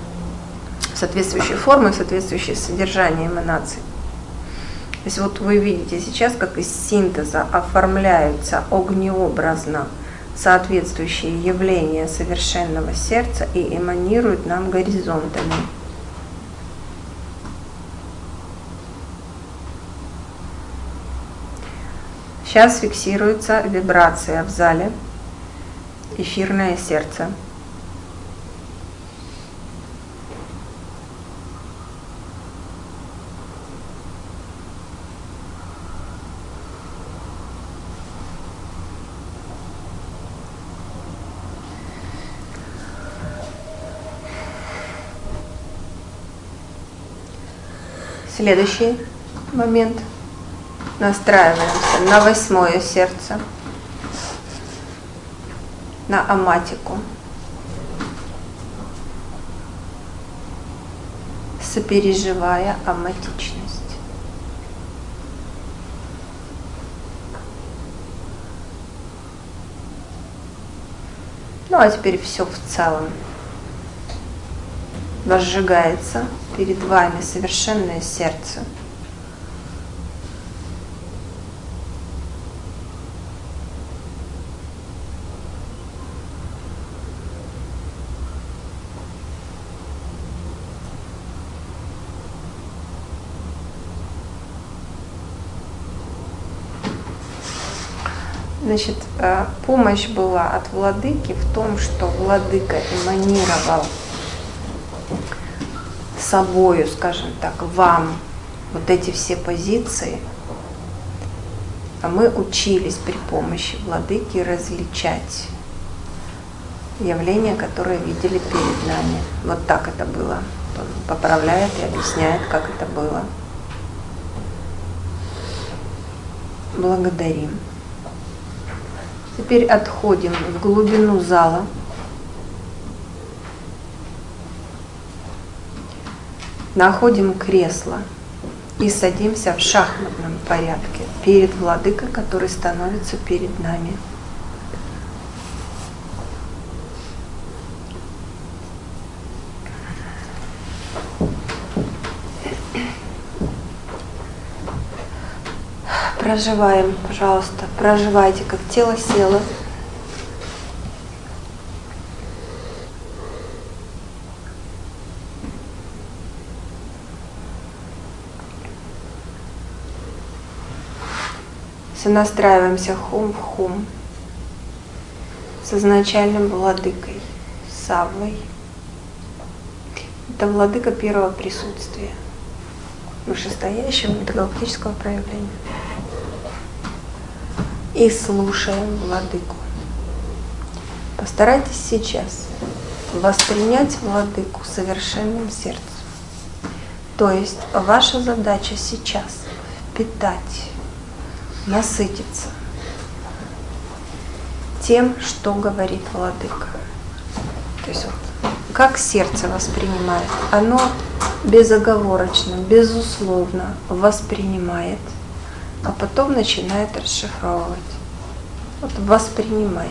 формы, в соответствующее содержание эманаций. То есть вот вы видите сейчас, как из синтеза оформляются огнеобразно соответствующие явления совершенного сердца и эманируют нам горизонтами. Сейчас фиксируется вибрация в зале, эфирное сердце. Следующий момент. Настраиваемся на 8-е сердце, на аматику. Сопереживая аматичность. Ну а теперь все в целом. Возжигается перед вами совершенное сердце. Значит, помощь была от владыки в том, что владыка эманировал собою, скажем так, вам вот эти все позиции, А мы учились при помощи владыки различать явления, которые видели перед нами. Вот так это было. Он поправляет и объясняет, как это было. Благодарим. Теперь отходим в глубину зала. Находим кресло и садимся в шахматном порядке перед владыкой, который становится перед нами. Проживаем, пожалуйста, проживайте, как тело село. Сонастраиваемся хум в хум с изначальным владыкой, Саввой. Это владыка первого присутствия, вышестоящего метагалактического проявления. И слушаем владыку. Постарайтесь сейчас воспринять владыку совершенным сердцем. То есть ваша задача сейчас впитать, насытиться тем, что говорит владыка. То есть вот, как сердце воспринимает, оно безоговорочно, безусловно воспринимает, а потом начинает расшифровывать. Вот воспринимайте.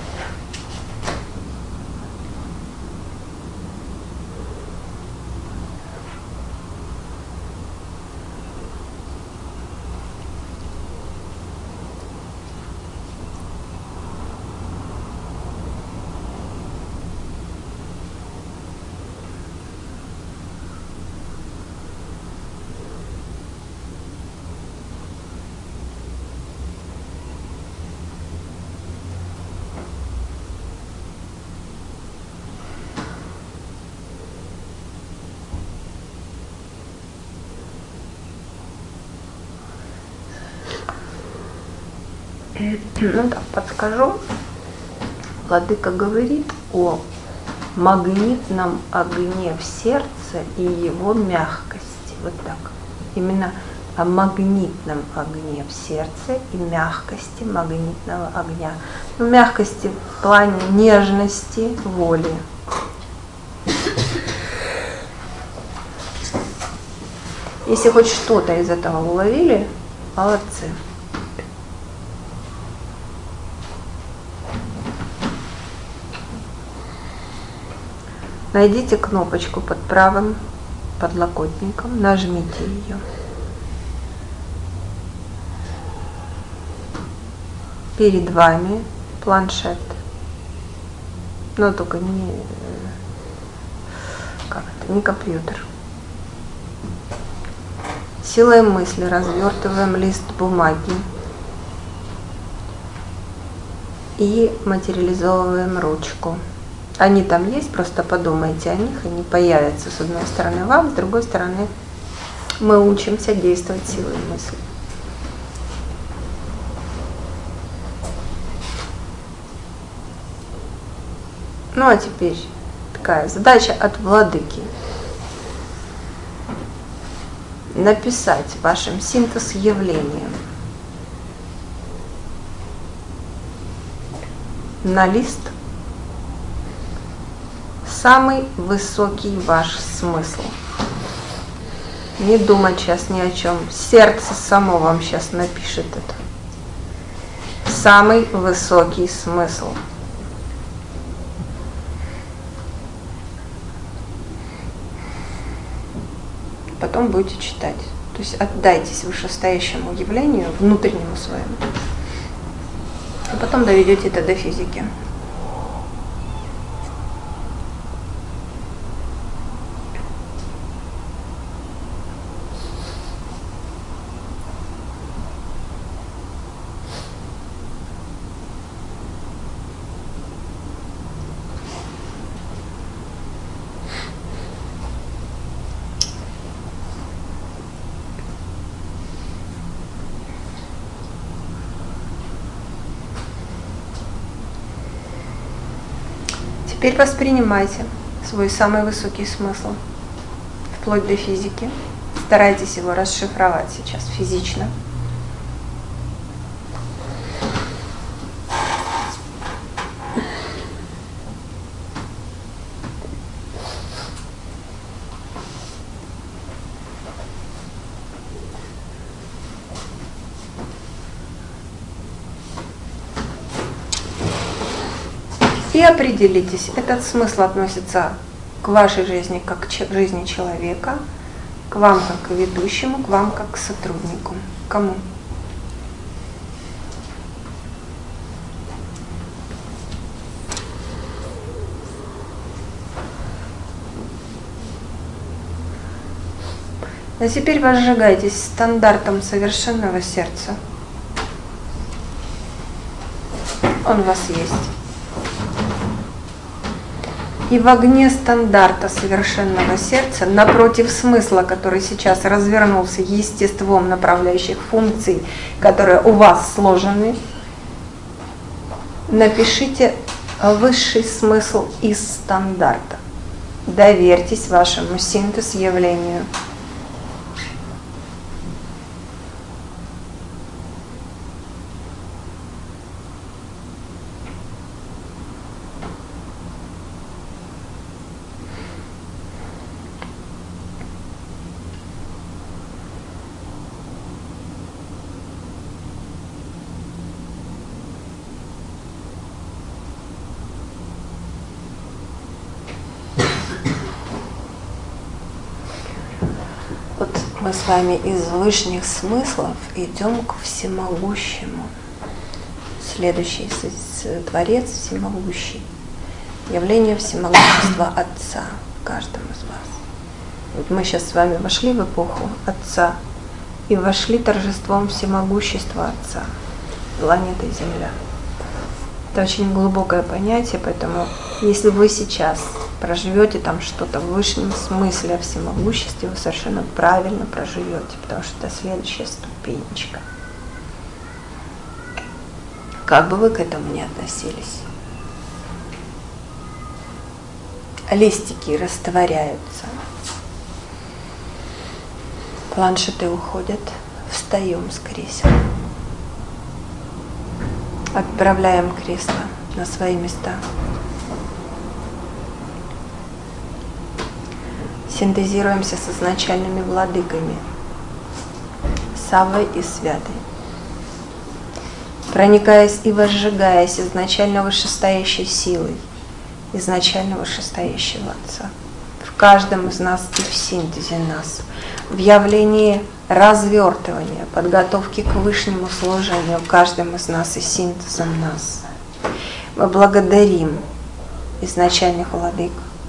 Ну так, подскажу. Владыка говорит о магнитном огне в сердце и его мягкости. Вот так. Именно о магнитном огне в сердце и мягкости магнитного огня. Ну, мягкости в плане нежности, воли. Если хоть что-то из этого уловили, молодцы. Найдите кнопочку под правым подлокотником, нажмите ее. Перед вами планшет, но только не компьютер. Силой мысли развертываем лист бумаги и материализовываем ручку. Они там есть, просто подумайте о них, они появятся с одной стороны вам, с другой стороны мы учимся действовать силой мысли. Ну а теперь такая задача от владыки. Написать вашим синтез явлением на лист самый высокий ваш смысл. Не думать сейчас ни о чем. Сердце само вам сейчас напишет это. Самый высокий смысл. Потом будете читать. То есть отдайтесь вышестоящему явлению, внутреннему своему. А потом доведете это до физики. Теперь воспринимайте свой самый высокий смысл, вплоть до физики. Старайтесь его расшифровать сейчас физично. И определитесь, этот смысл относится к вашей жизни как к жизни человека, к вам как к ведущему, к вам как к сотруднику. Кому? А теперь возжигайтесь стандартом совершенного сердца. Он у вас есть. И в огне стандарта совершенного сердца, напротив смысла, который сейчас развернулся естеством направляющих функций, которые у вас сложены, напишите высший смысл из стандарта. Доверьтесь вашему синтез-явлению. Мы с вами из высших смыслов идем к всемогущему. Следующий Творец всемогущий. Явление всемогущества Отца в каждом из вас. Вот мы сейчас с вами вошли в эпоху Отца и вошли торжеством всемогущества Отца. Планета Земля. Это очень глубокое понятие, поэтому если вы сейчас проживете там что-то в высшем смысле о всемогуществе, вы совершенно правильно проживете, потому что это следующая ступенечка. Как бы вы к этому ни относились. Листики растворяются, планшеты уходят, встаем с кресел. Отправляем кресла на свои места. Синтезируемся с изначальными владыками, Саввой и Святой. Проникаясь и возжигаясь изначально вышестоящей силой, изначально вышестоящего Отца. В каждом из нас и в синтезе нас, в явлении развертывания, подготовки к высшему служению каждым из нас и синтезом нас. Мы благодарим изначальных владык.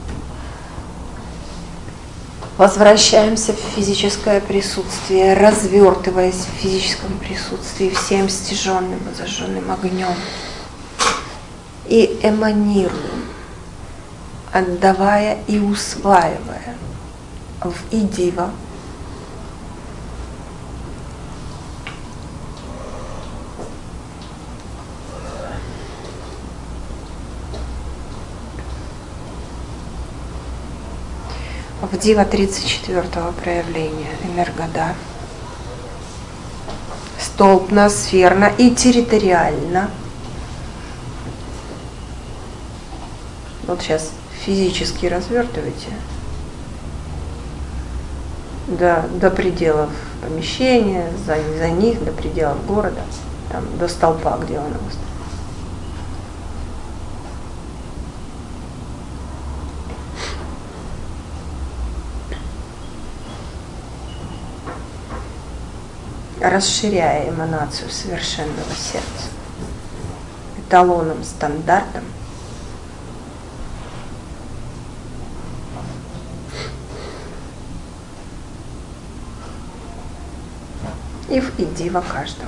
Возвращаемся в физическое присутствие, развертываясь в физическом присутствии всем стяженным и зажженным огнем. И эманируем, отдавая и усваивая в идива. В Дива 34-го проявления энергодар. Столбно, сферно и территориально. Вот сейчас физически развертывайте до пределов помещения, за них, до пределов города, там, до столпа, где он у вас. Расширяя эманацию совершенного сердца, эталоном, стандартом, и в идива каждого.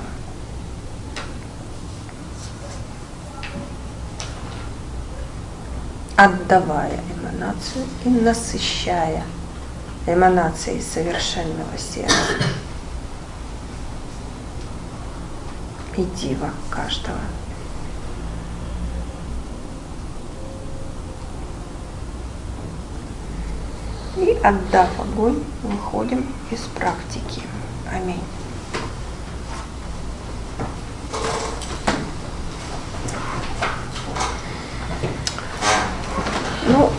Отдавая эманацию и насыщая эманацией совершенного сердца. И дива каждого. И, отдав огонь, выходим из практики. Аминь. Ну,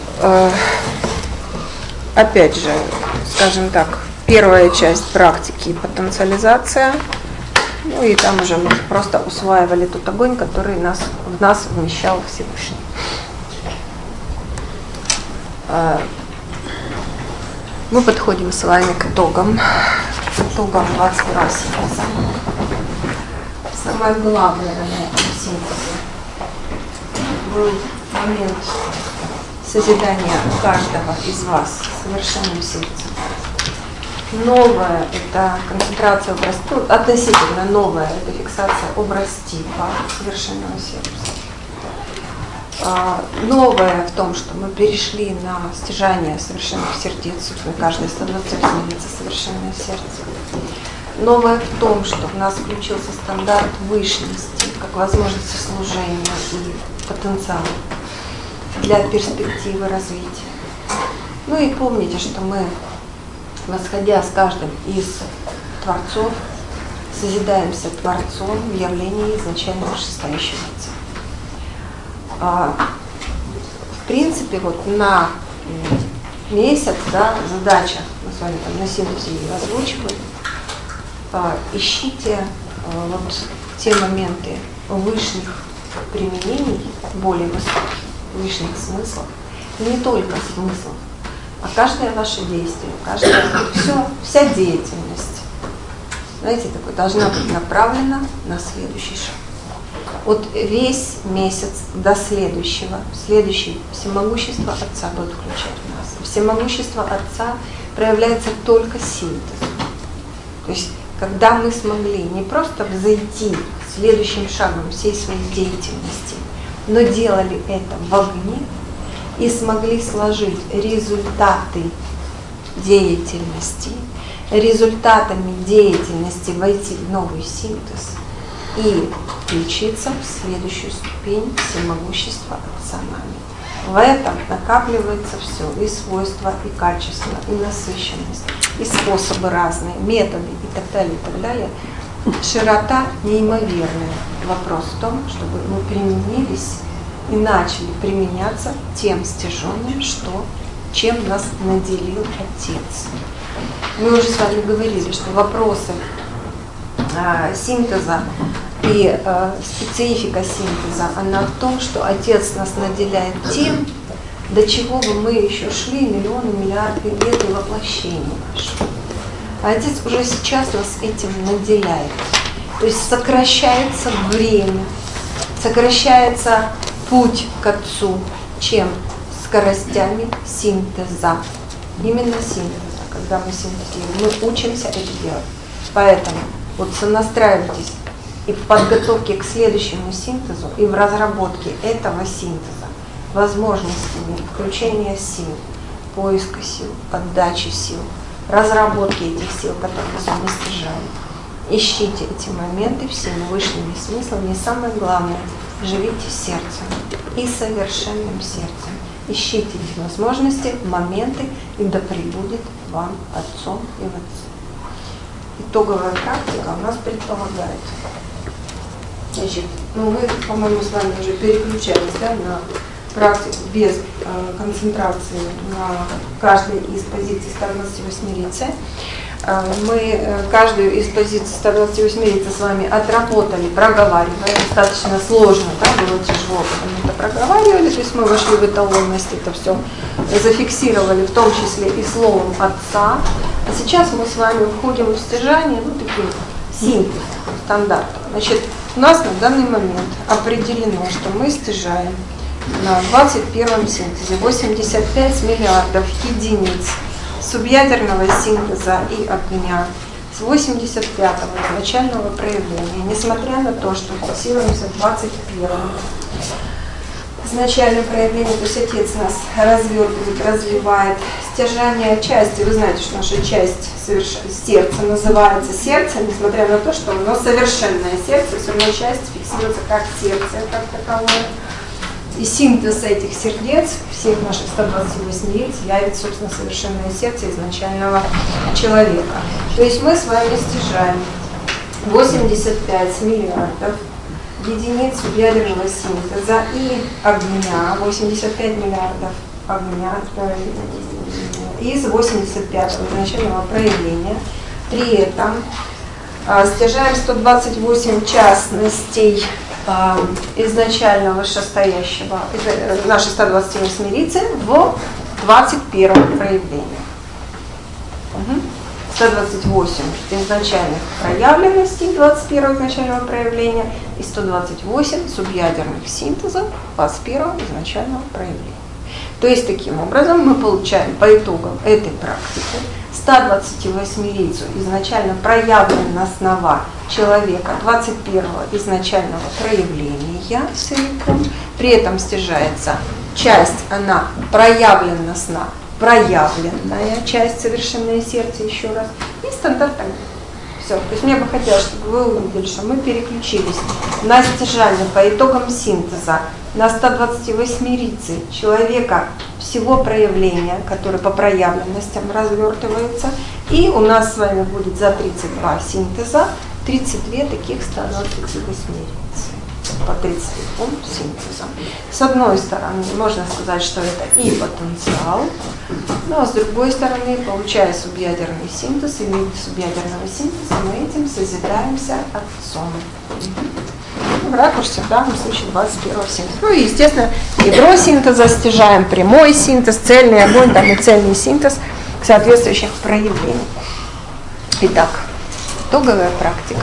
опять же, скажем так, первая часть практики – потенциализация. Ну и там уже мы просто усваивали тот огонь, который в нас вмещал Всевышний. Мы подходим с вами к итогам 22 синтеза. Самое главное на этом синтезе был момент созидания каждого из вас совершенным сердцем. Новое – это концентрация относительно новая – это фиксация образ типа совершенного сердца. Новое в том, что мы перешли на стяжание совершенных сердец, каждый становится совершенное сердце. Новое в том, что в нас включился стандарт вышности, как возможности служения и потенциала для перспективы развития. Ну и помните, что мы, восходя с каждым из творцов, созидаемся Творцом в явлении изначально вышестоящего Отца. В принципе, вот на месяц, да, задача, мы с вами там на синтезе ее озвучивали, ищите вот те моменты высших применений, более высоких, высших смыслов, и не только смыслов, а каждое ваше действие, вся деятельность, знаете, такой, должна быть направлена на следующий шаг. Вот весь месяц до следующего, следующий всемогущество Отца будет включать в нас. Всемогущество Отца проявляется только синтезом. То есть, когда мы смогли не просто взойти следующим шагом всей своей деятельности, но делали это в огне и смогли сложить результаты деятельности, результатами деятельности войти в новый синтез и включиться в следующую ступень всемогущества Отца нами. В этом накапливается все, и свойства, и качество, и насыщенность, и способы разные, методы и так далее, и так далее. Широта неимоверная. Вопрос в том, чтобы мы применились и начали применяться тем стяжением, чем нас наделил Отец. Мы уже с вами говорили, что вопросы синтеза и специфика синтеза, она в том, что Отец нас наделяет тем, до чего бы мы еще шли миллионы, миллиарды лет и воплощений нашего. А Отец уже сейчас нас этим наделяет. То есть сокращается время, сокращается путь к Отцу, чем скоростями синтеза. Именно синтеза, когда мы синтезируем, мы учимся это делать. Поэтому вот сонастраивайтесь и в подготовке к следующему синтезу, и в разработке этого синтеза, возможностями включения сил, поиска сил, поддачи сил, разработки этих сил, которые мы с вами стяжаем. Ищите эти моменты всеми высшими смыслами, и самое главное, живите сердцем и совершенным сердцем. Ищите эти возможности, моменты, и да пребудет вам Отцом и в Отце. Итоговая практика у нас предполагает. Значит, мы, по-моему, с вами уже переключались, да, на практику без концентрации на каждой из позиций 128-рицей. Мы каждую из позиций 128-рицей с вами отработали, проговаривая. Достаточно сложно, да, было тяжело, потому что проговаривали, то есть мы вошли в эталонность, это все зафиксировали, в том числе и словом Отца. А сейчас мы с вами входим в стяжание, ну, таким синтез стандартов. Значит, у нас на данный момент определено, что мы стяжаем на 21-м синтезе 85 миллиардов единиц субъядерного синтеза и огня с 85-го изначального проявления, несмотря на то, что фиксируемся в 21-м изначальном проявлении, то есть Отец нас развертывает, развивает. Стяжание части, вы знаете, что наша часть сердца называется сердце, несмотря на то, что оно совершенное сердце, все равно часть фиксируется как сердце, как таковое. И синтез этих сердец, всех наших 128 лиц, явится, собственно, совершенное сердце изначального человека. То есть мы с вами стяжаем 85 миллиардов единиц ядерного синтеза и огня, 85 миллиардов огня из 85-го изначального проявления. При этом стяжаем 128 частностей изначально вышестоящего, нашей 128 лицы в 21-м проявлении. 128 изначальных проявленностей 21-го изначального проявления и 128 субъядерных синтезов 21-го изначального проявления. То есть таким образом мы получаем по итогам этой практики 128 лицу изначально проявленностного человека 21-го изначального проявления целиком, при этом стяжается часть, она проявленностна, проявленная часть, совершенное сердце, еще раз, и стандарт огня. Все. То есть мне бы хотелось, чтобы вы увидели, что мы переключились на стяжание по итогам синтеза на 128 лицей человека всего проявления, который по проявленностям развертывается, и у нас с вами будет за 32 синтеза 32 таких 128 лицей по 32 синтезам. С одной стороны, можно сказать, что это и потенциал, но с другой стороны, получая субъядерный синтез, и в виде субъядерного синтеза мы этим созидаемся Отцом. В ракурсе, в данном случае, 21-го синтеза. Ну и, естественно, ядро синтеза стяжаем, прямой синтез, цельный огонь, там и цельный синтез соответствующих проявлений. Итак, итоговая практика.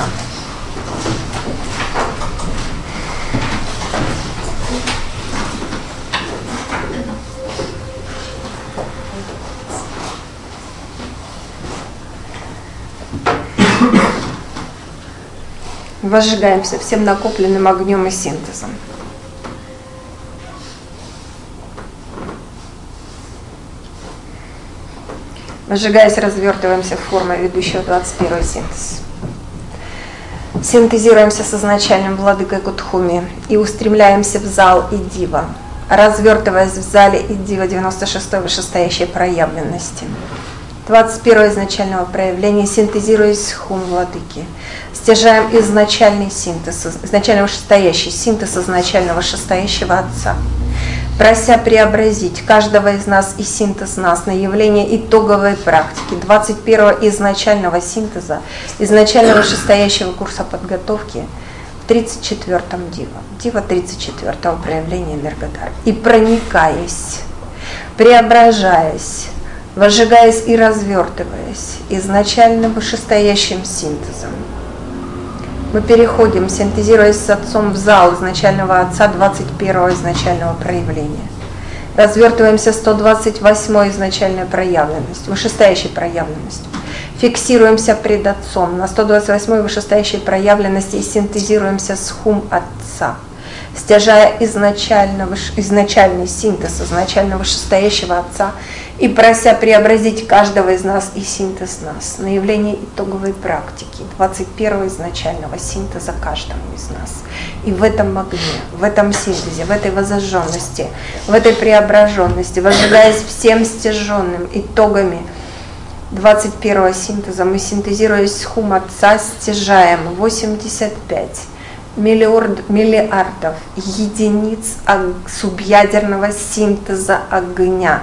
Возжигаемся всем накопленным огнем и синтезом. Возжигаясь, развертываемся в форму ведущего 21-й синтез. Синтезируемся с изначальным владыкой Кутхуми и устремляемся в зал и дива, развертываясь в зале и дива 96-й вышестоящей проявленности. 21-го изначального проявления, синтезируясь с хум владыки. Стяжаем изначальный синтез, изначально вышестоящий синтез изначального вышестоящего Отца, прося преобразить каждого из нас и синтез нас на явление итоговой практики 21-го изначального синтеза, изначального вышестоящего курса подготовки в 34-м дива, дива 34-го проявления Энергодар. И проникаясь, преображаясь, возжигаясь и развертываясь изначальным вышестоящим синтезом, мы переходим, синтезируясь с Отцом в зал изначального Отца 21-го изначального проявления. Развертываемся 128-й изначальной проявленностью, вышестоящей проявленностью. Фиксируемся пред Отцом на 128-й вышестоящей проявленности и синтезируемся с хум Отца, стяжая изначальный синтез изначально вышестоящего Отца и прося преобразить каждого из нас и синтез нас на явление итоговой практики 21-го изначального синтеза каждому из нас. И в этом огне, в этом синтезе, в этой воззажженности, в этой преображенности, возжигаясь всем стяженным итогами 21-го синтеза, мы, синтезируясь с хум Отца, стяжаем 85 миллиардов единиц субъядерного синтеза огня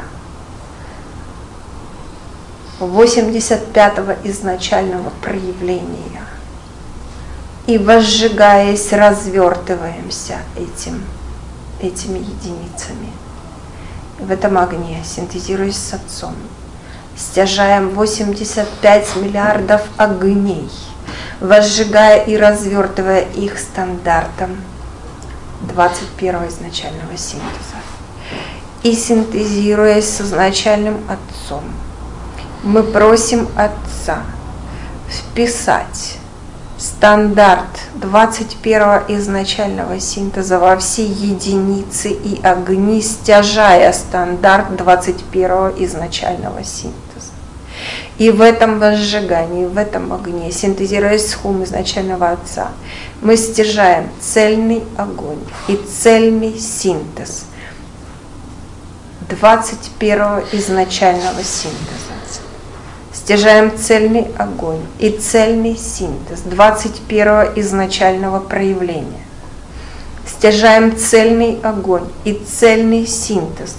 85-го изначального проявления. И возжигаясь, развертываемся этими единицами. В этом огне, синтезируясь с Отцом, стяжаем 85 миллиардов огней, возжигая и развертывая их стандартом 21-го изначального синтеза. И синтезируясь с изначальным Отцом, мы просим Отца вписать стандарт 21-го изначального синтеза во все единицы и огни, стяжая стандарт 21-го изначального синтеза. И в этом возжигании, в этом огне, синтезируясь с хум изначального Отца, мы стяжаем цельный огонь и цельный синтез 21-го изначального синтеза. Стяжаем цельный огонь и цельный синтез 21-го изначального проявления. Стяжаем цельный огонь и цельный синтез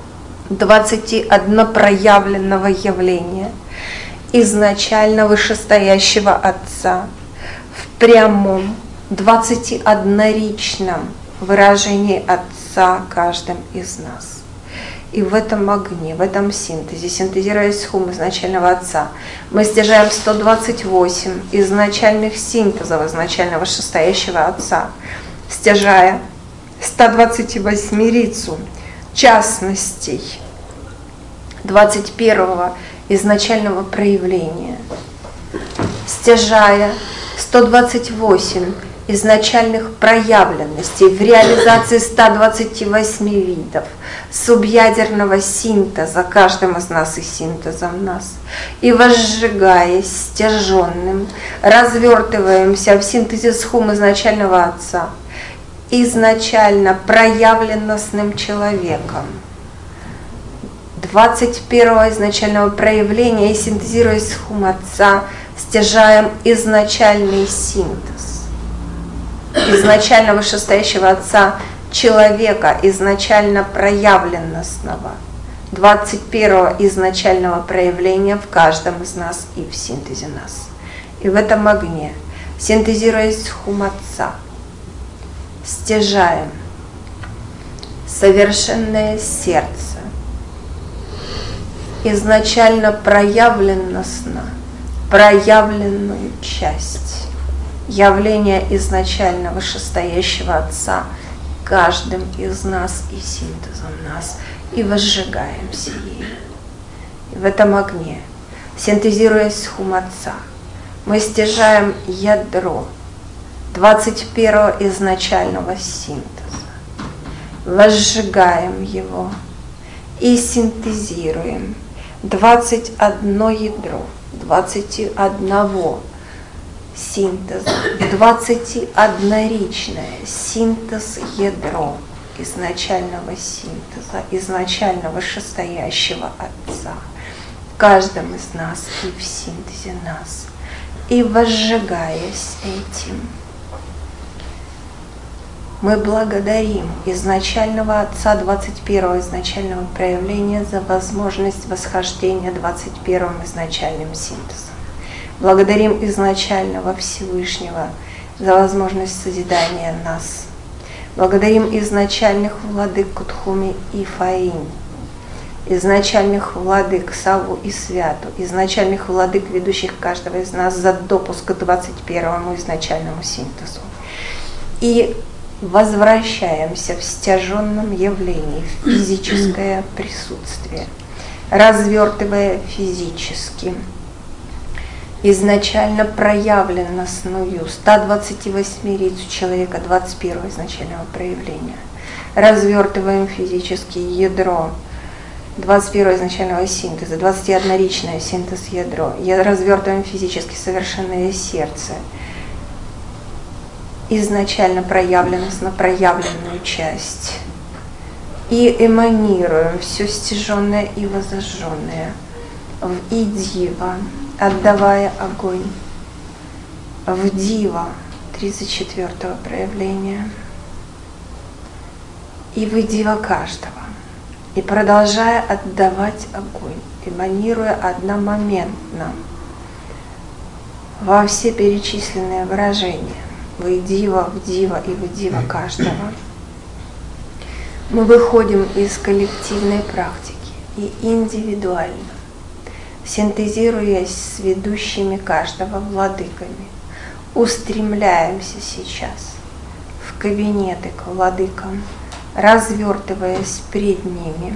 21 проявленного явления изначально вышестоящего Отца в прямом 21-ричном выражении Отца каждым из нас. И в этом огне, в этом синтезе, синтезируясь с хум изначального Отца, мы стяжаем 128 изначальных синтезов изначально вышестоящего Отца, стяжая 128-рицу частностей 21-го изначального проявления, стяжая 128 изначальных проявленностей в реализации 128 видов субъядерного синтеза каждым из нас и синтезом нас, и возжигаясь стяженным, развертываемся в синтезе с хум изначального Отца, изначально проявленностным человеком 21-го изначального проявления, и синтезируясь с хум Отца, стяжаем изначальный синтез изначально вышестоящего Отца человека, изначально проявленностного 21-го изначального проявления в каждом из нас и в синтезе нас. И в этом огне, синтезируясь с хум Отца, стяжаем совершенное сердце, изначально проявленностно проявленную часть явления изначально вышестоящего Отца каждым из нас и синтезом нас, и возжигаемся ею. И в этом огне, синтезируясь с хум Отца, мы стяжаем ядро 21-го изначального синтеза, возжигаем его и синтезируем 21 ядро 21 синтеза, 21-ричное синтез ядро изначального синтеза, изначально вышестоящего Отца в каждом из нас и в синтезе нас. И возжигаясь этим, мы благодарим изначального Отца 21-го изначального проявления за возможность восхождения 21-м изначальным синтезом. Благодарим изначального Всевышнего за возможность созидания нас. Благодарим изначальных владык Кутхуми и Фаинь, изначальных владык Саву и Святу, изначальных владык, ведущих каждого из нас за допуск к 21-му изначальному синтезу. И возвращаемся в стяженном явлении, в физическое присутствие, развертывая физически изначально проявленностную 128-рицу человека 21-го изначального проявления. Развертываем физически ядро 21-го изначального синтеза, 21-ричное синтез ядро. Развертываем физически совершенное сердце, изначально проявленность на проявленную часть. И эманируем все стяженное и возожженное в Идива, отдавая огонь, в Дива 34-го проявления и в Дива каждого. И продолжая отдавать огонь, эманируя одномоментно во все перечисленные выражения, в Дива и в Дива каждого, мы выходим из коллективной практики и индивидуально, синтезируясь с ведущими каждого владыками, устремляемся сейчас в кабинеты к владыкам, развертываясь пред ними,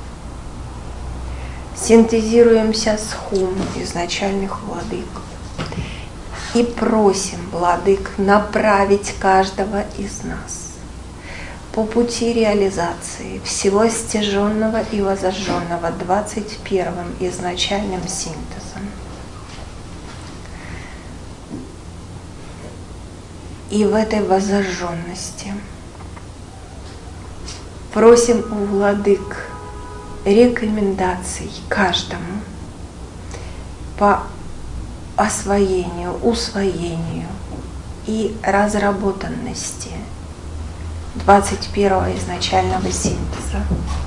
синтезируемся с хум изначальных владык и просим владык направить каждого из нас по пути реализации всего стяженного и возожженного 21-м изначальным синтезом И в этой воззажженности просим у владык рекомендаций каждому по освоению, усвоению и разработанности 21-го изначального синтеза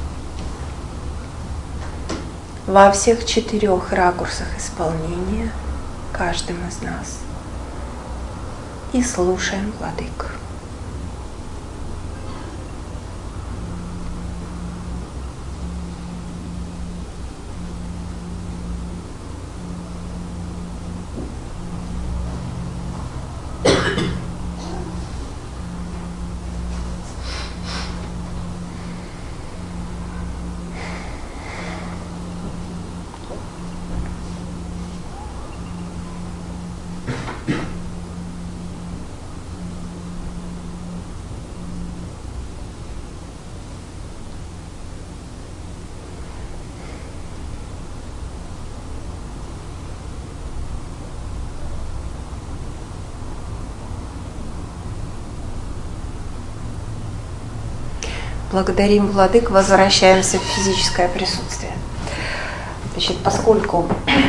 во всех 4 ракурсах исполнения каждым из нас. И слушаем владык. Благодарим владык, возвращаемся в физическое присутствие. Значит, поскольку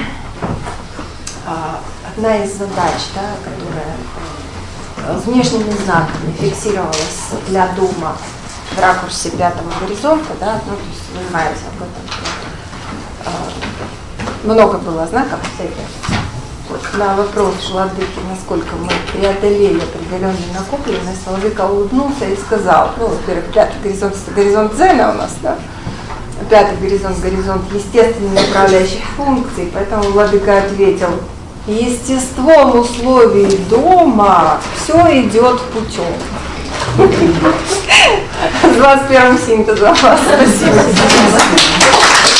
одна из задач, да, которая внешними знаками фиксировалась для дома в ракурсе 5-го горизонта, да, ну, то есть вы знаете об этом, много было знаков всяких. На вопрос владыки, насколько мы преодолели определенную накопленность, владыка улыбнулся и сказал, ну, во-первых, 5-й горизонт – это горизонт дзена у нас, да? 5-й горизонт – горизонт естественных направляющих функций, поэтому владыка ответил: естеством условий дома все идет путем. С 21-м синтезом. Спасибо.